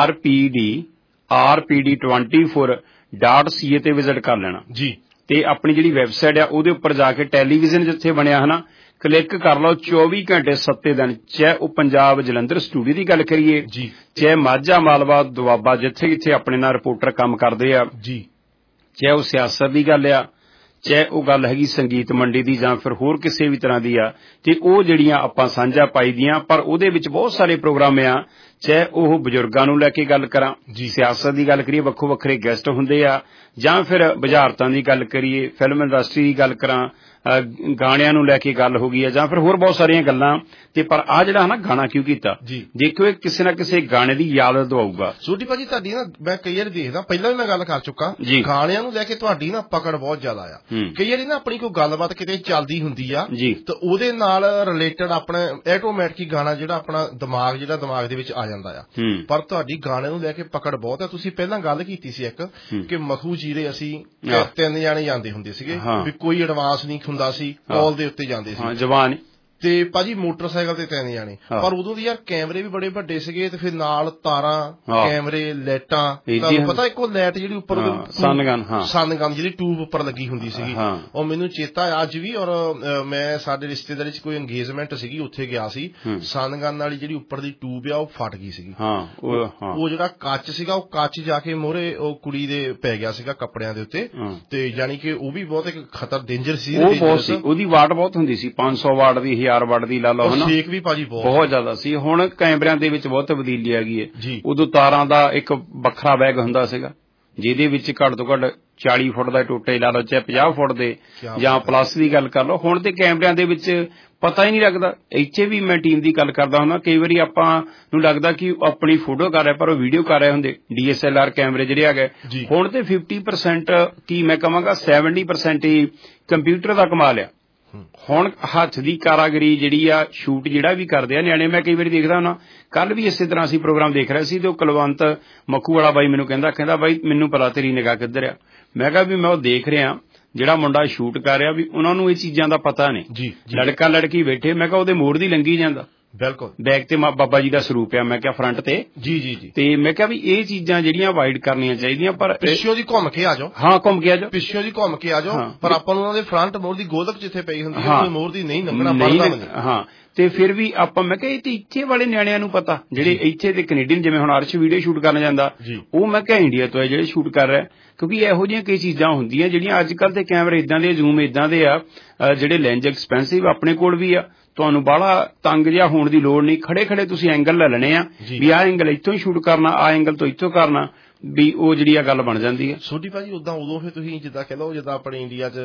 rpd24.ca ਤੇ ਵਿਜ਼ਿਟ ਕਰ ਲੈਣਾ ਜੀ, ਤੇ ਆਪਣੀ ਜਿਹੜੀ ਵੈਬਸਾਈਟ ਆ ਉਹਦੇ ਉੱਪਰ ਜਾ ਕੇ ਟੈਲੀਵਿਜ਼ਨ ਜਿੱਥੇ ਬਣਿਆ ਹੈ ਨਾ, ਕਲਿੱਕ ਕਰ ਲਓ। 24 ਘੰਟੇ 7 ਦਿਨ, ਚਾਹੇ ਉਹ ਪੰਜਾਬ ਜਲੰਧਰ ਸਟੂਡੀਓ ਦੀ ਗੱਲ ਕਰੀਏ ਜੀ, ਚਾਹੇ ਮਾਝਾ ਮਾਲਵਾ ਦੁਆਬਾ ਜਿੱਥੇ ਆਪਣੇ ਨਾਲ ਰਿਪੋਰਟਰ ਕੰਮ ਕਰਦੇ ਆ ਜੀ, ਚਾਹੇ ਉਹ ਸਿਆਸਤ ਦੀ ਗੱਲ ਆ, ਚਾਹੇ ਉਹ ਗੱਲ ਹੈਗੀ ਸੰਗੀਤ ਮੰਡੀ ਦੀ ਜਾਂ ਫਿਰ ਹੋਰ ਕਿਸੇ ਵੀ ਤਰ੍ਹਾਂ ਦੀ ਆ, ਤੇ ਉਹ ਜਿਹੜੀਆਂ ਆਪਾਂ ਸਾਂਝਾ ਪਾਈ ਦੀਆਂ। ਪਰ ਉਹਦੇ ਵਿੱਚ ਬਹੁਤ ਸਾਰੇ ਪ੍ਰੋਗਰਾਮ ਆ, ਚਾਹੇ ਉਹ ਬਜ਼ੁਰਗਾਂ ਨੂੰ ਲੈ ਕੇ ਗੱਲ ਕਰਾਂ, ਸਿਆਸਤ ਦੀ ਗੱਲ ਕਰੀਏ, ਵੱਖੋ ਵੱਖਰੇ ਗੈਸਟ ਹੁੰਦੇ ਆ, ਜਾਂ ਫਿਰ ਬੁਝਾਰਤਾਂ ਦੀ ਗੱਲ ਕਰੀਏ, ਫਿਲਮ ਇੰਡਸਟਰੀ ਦੀ ਗੱਲ ਕਰਾਂ, ਗਾਣਿਆਂ ਨੂੰ ਲੈ ਕੇ ਗੱਲ ਹੋ ਗਈ ਹੈ, ਜਾਂ ਫਿਰ ਹੋਰ ਬਹੁਤ ਸਾਰੀਆਂ ਗੱਲਾਂ। ਤੇ ਪਰ ਆ ਜਿਹੜਾ ਨਾ ਗਾਣਾ ਕਿਉਂ ਕੀਤਾ, ਦੇਖਿਓ ਇਹ ਕਿਸੇ ਨਾ ਕਿਸੇ ਗਾਣੇ ਦੀ ਯਾਦ ਦਵਾਊਗਾ। ਸੋਢੀ ਭਾਜੀ ਤੁਹਾਡੀ ਨਾ ਮੈਂ ਕਈ ਵਾਰੀ ਦੇਖਦਾ, ਪਹਿਲਾਂ ਵੀ ਮੈਂ ਗੱਲ ਕਰ ਚੁੱਕਾ, ਗਾਣਿਆਂ ਨੂੰ ਲੈ ਕੇ ਤੁਹਾਡੀ ਨਾ ਪਕੜ ਬਹੁਤ ਜ਼ਿਆਦਾ ਆ। ਕਈ ਵਾਰੀ ਨਾ ਆਪਣੀ ਕੋਈ ਗੱਲਬਾਤ ਕਿਤੇ ਚੱਲਦੀ ਹੁੰਦੀ ਆ ਤੇ ਉਹਦੇ ਨਾਲ ਰਿਲੇਟਡ ਆਪਣਾ ਆਟੋਮੈਟਿਕ ਗਾਣਾ ਜਿਹੜਾ ਆਪਣਾ ਦਿਮਾਗ ਦੇ ਵਿੱਚ ਆ ਜਾਂਦਾ ਆ। ਪਰ ਤੁਹਾਡੀ ਗਾਣੇ ਨੂੰ ਲੈ ਕੇ ਪਕੜ ਬਹੁਤ ਆ। ਤੁਸੀਂ ਪਹਿਲਾਂ ਗੱਲ ਕੀਤੀ ਸੀ ਇੱਕ ਕਿ ਮਖੂ ਜੀਰੇ ਅਸੀਂ 3 ਜਾਣੇ ਜਾਂਦੇ ਹੁੰਦੇ ਸੀਗੇ, ਵੀ ਕੋਈ ਐਡਵਾਂਸ ਨਹੀਂ ਹੁੰਦਾ ਸੀ, ਕਾਲ ਦੇ ਉੱਤੇ ਜਾਂਦੇ ਸੀ ਜਵਾਨ ਤੇ ਭਾਜੀ ਮੋਟਰਸਾਈਕਲ ਤੇ 3 ਜਾਣੇ। ਪਰ ਉਦੋਂ ਦੀ ਯਾਰ ਕੈਮਰੇ ਵੀ ਬੜੇ ਵੱਡੇ ਸੀਗੇ ਤੇ ਫਿਰ ਨਾਲ ਤਾਰਾਂ, ਕੈਮਰੇ, ਲਾਈਟਾਂ। ਤੁਹਾਨੂੰ ਪਤਾ ਇੱਕੋ ਲਾਈਟ ਜਿਹੜੀ ਉੱਪਰ ਸਨਗਨ ਜਿਹੜੀ ਟਿਊਬ ਉੱਪਰ ਲੱਗੀ ਹੁੰਦੀ ਸੀਗੀ, ਉਹ ਮੈਨੂੰ ਚੇਤਾ ਅੱਜ ਵੀ। ਔਰ ਮੈਂ ਸਾਡੇ ਰਿਸ਼ਤੇਦਾਰੀ ਚ ਕੋਈ ਅੰਗੇਜਮੈਂਟ ਸੀਗੀ, ਉੱਥੇ ਗਿਆ ਸੀ, ਸਨਗਨ ਵਾਲੀ ਜਿਹੜੀ ਉੱਪਰ ਦੀ ਟਿਊਬ ਆ ਉਹ ਫਟ ਗਈ ਸੀਗੀ। ਉਹ ਜਿਹੜਾ ਕੱਚ ਸੀਗਾ ਉਹ ਕੱਚ ਜਾ ਕੇ ਮੋਹਰੇ ਉਹ ਕੁੜੀ ਦੇ ਪੈ ਗਿਆ ਸੀਗਾ ਕੱਪੜਿਆਂ ਦੇ ਉੱਤੇ, ਤੇ ਯਾਨੀ ਕਿ ਉਹ ਵੀ ਬਹੁਤ ਇੱਕ ਖਤਰ ਡੇਂਜਰ ਸੀ। ਉਹਦੀ ਵਾਟ ਬਹੁਤ ਹੁੰਦੀ ਸੀ, 500 ਵਾਟ ਦੀ, 1000 ਵਾਟ ਦੀ ਲਾ ਲਓ ਹਨਾ, ਛੇਕ ਵੀ ਭਾਜੀ ਬਹੁਤ ਜ਼ਿਆਦਾ ਸੀ। ਹੁਣ ਕੈਮਰਿਆਂ ਦੇ ਵਿੱਚ ਬਹੁਤ ਤਬਦੀਲੀ ਆ ਗਈ ਹੈ। ਉਦੋਂ ਤਾਰਾਂ ਦਾ ਇੱਕ ਵੱਖਰਾ ਬੈਗ ਹੁੰਦਾ ਸੀਗਾ ਜਿਹਦੇ ਵਿੱਚ ਘੱਟ ਤੋਂ ਘੱਟ 40 ਫੁੱਟ ਦਾ ਟੋਟੇ ਲਾ ਲਓ, ਚਾਹੇ 50 ਫੁੱਟ ਦੇ ਜਾਂ ਪਲੱਸ ਦੀ ਗੱਲ ਕਰ ਲਓ। ਹੁਣ ਤੇ ਕੈਮਰਿਆਂ ਦੇ ਵਿੱਚ ਪਤਾ ਹੀ ਨਹੀਂ ਲੱਗਦਾ। ਇੱਥੇ ਵੀ ਮੈਂ ਟੀਮ ਦੀ ਗੱਲ ਕਰਦਾ ਹੁੰਦਾ, ਕਈ ਵਾਰੀ ਆਪਾਂ ਨੂੰ ਲੱਗਦਾ ਕਿ ਆਪਣੀ ਫੋਟੋ ਕਰ ਰਿਹਾ ਪਰ ਉਹ ਵੀਡੀਓ ਕਰ ਰਹੇ ਹੁੰਦੇ। DSLR ਕੈਮਰੇ ਜਿਹੜੇ ਆ ਗਏ ਹੁਣ ਤੇ 50% ਕੀ ਮੈਂ ਕਹਾਂਗਾ 70% ਹੀ ਕੰਪਿਊਟਰ ਦਾ ਕਮਾਲ ਆ। ਹੁਣ ਹੱਥ ਦੀ ਕਾਰਾਗਰੀ ਜਿਹੜੀ ਆ, ਸ਼ੂਟ ਜਿਹੜਾ ਵੀ ਕਰਦੇ ਆ ਨਿਆਣੇ, ਮੈਂ ਕਈ ਵਾਰੀ ਦੇਖਦਾ ਹੁੰਦਾ। ਕੱਲ ਵੀ ਇਸੇ ਤਰ੍ਹਾਂ ਅਸੀਂ ਪ੍ਰੋਗਰਾਮ ਦੇਖ ਰਹੇ ਸੀ ਤੇ ਉਹ ਕੁਲਵੰਤ ਮੱਖੂ ਵਾਲਾ ਬਾਈ ਮੈਨੂੰ ਕਹਿੰਦਾ ਬਾਈ ਮੈਨੂੰ ਪਤਾ ਤੇਰੀ ਨਿਗਾਹ ਕਿੱਧਰ ਆ। ਮੈਂ ਕਿਹਾ ਵੀ ਮੈਂ ਉਹ ਦੇਖ ਰਿਹਾ ਜਿਹੜਾ ਮੁੰਡਾ ਸ਼ੂਟ ਕਰ ਰਿਹਾ ਵੀ ਉਹਨਾਂ ਨੂੰ ਇਹ ਚੀਜ਼ਾਂ ਦਾ ਪਤਾ ਨਹੀਂ। ਲੜਕਾ ਲੜਕੀ ਬੈਠੇ, ਮੈਂ ਕਿਹਾ ਉਹਦੇ ਮੋੜ ਦੀ ਲੰਗੀ ਜਾਂਦਾ, ਬਿਲਕੁਲ ਬੈਕ ਤੇ ਬਾਬਾ ਜੀ ਦਾ ਸਰੂਪ ਆ, ਮੈਂ ਕਿਹਾ ਫਰੰਟ ਤੇ ਤੇ ਮੈਂ ਕਿਹਾ ਵੀ ਇਹ ਚੀਜ਼ਾਂ ਜਿਹੜੀਆਂ ਅਵਾਇਡ ਕਰਨੀਆਂ ਚਾਹੀਦੀਆਂ। ਪਰ ਪਿੱਛੋਂ ਦੀ ਘੁੰਮ ਕੇ ਆ ਜਾਓ, ਘੁੰਮ ਕੇ ਆ ਜਾਓ, ਪਿੱਛੋਂ ਦੀ ਘੁੰਮ ਕੇ ਆ ਜਾਓ, ਪਰ ਆਪਾਂ ਨੂੰ ਉਹਨਾਂ ਦੇ ਫਰੰਟ ਮੋੜ ਦੀ ਗੋਲਕ ਜਿੱਥੇ ਪਈ ਹੁੰਦੀ ਹੈ ਮੋੜ ਦੀ ਨਹੀਂ ਲੰਘਣਾ ਪੜਦਾ। ਤੇ ਫਿਰ ਵੀ ਆਪਾਂ, ਮੈਂ ਕਿਹਾ ਇਹ ਤੇ ਇੱਥੇ ਵਾਲੇ ਨਿਆਣਿਆਂ ਨੂੰ ਪਤਾ, ਜਿਹੜੇ ਇੱਥੇ ਦੇ ਕੈਨੇਡੀਅਨ, ਜਿਵੇਂ ਹੁਣ ਅਰਸ਼ ਵੀਡੀਓ ਸ਼ੂਟ ਕਰਨ ਜਾਂਦਾ, ਉਹ ਮੈਂ ਕਿਹਾ ਇੰਡੀਆ ਤੋਂ ਹੈ ਜਿਹੜੇ ਸ਼ੂਟ ਕਰ ਰਿਹਾ। ਕਿਉਂਕਿ ਇਹੋ ਜਿਹੀਆਂ ਕਈ ਚੀਜ਼ਾਂ ਹੁੰਦੀਆਂ ਜਿਹੜੀਆਂ ਅੱਜ ਕੱਲ੍ਹ ਦੇ ਕੈਮਰੇ ਇਦਾਂ ਦੇ, ਜ਼ੂਮ ਇਦਾਂ ਦੇ ਆ, ਜਿਹੜੇ ਲੈਂਜ ਐਕਸਪੈਂਸਿਵ ਆਪਣੇ ਕੋਲ ਵੀ ਆ। ਤੁਹਾਨੂੰ ਬਾਹਲਾ ਤੰਗ ਜਿਹਾ ਹੋਣ ਦੀ ਲੋੜ ਨਹੀਂ, ਖੜੇ ਖੜੇ ਤੁਸੀਂ ਐਂਗਲ ਲੈ ਲੈਣੇ ਆ ਵੀ ਆਹ ਐਂਗਲ ਇੱਥੋਂ ਹੀ ਸ਼ੂਟ ਕਰਨਾ, ਆਹ ਐਂਗਲ ਤੋਂ ਇੱਥੋਂ ਕਰਨਾ, ਵੀ ਉਹ ਜਿਹੜੀ ਆ ਗੱਲ ਬਣ ਜਾਂਦੀ ਹੈ। ਸੋਢੀ ਭਾਜੀ ਉਦੋਂ ਫਿਰ ਤੁਸੀਂ ਜਿੱਦਾਂ ਕਹਿ ਲਓ, ਜਿੱਦਾਂ ਆਪਣੇ ਇੰਡੀਆ 'ਚ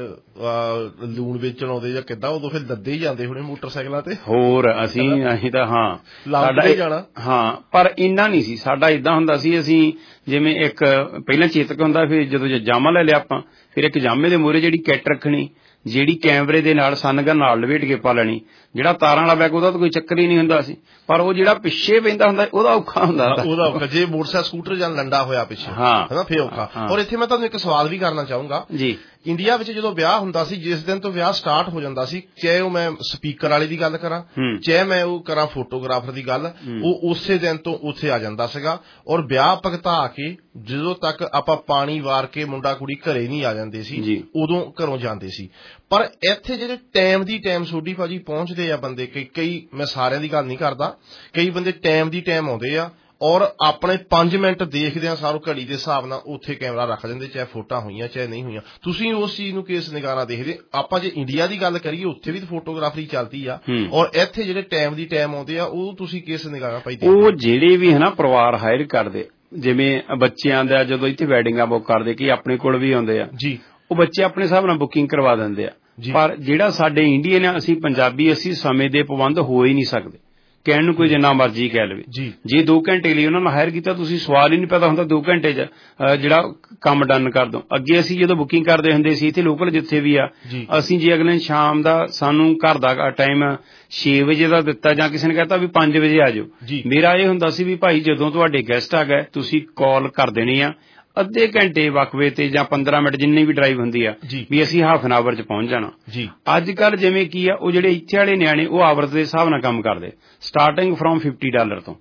ਲੂਣ ਵੇਚਣ ਆਉਂਦੇ ਜਾਂ ਕਿੱਦਾਂ, ਉਦੋਂ ਫਿਰ ਲੱਦੇ ਹੀ ਜਾਂਦੇ ਹੋਣੇ ਮੋਟਰਸਾਈਕਲਾਂ ਤੇ। ਹੋਰ ਅਸੀਂ ਤਾਂ ਸਾਡਾ ਜਾਣਾ ਪਰ ਇੰਨਾ ਨਹੀਂ ਸੀ ਸਾਡਾ। ਏਦਾਂ ਹੁੰਦਾ ਸੀ, ਅਸੀਂ ਜਿਵੇਂ ਇੱਕ ਪਹਿਲਾਂ ਚੇਤਕ ਹੁੰਦਾ, ਫਿਰ ਜਦੋਂ ਜਾਮਾ ਲੈ ਲਿਆ ਆਪਾਂ, ਫਿਰ ਇੱਕ ਜਾਮੇ ਦੇ ਮੂਹਰੇ ਜਿਹੜੀ ਕਿੱਟ ਰੱਖਣੀ, ਜਿਹੜੀ ਕੈਮਰੇ ਦੇ ਨਾਲ ਸਨਗਨ ਨਾਲ ਲਵੇਟ ਕੇ ਪਾ ਲੈਣੀ। ਜਿਹੜਾ ਤਾਰਾਂ ਵਾਲਾ ਬੈਗ ਉਹਦਾ ਤਾਂ ਕੋਈ ਚੱਕਰ ਹੀ ਨਹੀਂ ਹੁੰਦਾ ਸੀ, ਪਰ ਉਹ ਜਿਹੜਾ ਪਿੱਛੇ ਪੈਂਦਾ ਹੁੰਦਾ ਉਹਦਾ ਔਖਾ ਹੁੰਦਾ। ਜੇ ਮੋਟਰਸਾਈਕਲ ਸਕੂਟਰ ਜਾਂ ਲੰਡਾ ਹੋਇਆ ਪਿੱਛੇ ਹਨਾ ਫੇਰ ਔਖਾ। ਔਰ ਇੱਥੇ ਮੈਂ ਤੁਹਾਨੂੰ ਇੱਕ ਸਵਾਲ ਵੀ ਕਰਨਾ ਚਾਹੂੰਗਾ ਜੀ। ਇੰਡੀਆ ਵਿੱਚ ਜਦੋਂ ਵਿਆਹ ਹੁੰਦਾ ਸੀ, ਜਿਸ ਦਿਨ ਤੋਂ ਵਿਆਹ ਸਟਾਰਟ ਹੋ ਜਾਂਦਾ ਸੀ, ਚਾਹੇ ਉਹ ਮੈਂ ਸਪੀਕਰ ਵਾਲੇ ਦੀ ਗੱਲ ਕਰਾਂ, ਚਾਹੇ ਮੈਂ ਉਹ ਕਰਾਂ ਫੋਟੋਗ੍ਰਾਫਰ ਦੀ ਗੱਲ, ਉਹ ਉਸੇ ਦਿਨ ਤੋਂ ਉੱਥੇ ਆ ਜਾਂਦਾ ਸੀਗਾ। ਔਰ ਵਿਆਹ ਭਗਤਾ ਕੇ ਜਦੋਂ ਤੱਕ ਆਪਾਂ ਪਾਣੀ ਵਾਰ ਕੇ ਮੁੰਡਾ ਕੁੜੀ ਘਰੇ ਨਹੀਂ ਆ ਜਾਂਦੇ ਸੀ, ਉਦੋਂ ਘਰੋਂ ਜਾਂਦੇ ਸੀ। ਪਰ ਇੱਥੇ ਜਿਹੜੇ ਟਾਈਮ ਦੀ ਟਾਈਮ ਸੋਢੀ ਭਾਜੀ ਪਹੁੰਚਦੇ ਆ ਬੰਦੇ, ਕਈ ਮੈਂ ਸਾਰਿਆਂ ਦੀ ਗੱਲ ਨਹੀਂ ਕਰਦਾ, ਕਈ ਬੰਦੇ ਟਾਈਮ ਦੀ ਟਾਈਮ ਆਉਂਦੇ ਆ ਔਰ ਆਪਣੇ 5 ਮਿੰਟ ਦੇਖਦੇ ਆ ਸਾਰੋ ਘੜੀ ਦੇ ਹਿਸਾਬ ਨਾਲ ਉੱਥੇ ਕੈਮਰਾ ਰੱਖ ਦਿੰਦੇ, ਚਾਹੇ ਫੋਟੋਆਂ ਹੋਈਆਂ ਚਾਹੇ ਨਹੀਂ ਹੋਈਆਂ। ਤੁਸੀਂ ਉਸ ਚੀਜ਼ ਨੂੰ ਕਿਸ ਨਿਗਾਹ ਨਾਲ ਦੇਖਦੇ? ਆਪਾਂ ਜੇ ਇੰਡੀਆ ਦੀ ਗੱਲ ਕਰੀਏ, ਉੱਥੇ ਵੀ ਫੋਟੋਗ੍ਰਾਫਰੀ ਚੱਲਦੀ ਆ, ਔਰ ਇੱਥੇ ਜਿਹੜੇ ਟਾਈਮ ਦੀ ਟਾਈਮ ਆਉਂਦੇ ਆ, ਉਹ ਤੁਸੀਂ ਕਿਸ ਨਿਗਾਹ ਨਾਲ ਭਾਈ? ਉਹ ਜਿਹੜੇ ਵੀ ਹੈ ਨਾ ਪਰਿਵਾਰ ਹਾਇਰ ਕਰਦੇ, ਜਿਵੇਂ ਬੱਚਿਆਂ ਦਾ ਜਦੋਂ ਇੱਥੇ ਵੈਡਿੰਗਾਂ ਬੁੱਕ ਕਰਦੇ, ਕਿ ਆਪਣੇ ਕੋਲ ਵੀ ਆਉਂਦੇ ਆ ਜੀ, ਉਹ ਬੱਚੇ ਆਪਣੇ ਹਿਸਾਬ ਨਾਲ ਬੁਕਿੰਗ ਕਰਵਾ ਦਿੰਦੇ ਆ। ਪਰ ਜਿਹੜਾ ਸਾਡੇ ਇੰਡੀਅਨ ਆ, ਅਸੀਂ ਪੰਜਾਬੀ, ਅਸੀਂ ਸਮੇਂ ਦੇ ਪਾਬੰਦ ਹੋ ਹੀ ਨਹੀਂ ਸਕਦੇ। ਕਹਿਣ ਨੂੰ ਕੋਈ ਜਿੰਨਾ ਮਰਜ਼ੀ ਕਹਿ ਲਵੇ, ਜੇ 2 ਘੰਟੇ ਲਈ ਉਹਨਾਂ ਨੂੰ ਹਾਇਰ ਕੀਤਾ, ਤੁਸੀਂ ਸਵਾਲ ਹੀ ਨਹੀਂ ਪੈਦਾ ਹੁੰਦਾ 2 ਘੰਟੇ 'ਚ ਜਿਹੜਾ ਕੰਮ ਡਨ ਕਰ ਦੋ। ਅੱਗੇ ਅਸੀਂ ਜਦੋਂ ਬੁਕਿੰਗ ਕਰਦੇ ਹੁੰਦੇ ਸੀ ਇੱਥੇ ਲੋਕਲ ਜਿੱਥੇ ਵੀ ਆ, ਅਸੀਂ ਜੇ ਅਗਲੇ ਸ਼ਾਮ ਦਾ ਸਾਨੂੰ ਘਰ ਦਾ ਟਾਈਮ 6 ਵਜੇ ਦਾ ਦਿੱਤਾ ਜਾਂ ਕਿਸੇ ਨੇ ਕਹਿਤਾ ਵੀ 5 ਵਜੇ ਆ ਜਾਓ, ਮੇਰਾ ਇਹ ਹੁੰਦਾ ਸੀ ਵੀ ਭਾਈ ਜਦੋਂ ਤੁਹਾਡੇ ਗੈਸਟ ਆ ਗਏ ਤੁਸੀਂ ਕਾਲ ਕਰ ਦੇਣੀ ਆ ਅੱਧੇ ਘੰਟੇ ਵਕਫੇ ਤੇ ਜਾਂ 15 ਮਿੰਟ ਜਿੰਨੀ ਵੀ ਡਰਾਈਵ ਹੁੰਦੀ ਆ, ਵੀ ਅਸੀਂ ਹਾਫ ਐਨ ਆਵਰ 'ਚ ਪਹੁੰਚ ਜਾਣਾ। ਅੱਜ ਕੱਲ੍ਹ ਜਿਵੇਂ ਕੀ ਆ, ਉਹ ਜਿਹੜੇ ਇੱਥੇ ਵਾਲੇ ਨਿਆਣੇ ਉਹ ਆਵਰ ਦੇ ਹਿਸਾਬ ਨਾਲ ਕੰਮ ਕਰਦੇ, ਸਟਾਰਟਿੰਗ ਫਰੋਮ $50 ਤੋਂ।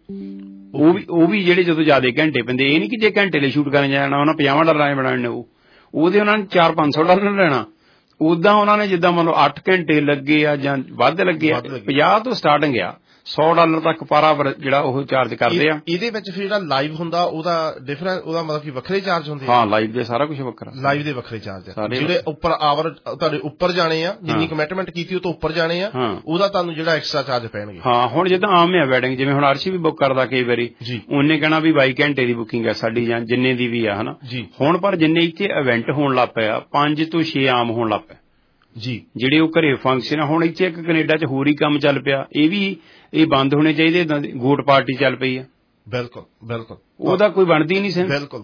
ਉਹ ਵੀ ਜਿਹੜੇ ਜਦੋਂ ਜ਼ਿਆਦਾ ਘੰਟੇ ਪੈਂਦੇ, ਇਹ ਨਹੀਂ ਕਿ ਜੇ ਘੰਟੇ ਲਈ ਸ਼ੂਟ ਕਰਨ ਜਾਣਾ ਉਹਨਾਂ $50 ਬਣਾਉਣੇ, ਉਹਦੇ ਉਹਨਾਂ ਨੇ $400-500 ਲੈਣਾ। ਉਦਾਂ ਉਹਨਾਂ ਨੇ ਜਿੱਦਾਂ ਮੰਨ ਲਓ 8 ਘੰਟੇ ਲੱਗੇ ਆ ਜਾਂ ਵੱਧ ਲੱਗੇ ਆ, 50 ਤੋਂ ਸਟਾਰਟਿੰਗ ਆ, $100 ਤੱਕ ਪਰ ਆਵਰ ਜਿਹੜਾ ਉਹ ਚਾਰਜ ਕਰਦੇ ਆ। ਇਹਦੇ ਵਿੱਚ ਫਿਰ ਜਿਹੜਾ ਲਾਈਵ ਹੁੰਦਾ ਉਹਦਾ ਡਿਫਰੈਂਟ, ਉਹਦਾ ਮਤਲਬ ਕਿ ਵੱਖਰੇ ਚਾਰਜ ਹੁੰਦੇ? ਹਾਂ, ਲਾਈਵ ਦੇ ਸਾਰਾ ਕੁਝ ਵੱਖਰਾ, ਲਾਈਵ ਦੇ ਵੱਖਰੇ ਚਾਰਜ ਆ। ਜਿਹੜੇ ਉੱਪਰ ਆਵਰ ਤੁਹਾਡੇ ਉੱਪਰ ਜਾਣੇ ਆ, ਜਿੰਨੀ ਕਮਿਟਮੈਂਟ ਕੀਤੀ ਉਹ ਤੋਂ ਉੱਪਰ ਜਾਣੇ ਆ, ਉਹਦਾ ਤੁਹਾਨੂੰ ਜਿਹੜਾ ਐਕਸਟਰਾ ਚਾਰਜ ਪੈਣਗੇ। ਹਾਂ, ਹੁਣ ਜਿੱਦਾਂ ਆਮ ਆ ਵੈਡਿੰਗ, ਜਿਵੇਂ ਹੁਣ ਅਰਸ਼ੀ ਵੀ ਬੁੱਕ ਕਰਦਾ ਕਈ ਵਾਰੀ, ਉਹਨੇ ਕਹਿਣਾ ਵੀ 22 ਘੰਟੇ ਦੀ ਬੁਕਿੰਗ ਆ ਸਾਡੀ ਜਾਂ ਜਿੰਨੇ ਦੀ ਵੀ ਆ ਹਨਾ। ਹੁਣ ਪਰ ਜਿੰਨੇ ਇੱਥੇ ਇਵੈਂਟ ਹੋਣ ਲੱਗ ਪਿਆ, 5 ਤੋਂ 6 ਆਮ ਹੋਣ ਲੱਗ ਪਿਆ ਜਿਹੜੇ ਉਹ ਘਰੇ ਫੰਕਸ਼ਨ ਆ। ਹੁਣ ਇੱਥੇ ਇੱਕ ਕੈਨੇਡਾ 'ਚ ਹੋਰ ਹੀ ਕੰਮ ਚੱਲ ਪਿਆ, ਇਹ ਬੰਦ ਹੋਣੇ ਚਾਹੀਦੇ। ਗੋਟ ਪਾਰਟੀ ਚੱਲ ਪਈ ਆ। ਬਿਲਕੁਲ ਉਹਦਾ ਕੋਈ ਬਣਦੀ ਨਹੀਂ ਸੀ।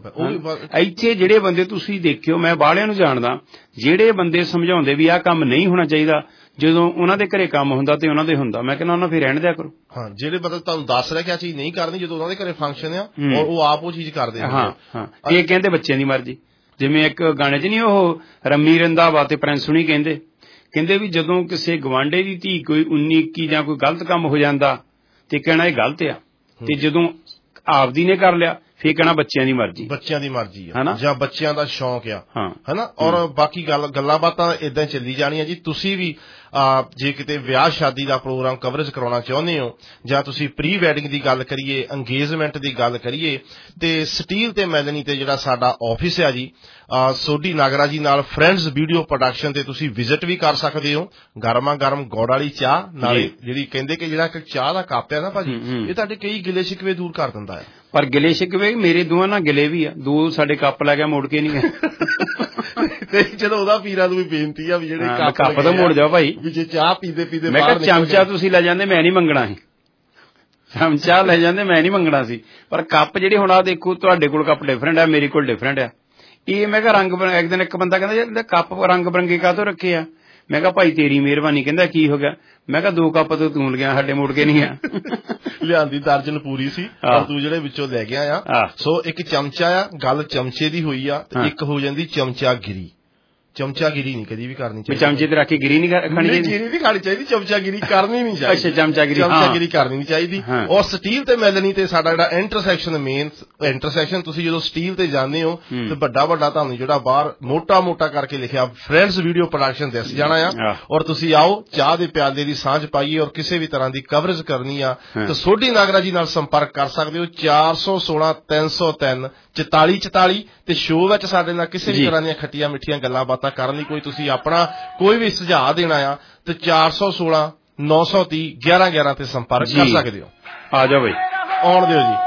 ਇੱਥੇ ਜਿਹੜੇ ਬੰਦੇ ਤੁਸੀਂ ਦੇਖਿਓ, ਮੈਂ ਬਾਹਲਿਆਂ ਨੂੰ ਜਾਣਦਾ, ਜਿਹੜੇ ਬੰਦੇ ਸਮਝਾਉਂਦੇ ਵੀ ਆਹ ਕੰਮ ਨਹੀਂ ਹੋਣਾ ਚਾਹੀਦਾ, ਜਦੋਂ ਉਹਨਾਂ ਦੇ ਘਰੇ ਕੰਮ ਹੁੰਦਾ ਤੇ ਉਹਨਾਂ ਦੇ ਹੁੰਦਾ, ਮੈਂ ਕਹਿੰਦਾ ਉਹਨਾਂ ਫਿਰ ਰਹਿਣ ਦਿਆ ਕਰੋ। ਹਾਂ, ਜਿਹੜੇ ਬੰਦੇ ਤੁਹਾਨੂੰ ਦੱਸ ਰਿਹਾ ਕਿ ਆ ਚੀਜ਼ ਨਹੀਂ ਕਰਨੀ, ਜਦੋਂ ਉਹਨਾਂ ਦੇ ਘਰੇ ਫੰਕਸ਼ਨ ਆ ਔਰ ਉਹ ਆਪ ਉਹ ਚੀਜ਼ ਕਰਦੇ ਆ। ਇਹ ਕਹਿੰਦੇ ਬੱਚਿਆਂ ਦੀ ਮਰਜ਼ੀ। ਜਿਵੇਂ ਇੱਕ ਗਾਣੇ 'ਚ ਨਹੀਂ ਉਹ ਰੰਮੀ ਰੰਧਾਵਾ ਤੇ ਪ੍ਰਿੰਸ ਹੁਣੀ ਕਹਿੰਦੇ ਵੀ ਜਦੋਂ ਕਿਸੇ ਗਵਾਂਢੇ ਦੀ ਧੀ ਕੋਈ 19-21 ਜਾਂ ਕੋਈ ਗਲਤ ਕੰਮ ਹੋ ਜਾਂਦਾ ਤੇ ਕਹਿਣਾ ਇਹ ਗਲਤ ਆ, ਤੇ ਜਦੋਂ ਆਪਦੀ ਨੇ ਕਰ ਲਿਆ ਫੇਰ ਕਹਿਣਾ ਬੱਚਿਆਂ ਦੀ ਮਰਜ਼ੀ ਆ ਜਾਂ ਬੱਚਿਆਂ ਦਾ ਸ਼ੌਂਕ ਆ ਹਨਾ। ਔਰ ਬਾਕੀ ਗੱਲਾਂ ਬਾਤਾਂ ਏਦਾਂ ਚੱਲੀ ਜਾਣੀਆਂ ਜੀ। ਤੁਸੀਂ ਵੀ ਜੇ ਕਿਤੇ ਵਿਆਹ ਸ਼ਾਦੀ ਦਾ ਪ੍ਰੋਗਰਾਮ ਕਵਰੇਜ ਕਰਾਉਣਾ ਚਾਹੁੰਦੇ ਹੋ ਜਾਂ ਤੁਸੀਂ ਪ੍ਰੀ ਵੈਡਿੰਗ ਦੀ ਗੱਲ ਕਰੀਏ, ਅੰਗੇਜਮੈਂਟ ਦੀ ਗੱਲ ਕਰੀਏ, ਤੇ ਸਟੀਲ ਤੇ ਮੈਲਨੀ ਤੇ ਜਿਹੜਾ ਸਾਡਾ ਆਫਿਸ ਆ ਜੀ ਸੋਢੀ ਨਾਗਰਾ ਜੀ ਨਾਲ ਫਰੈਂਡਸ ਵੀਡੀਓ ਪ੍ਰੋਡਕਸ਼ਨ ਤੇ ਤੁਸੀਂ ਵਿਜ਼ਿਟ ਵੀ ਕਰ ਸਕਦੇ ਹੋ। ਗਰਮਾ ਗਰਮ ਗੁੜ ਵਾਲੀ ਚਾਹ ਨਾਲੇ ਜਿਹੜੀ ਕਹਿੰਦੇ ਕਿ ਜਿਹੜਾ ਇੱਕ ਚਾਹ ਦਾ ਕੱਪ ਆ ਨਾ ਭਾਜੀ, ਇਹ ਤੁਹਾਡੇ ਕਈ ਗਿਲੇ ਸ਼ਿਕਵੇ ਦੂਰ ਕਰ ਦਿੰਦਾ ਹੈ। ਪਰ ਗਿਲੇ ਸ਼ਿਕਵੇ ਮੇਰੇ ਦੋਵਾਂ ਨਾਲ ਗਿਲੇ ਵੀ ਆ, ਦੋ ਸਾਡੇ ਕੱਪ ਲੈ ਕੇ ਮੁੜ ਕੇ ਨਹੀਂ ਗਏ। ਤੇ ਚਲੋ ਉਹਦਾ ਪੀਰਾਂ ਨੂੰ ਵੀ ਬੇਨਤੀ ਆ ਵੀ ਜਿਹੜੇ ਕੱਪ ਤਾਂ ਮੁੜ ਜਾਓ ਭਾਈ, ਵੀ ਜੇ ਚਾਹ ਪੀਂਦੇ ਮੈਂ ਕਿਹਾ ਚਮਚਾ ਤੁਸੀਂ ਲੈ ਜਾਂਦੇ ਮੈਂ ਨਹੀਂ ਮੰਗਣਾ ਸੀ, ਚਮਚਾ ਲੈ ਜਾਂਦੇ ਮੈਂ ਨਹੀਂ ਮੰਗਣਾ ਸੀ। ਪਰ ਕੱਪ ਜਿਹੜੇ ਹੁਣ ਆ ਦੇਖੋ ਤੁਹਾਡੇ ਕੋਲ ਕੱਪ ਡਿਫਰੈਂਟ ਆ, ਮੇਰੇ ਕੋਲ ਡਿਫਰੈਂਟ ਆ। ਇਹ ਮੈਂ ਕਿਹਾ ਰੰਗ ਇੱਕ ਦਿਨ ਇੱਕ ਬੰਦਾ ਕਹਿੰਦਾ ਕੱਪ ਰੰਗ ਬਰੰਗੇ ਕਾਹਤੋਂ ਰੱਖੇ ਆ? ਮੈਂ ਕਿਹਾ ਭਾਈ ਤੇਰੀ ਮਿਹਰਬਾਨੀ। ਕਹਿੰਦਾ ਕੀ ਹੋ ਗਿਆ? ਮੈਂ ਕਿਹਾ 2 ਕੱਪ ਤੂੰ ਲਿਆ, ਸਾਡੇ ਮੁੜ ਕੇ ਨਹੀਂ ਆ। ਲਿਆਂਦੀ ਦਰਜਨ ਪੂਰੀ ਸੀ ਪਰ ਤੂੰ ਜਿਹੜੇ ਵਿੱਚੋਂ ਲੈ ਗਿਆ ਆ। ਸੋ ਇੱਕ ਚਮਚਾ ਆ, ਗੱਲ ਚਮਚੇ ਦੀ ਹੋਈ ਆ, ਤੇ ਇੱਕ ਹੋ ਜਾਂਦੀ ਚਮਚਾਗਿਰੀ। ਚਮਚਾਗਿਰੀ ਨਹੀਂ ਕਦੀ ਵੀ ਕਰਨੀ ਚਾਹੀਦੀ। ਚਮਚੇ ਤੇ ਰੱਖ ਕੇ ਗਿਰੀ ਨਹੀਂ ਖਾਣੀ ਚਾਹੀਦੀ, ਗਿਰੀ ਨਹੀਂ ਖਾਣੀ ਚਾਹੀਦੀ, ਚਮਚਾਗਿਰੀ ਕਰਨੀ ਨਹੀਂ ਚਾਹੀਦੀ। ਅੱਛਾ, ਚਮਚਾਗਿਰੀ ਕਰਨੀ ਨਹੀਂ ਚਾਹੀਦੀ। ਔਰ ਸਟੀਲ ਤੇ ਮੈਲਨੀ ਤੇ ਸਾਡਾ ਜਿਹੜਾ ਇੰਟਰਸੈਕਸ਼ਨ ਇੰਟਰਸੈਕਸ਼ਨ ਤੁਸੀਂ ਜਦੋਂ ਸਟੀਲ ਤੇ ਜਾਂਦੇ ਹੋ ਤੇ ਵੱਡਾ ਤੁਹਾਨੂੰ ਜਿਹੜਾ ਬਾਹਰ ਮੋਟਾ ਕਰਕੇ ਲਿਖਿਆ ਫਰੈਂਡਸ ਵੀਡੀਓ ਪ੍ਰੋਡਕਸ਼ਨ ਦਿਸ ਜਾਣਾ ਆ। ਔਰ ਤੁਸੀਂ ਆਓ, ਚਾਹ ਦੇ ਪਿਆਲੇ ਦੀ ਸਾਂਝ ਪਾਈਏ ਔਰ ਕਿਸੇ ਵੀ ਤਰ੍ਹਾਂ ਦੀ ਕਵਰੇਜ ਕਰਨੀ ਆ ਤਾਂ ਸੋਢੀ ਨਾਗਰਾ ਜੀ ਨਾਲ ਸੰਪਰਕ ਕਰ ਸਕਦੇ ਹੋ। 416 303 4444 ਤੇ ਸ਼ੋਅ ਵਿੱਚ ਸਾਡੇ ਨਾਲ ਕਿਸੇ ਵੀ ਤਰ੍ਹਾਂ ਦੀਆਂ ਖੱਟੀਆਂ ਮਿੱਠੀਆਂ ਗੱਲਾਂ ਬਾਤਾਂ ਕਰਨ ਲਈ ਕੋਈ ਤੁਸੀਂ ਆਪਣਾ ਕੋਈ ਵੀ ਸੁਝਾਅ ਦੇਣਾ ਆ ਤੇ 416 930 1111 ਤੇ ਸੰਪਰਕ ਕਰ ਸਕਦੇ ਹੋ। ਆ ਜਾਓ ਬਈ, ਆਉਣ ਦਿਓ ਜੀ।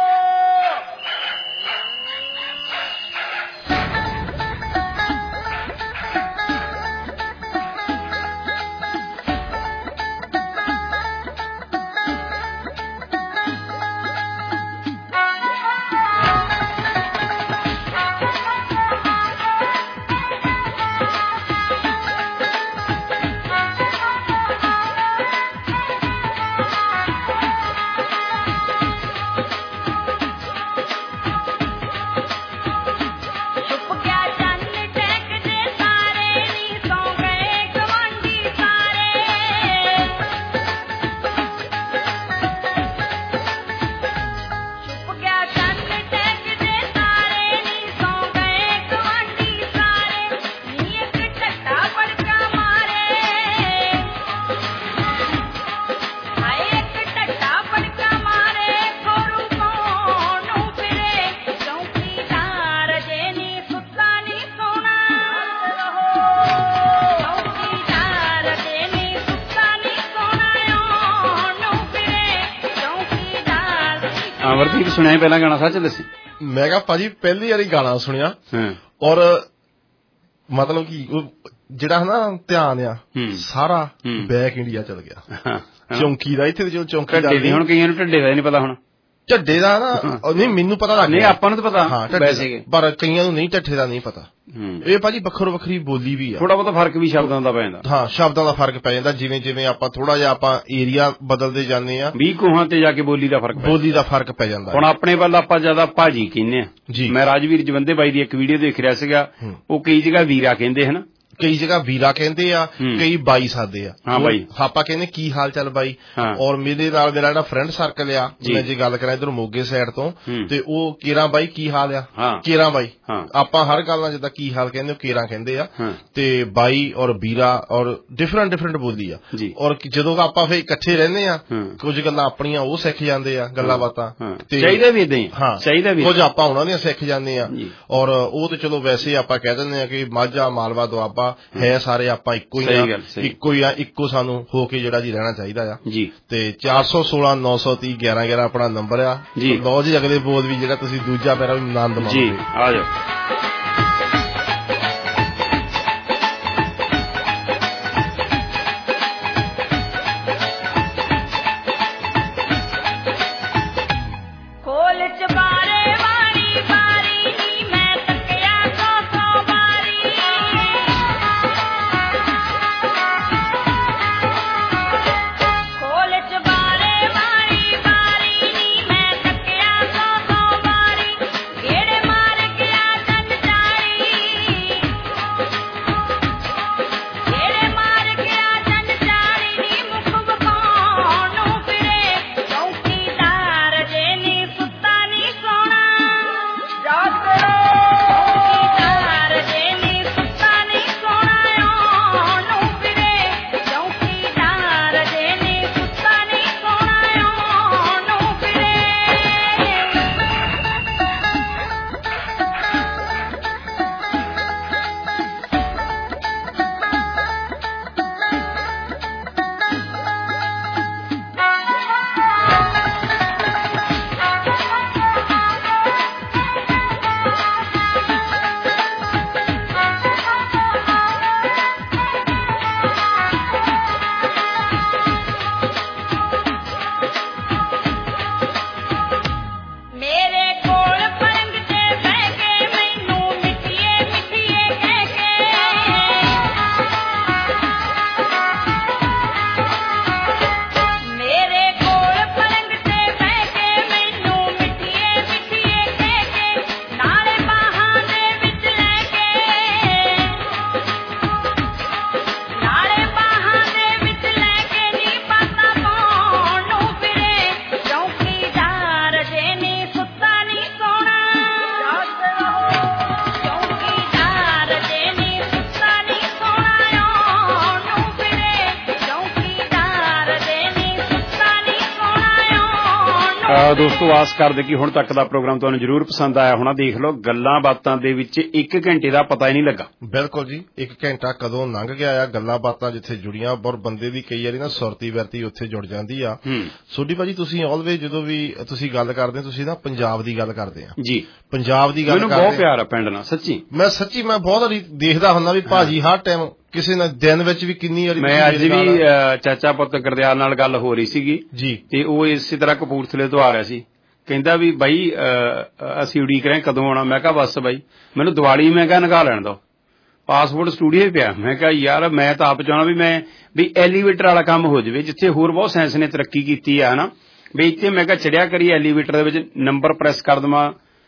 ਅਮਰਦੀਪ ਸੁਣਿਆ ਪਹਿਲਾਂ ਗਾਣਾ, ਸੱਚ ਦੱਸੀ? ਮੈਂ ਕਿਹਾ ਭਾਜੀ ਪਹਿਲੀ ਵਾਰੀ ਗਾਣਾ ਸੁਣਿਆ ਔਰ ਮਤਲਬ ਕਿ ਜਿਹੜਾ ਨਾ ਧਿਆਨ ਆ ਸਾਰਾ ਬੈਕ ਇੰਡੀਆ ਚਲ ਗਿਆ। ਚੌਂਕੀ ਦਾ ਇੱਥੇ ਜੋ ਚੌਂਕੀ ਦਾ ਹੁਣ ਕਈਆਂ ਨੂੰ ਢੱਡੇ ਦਾ ਨਹੀਂ ਪਤਾ, ਹੁਣ ਢੱਡੇ ਦਾ ਨਾ ਨਹੀਂ ਮੈਨੂੰ ਪਤਾ ਲੱਗ ਗਿਆ, ਨਹੀਂ ਆਪਾਂ ਨੂੰ ਤਾਂ ਪਤਾ ਪਰ ਕਈਆਂ ਨੂੰ ਨਹੀਂ ਢੱਡੇ ਦਾ ਨਹੀਂ ਪਤਾ। ਇਹ ਭਾਜੀ ਵੱਖੋ ਵੱਖਰੀ ਬੋਲੀ ਵੀ ਆ, ਥੋੜਾ ਬਹੁਤਾ ਫਰਕ ਵੀ ਸ਼ਬਦਾਂ ਦਾ ਪੈ ਜਾਂਦਾ। ਹਾਂ, ਸ਼ਬਦਾਂ ਦਾ ਫਰਕ ਪੈ ਜਾਂਦਾ, ਜਿਵੇਂ ਜਿਵੇਂ ਆਪਾਂ ਥੋੜਾ ਜਿਹਾ ਆਪਾਂ ਏਰੀਆ ਬਦਲਦੇ ਜਾਂਦੇ ਆ 20 ਕੋਹਾਂ ਤੇ ਜਾ ਕੇ ਬੋਲੀ ਦਾ ਫਰਕ ਪੈ ਜਾਂਦਾ। ਹੁਣ ਆਪਣੇ ਵੱਲ ਆਪਾਂ ਜ਼ਿਆਦਾ ਭਾਜੀ ਕਹਿੰਦੇ ਆ। ਮੈਂ ਰਾਜਵੀਰ ਜਵੰਦੇ ਬਾਈ ਦੀ ਇੱਕ ਵੀਡੀਓ ਦੇਖ ਰਿਹਾ ਸੀਗਾ, ਉਹ ਕਈ ਜਗ੍ਹਾ ਵੀਰਾ ਕਹਿੰਦੇ ਹਨਾ, ਕਈ ਜਗ੍ਹਾ ਵੀਰਾ ਕਹਿੰਦੇ ਆ, ਕਈ ਬਾਈ ਸਾਦੇ ਆ। ਹਾਂ ਬਾਈ, ਆਪਾਂ ਕਹਿੰਦੇ ਕੀ ਹਾਲ ਚਾਲ ਬਾਈ। ਔਰ ਮੇਰੇ ਨਾਲ ਮੇਰਾ ਜਿਹੜਾ ਫਰੈਂਡ ਸਰਕਲ ਆ, ਮੈਂ ਜੇ ਗੱਲ ਕਰਾਂ ਇਧਰ ਮੋਗੇ ਸਾਈਡ ਤੋਂ, ਤੇ ਉਹ ਕੇਰਾਂ ਬਾਈ ਕੀ ਹਾਲ ਆ, ਕੇਰਾਂ ਬਾਈ। ਆਪਾਂ ਹਰ ਗੱਲ ਨਾਲ ਜਿੱਦਾਂ ਕੀ ਹਾਲ ਕਹਿੰਦੇ ਕੇਰਾਂ ਕਹਿੰਦੇ ਆ, ਤੇ ਬਾਈ ਔਰ ਵੀਰਾ ਔਰ ਡਿਫਰੈਂਟ ਬੋਲੀ ਆ। ਔਰ ਜਦੋਂ ਆਪਾਂ ਫੇਰ ਇਕੱਠੇ ਰਹਿੰਦੇ ਆ, ਕੁਝ ਗੱਲਾਂ ਆਪਣੀਆਂ ਉਹ ਸਿੱਖ ਜਾਂਦੇ ਆ, ਗੱਲਾਂ ਬਾਤਾਂ। ਚਾਹੀਦਾ ਵੀ ਏਦਾਂ ਹੀ, ਹਾਂ ਚਾਹੀਦਾ ਵੀ, ਕੁਝ ਆਪਾਂ ਉਹਨਾਂ ਦੀਆਂ ਸਿੱਖ ਜਾਂਦੇ ਆ। ਔਰ ਉਹ ਤੇ ਚਲੋ ਵੈਸੇ ਆਪਾਂ ਕਹਿ ਦਿੰਦੇ ਆ ਕਿ ਮਾਝਾ ਮਾਲਵਾ ਦੁਆਬਾ ਹੈ ਸਾਰੇ ਆਪਾਂ ਇੱਕੋ ਹੀ ਆ, ਇੱਕੋ ਸਾਨੂੰ ਹੋ ਕੇ ਜਿਹੜਾ ਜੀ ਰਹਿਣਾ ਚਾਹੀਦਾ ਆ ਜੀ। ਤੇ 416 930 1111 ਆਪਣਾ ਨੰਬਰ ਆ ਜੀ। ਲਓ ਜੀ ਅਗਲੇ ਬੋਲ ਵੀ ਜਿਹੜਾ ਤੁਸੀਂ ਦੂਜਾ ਮੇਰਾ ਵੀ ਆਨੰਦ ਮਾਣੋ ਜੀ, ਆ ਜਾਓ। ਗੇੜੇ ਮਾਰ ਗਿਆ ਦੋਸਤੋ ਆਸ ਕਰਦੇ ਕਿ ਹੁਣ ਤੱਕ ਦਾ ਪ੍ਰੋਗਰਾਮ ਤੁਹਾਨੂੰ ਜ਼ਰੂਰ ਪਸੰਦ ਆਇਆ ਹੋਣਾ। ਦੇਖ ਲਓ ਗੱਲਾਂ ਬਾਤਾਂ ਦੇ ਵਿੱਚ 1 ਘੰਟੇ ਦਾ ਪਤਾ ਹੀ ਨਹੀਂ ਲੱਗਾ। ਬਿਲਕੁਲ ਜੀ, 1 ਘੰਟਾ ਕਦੋਂ ਲੰਘ ਗਿਆ ਆ। ਗੱਲਾਂ ਬਾਤਾਂ ਜਿੱਥੇ ਜੁੜੀਆਂ, ਪਰ ਬੰਦੇ ਦੀ ਕਈ ਵਾਰੀ ਨਾ ਸੁਰਤੀ ਵਰਤੀ ਉੱਥੇ ਜੁੜ ਜਾਂਦੀ ਆ। ਸੋਢੀ ਭਾਜੀ ਤੁਸੀਂ ਆਲਵੇਜ਼ ਜਦੋਂ ਵੀ ਤੁਸੀਂ ਗੱਲ ਕਰਦੇ ਤੁਸੀਂ ਨਾ ਪੰਜਾਬ ਦੀ ਗੱਲ ਕਰਦੇ ਆ ਜੀ। ਪੰਜਾਬ ਦੀ ਗੱਲ ਮੈਨੂੰ ਬਹੁਤ ਪਿਆਰ ਆ ਪਿੰਡ ਨਾਲ, ਸੱਚੀ ਮੈਂ ਬਹੁਤ ਵਾਰੀ ਦੇਖਦਾ ਹੁੰਦਾ ਵੀ ਭਾਜੀ ਹਰ ਟਾਈਮ ਕਿਸੇ ਨੇ ਦਿਨ ਵਿੱਚ ਵੀ ਕਿੰਨੀ ਵਾਰੀ। ਮੈਂ ਅੱਜ ਵੀ ਚਾਚਾ ਪੁੱਤ ਗੁਰਦਿਆਲ ਨਾਲ ਗੱਲ ਹੋ ਰਹੀ ਸੀਗੀ ਜੀ, ਤੇ ਉਹ ਇਸੇ ਤਰ੍ਹਾਂ ਕਪੂਰਥਲੇ ਤੋਂ ਆ ਰਿਹਾ ਸੀ। ਕਹਿੰਦਾ ਵੀ ਬਾਈ ਅਸੀਂ ਉਡੀਕ ਰਹੇ ਕਦੋਂ ਆਉਣਾ। ਮੈਂ ਕਿਹਾ ਬਸ ਬਾਈ ਮੈਨੂੰ ਦੀਵਾਲੀ ਮੈਂ ਕਿਹਾ ਨਗਾ ਲੈਣ ਦੋ, ਪਾਸਪੋਰਟ ਸਟੂਡੀਓ ਪਿਆ। ਮੈਂ ਕਿਹਾ ਯਾਰ ਮੈਂ ਤਾਂ ਆਪ ਚਾਹਣਾ ਵੀ ਐਲੀਵੇਟਰ ਵਾਲਾ ਕੰਮ ਹੋ ਜਾਵੇ, ਜਿੱਥੇ ਹੋਰ ਬਹੁਤ ਸਾਇੰਸ ਨੇ ਤਰੱਕੀ ਕੀਤੀ ਆ ਹਨਾ। ਵੀ ਇੱਥੇ ਮੈਂ ਕਿਹਾ ਚੜਿਆ ਕਰੀ ਐਲੀਵੇਟਰ ਦੇ ਵਿੱਚ ਨੰਬਰ ਪ੍ਰੈਸ ਕਰ ਦੇਵਾਂ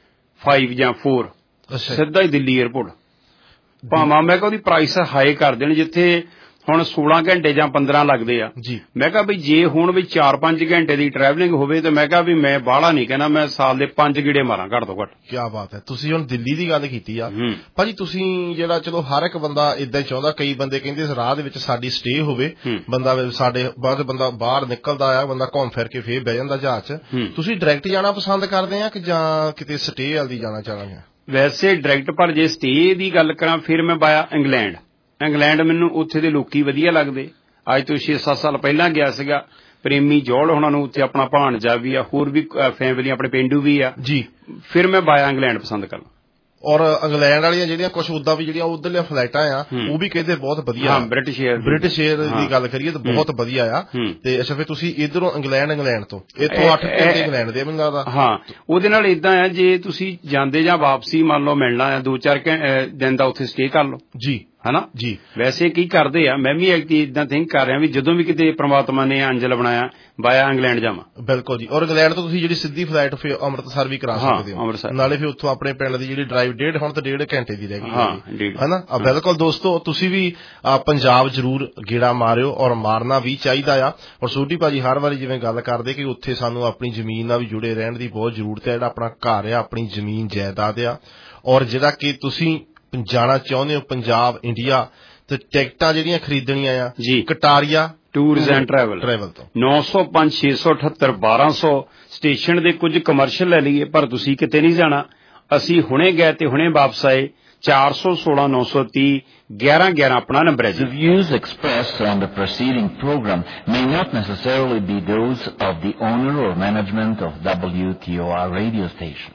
5 ਜਾਂ 4 ਸਿੱਧਾ ਹੀ ਦਿੱਲੀ ਏਅਰਪੋਰਟ। ਭਾਵਾਂ ਮੈਂ ਕਿਹਾ ਉਹਦੀ ਪ੍ਰਾਈਸ ਹਾਈ ਕਰ ਦੇਣ, ਜਿੱਥੇ ਹੁਣ 16 ਘੰਟੇ ਜਾਂ 15 ਲੱਗਦੇ ਆ ਜੀ। ਮੈਂ ਕਿਹਾ ਵੀ ਜੇ ਹੁਣ ਵੀ 4-5 ਘੰਟੇ ਦੀ ਟਰੈਵਲਿੰਗ ਹੋਵੇ ਤੇ ਮੈਂ ਕਿਹਾ ਵੀ ਮੈਂ ਬਾਹਲਾ ਨਹੀਂ ਕਹਿੰਦਾ, ਮੈਂ ਸਾਲ ਦੇ 5 ਗੇੜੇ ਮਾਰਾਂ ਘੱਟ ਤੋਂ ਘੱਟ। ਕੀ ਬਾਤ ਹੈ। ਤੁਸੀਂ ਹੁਣ ਦਿੱਲੀ ਦੀ ਗੱਲ ਕੀਤੀ ਆ ਭਾਜੀ, ਤੁਸੀਂ ਜਿਹੜਾ ਚਲੋ ਹਰ ਇੱਕ ਬੰਦਾ ਏਦਾਂ ਹੀ ਚਾਹੁੰਦਾ। ਕਈ ਬੰਦੇ ਕਹਿੰਦੇ ਰਾਹ ਦੇ ਵਿੱਚ ਸਾਡੀ ਸਟੇ ਹੋਵੇ, ਬੰਦਾ ਸਾਡੇ ਬਾਅਦ ਬੰਦਾ ਬਾਹਰ ਨਿਕਲਦਾ ਆ, ਬੰਦਾ ਘੁੰਮ ਫਿਰ ਕੇ ਫੇਰ ਬਹਿ ਜਾਂਦਾ ਜਹਾਜ਼ 'ਚ। ਤੁਸੀਂ ਡਾਇਰੈਕਟ ਜਾਣਾ ਪਸੰਦ ਕਰਦੇ ਆ ਕਿ ਜਾਂ ਕਿਤੇ ਸਟੇ ਵਾਲੀ ਦੀ ਜਾਣਾ ਚਾਹਾਂਗੇ? ਵੈਸੇ ਡਾਇਰੈਕਟ, ਪਰ ਜੇ ਸਟੇ ਦੀ ਗੱਲ ਕਰਾਂ ਫਿਰ ਮੈਂ ਬਾਇਆ ਇੰਗਲੈਂਡ ਮੈਨੂੰ ਉੱਥੇ ਦੇ ਲੋਕੀ ਵਧੀਆ ਲੱਗਦੇ। ਅੱਜ ਤੋਂ 6-7 ਸਾਲ ਪਹਿਲਾਂ ਗਿਆ ਸੀਗਾ। ਪ੍ਰੇਮੀ ਜੋੜ ਉਹਨਾਂ ਨੂੰ ਉੱਥੇ ਆਪਣਾ ਭਾਣਜਾ ਵੀ ਆ, ਹੋਰ ਵੀ ਫੈਮਿਲੀ ਆਪਣੇ ਪਿੰਡੂ ਵੀ ਆ ਜੀ। ਫਿਰ ਮੈਂ ਬਾਇਆ ਇੰਗਲੈਂਡ ਪਸੰਦ ਕਰਨਾ। ਔਰ ਇੰਗਲੈਂਡ ਵਾਲੀਆਂ ਜਿਹੜੀਆਂ ਕੁਝ ਉਦਾਂ ਵੀ ਜਿਹੜੀਆਂ ਉਧਰਲੀਆਂ ਫਲਾਈਟਾਂ ਆ ਉਹ ਵੀ ਕਹਿੰਦੇ ਬਹੁਤ ਵਧੀਆ। ਹਾਂ, ਬ੍ਰਿਟਿਸ਼ ਏਅਰ ਦੀ ਗੱਲ ਕਰੀਏ ਤਾਂ ਬਹੁਤ ਵਧੀਆ ਆ। ਤੇ ਅੱਛਾ ਫਿਰ ਤੁਸੀਂ ਇਧਰੋਂ ਇੰਗਲੈਂਡ ਤੋਂ ਇੱਥੋਂ 8 ਘੰਟੇ ਇੰਗਲੈਂਡ ਦੇ ਮੈਨੂੰ ਲੱਗਦਾ। ਹਾਂ, ਉਹਦੇ ਨਾਲ ਇਦਾਂ ਆ ਜੇ ਤੁਸੀਂ ਜਾਂਦੇ ਜਾਂ ਵਾਪਸੀ ਮੰਨ ਲਓ ਮਿਲਣਾ ਆ 2-4 ਦਿਨ ਦਾ ਉੱਥੇ ਸਟੇ ਕਰ ਲਓ ਜੀ ਹਨਾ ਜੀ। ਵੈਸੇ ਕੀ ਕਰਦੇ ਆ, ਮੈਂ ਵੀ ਇਦਾਂ ਥਿੰਕ ਕਰ ਰਿਹਾ ਵੀ ਜਦੋਂ ਵੀ ਕਿਤੇ ਪ੍ਰਮਾਤਮਾ ਨੇ ਅੰਜਲ ਬਣਾਇਆ ਬਾਇਆ ਇੰਗਲੈਂਡ ਜਾਵਾਂ। ਬਿਲਕੁਲ ਜੀ। ਔਰ ਇੰਗਲੈਂਡ ਤੋਂ ਤੁਸੀਂ ਜਿਹੜੀ ਸਿੱਧੀ ਫਲਾਈਟ ਫਿਰ ਅੰਮ੍ਰਿਤਸਰ ਵੀ ਕਰਾ ਸਕਦੇ ਹੋ ਨਾਲੇ ਫਿਰ ਉੱਥੋਂ ਆਪਣੇ ਪਿੰਡ ਦੀ ਜਿਹੜੀ ਡਰਾਈਵ 1.5 ਘੰਟੇ ਦੀ ਰਹਿ ਗਈ ਹਨਾ। ਬਿਲਕੁਲ ਦੋਸਤੋ, ਤੁਸੀਂ ਵੀ ਪੰਜਾਬ ਜ਼ਰੂਰ ਗੇੜਾ ਮਾਰਿਓ ਔਰ ਮਾਰਨਾ ਵੀ ਚਾਹੀਦਾ ਆ। ਔਰ ਸੋਢੀ ਭਾਜੀ ਹਰ ਵਾਰੀ ਜਿਵੇਂ ਗੱਲ ਕਰਦੇ ਕਿ ਉੱਥੇ ਸਾਨੂੰ ਆਪਣੀ ਜ਼ਮੀਨ ਨਾਲ ਵੀ ਜੁੜੇ ਰਹਿਣ ਦੀ ਬਹੁਤ ਜ਼ਰੂਰਤ ਹੈ। ਜਿਹੜਾ ਆਪਣਾ ਘਰ ਆ, ਆਪਣੀ ਜ਼ਮੀਨ ਜਾਇਦਾਦ ਆ, ਔਰ ਜਿਹੜਾ ਕਿ ਤੁਸੀਂ ਜਾਣਾ ਚਾਹੁੰਦੇ ਹੋ ਪੰਜਾਬ ਇੰਡੀਆ ਤੇ ਟਿਕਟਾਂ ਜਿਹੜੀਆਂ ਖਰੀਦਣੀਆਂ ਆ ਜੀ, ਕਟਾਰੀਆ ਟੂਰਸ ਐਂਡ ਟਰੈਵਲ ਤੋਂ 905-678-1200 ਸਟੇਸ਼ਨ ਦੇ ਕੁਝ ਕਮਰਸ਼ੀਅਲ ਲੈ ਲਈਏ, ਪਰ ਤੁਸੀਂ ਕਿਤੇ ਨਹੀਂ ਜਾਣਾ। ਅਸੀਂ ਹੁਣੇ ਗਏ ਤੇ ਹੁਣੇ ਵਾਪਸ ਆਏ। 416-930-1111 ਆਪਣਾ ਨੰਬਰ ਹੈ ਜੀ। The views expressed on the preceding program may not necessarily be those of the owner or management of WTOR radio station.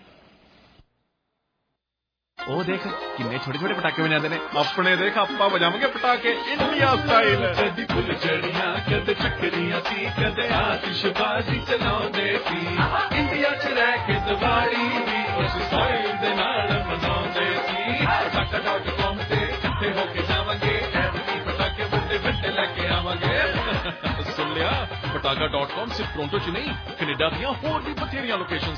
ਉਹ ਦੇਖ ਕਿੰਨੇ ਛੋਟੇ ਛੋਟੇ ਪਟਾਕੇ ਵਜਾਉਂਦੇ ਨੇ। ਆਪਣੇ ਦੇਖ ਆਪਾਂ ਵਜਾਵਾਂਗੇ ਪਟਾਕੇ ਇੰਡੀਆ ਸਟਾਈਲ। ਕਦੀ ਫੁੱਲਝੜੀਆਂ ਕਦੇ ਚੱਕਰੀਆਂ ਸੀ, ਕਦੇ ਆਤਿਸ਼ਬਾਜ਼ੀ ਚਲਾਉਂਦੇ ਸੀ। ਇੰਡੀਆ 'ਚ ਰਹਿ ਕੇ ਦੀਵਾਲੀ ਵੀ ਉਸ ਸਟਾਈਲ ਦੇ ਨਾਲ ਮਨਾਉਂਦੇ ਸੀ। ਪਟਾਕਾ.com ਤੇ ਇਕੱਠੇ ਹੋ ਕੇ ਜਾਵਾਂਗੇ, ਐਤਕੀ ਪਟਾਕੇ ਵੱਡੇ ਲੈ ਕੇ ਆਵਾਂਗੇ। ਸੁਣ ਲਿਆ, ਪਟਾਕਾ.com ਸਿਰਫ ਟੋਰਾਂਟੋ 'ਚ ਨਹੀਂ, ਕੈਨੇਡਾ ਦੀਆਂ ਹੋਰ ਵੀ ਬਥੇਰੀਆਂ ਲੋਕੇਸ਼ਨਸ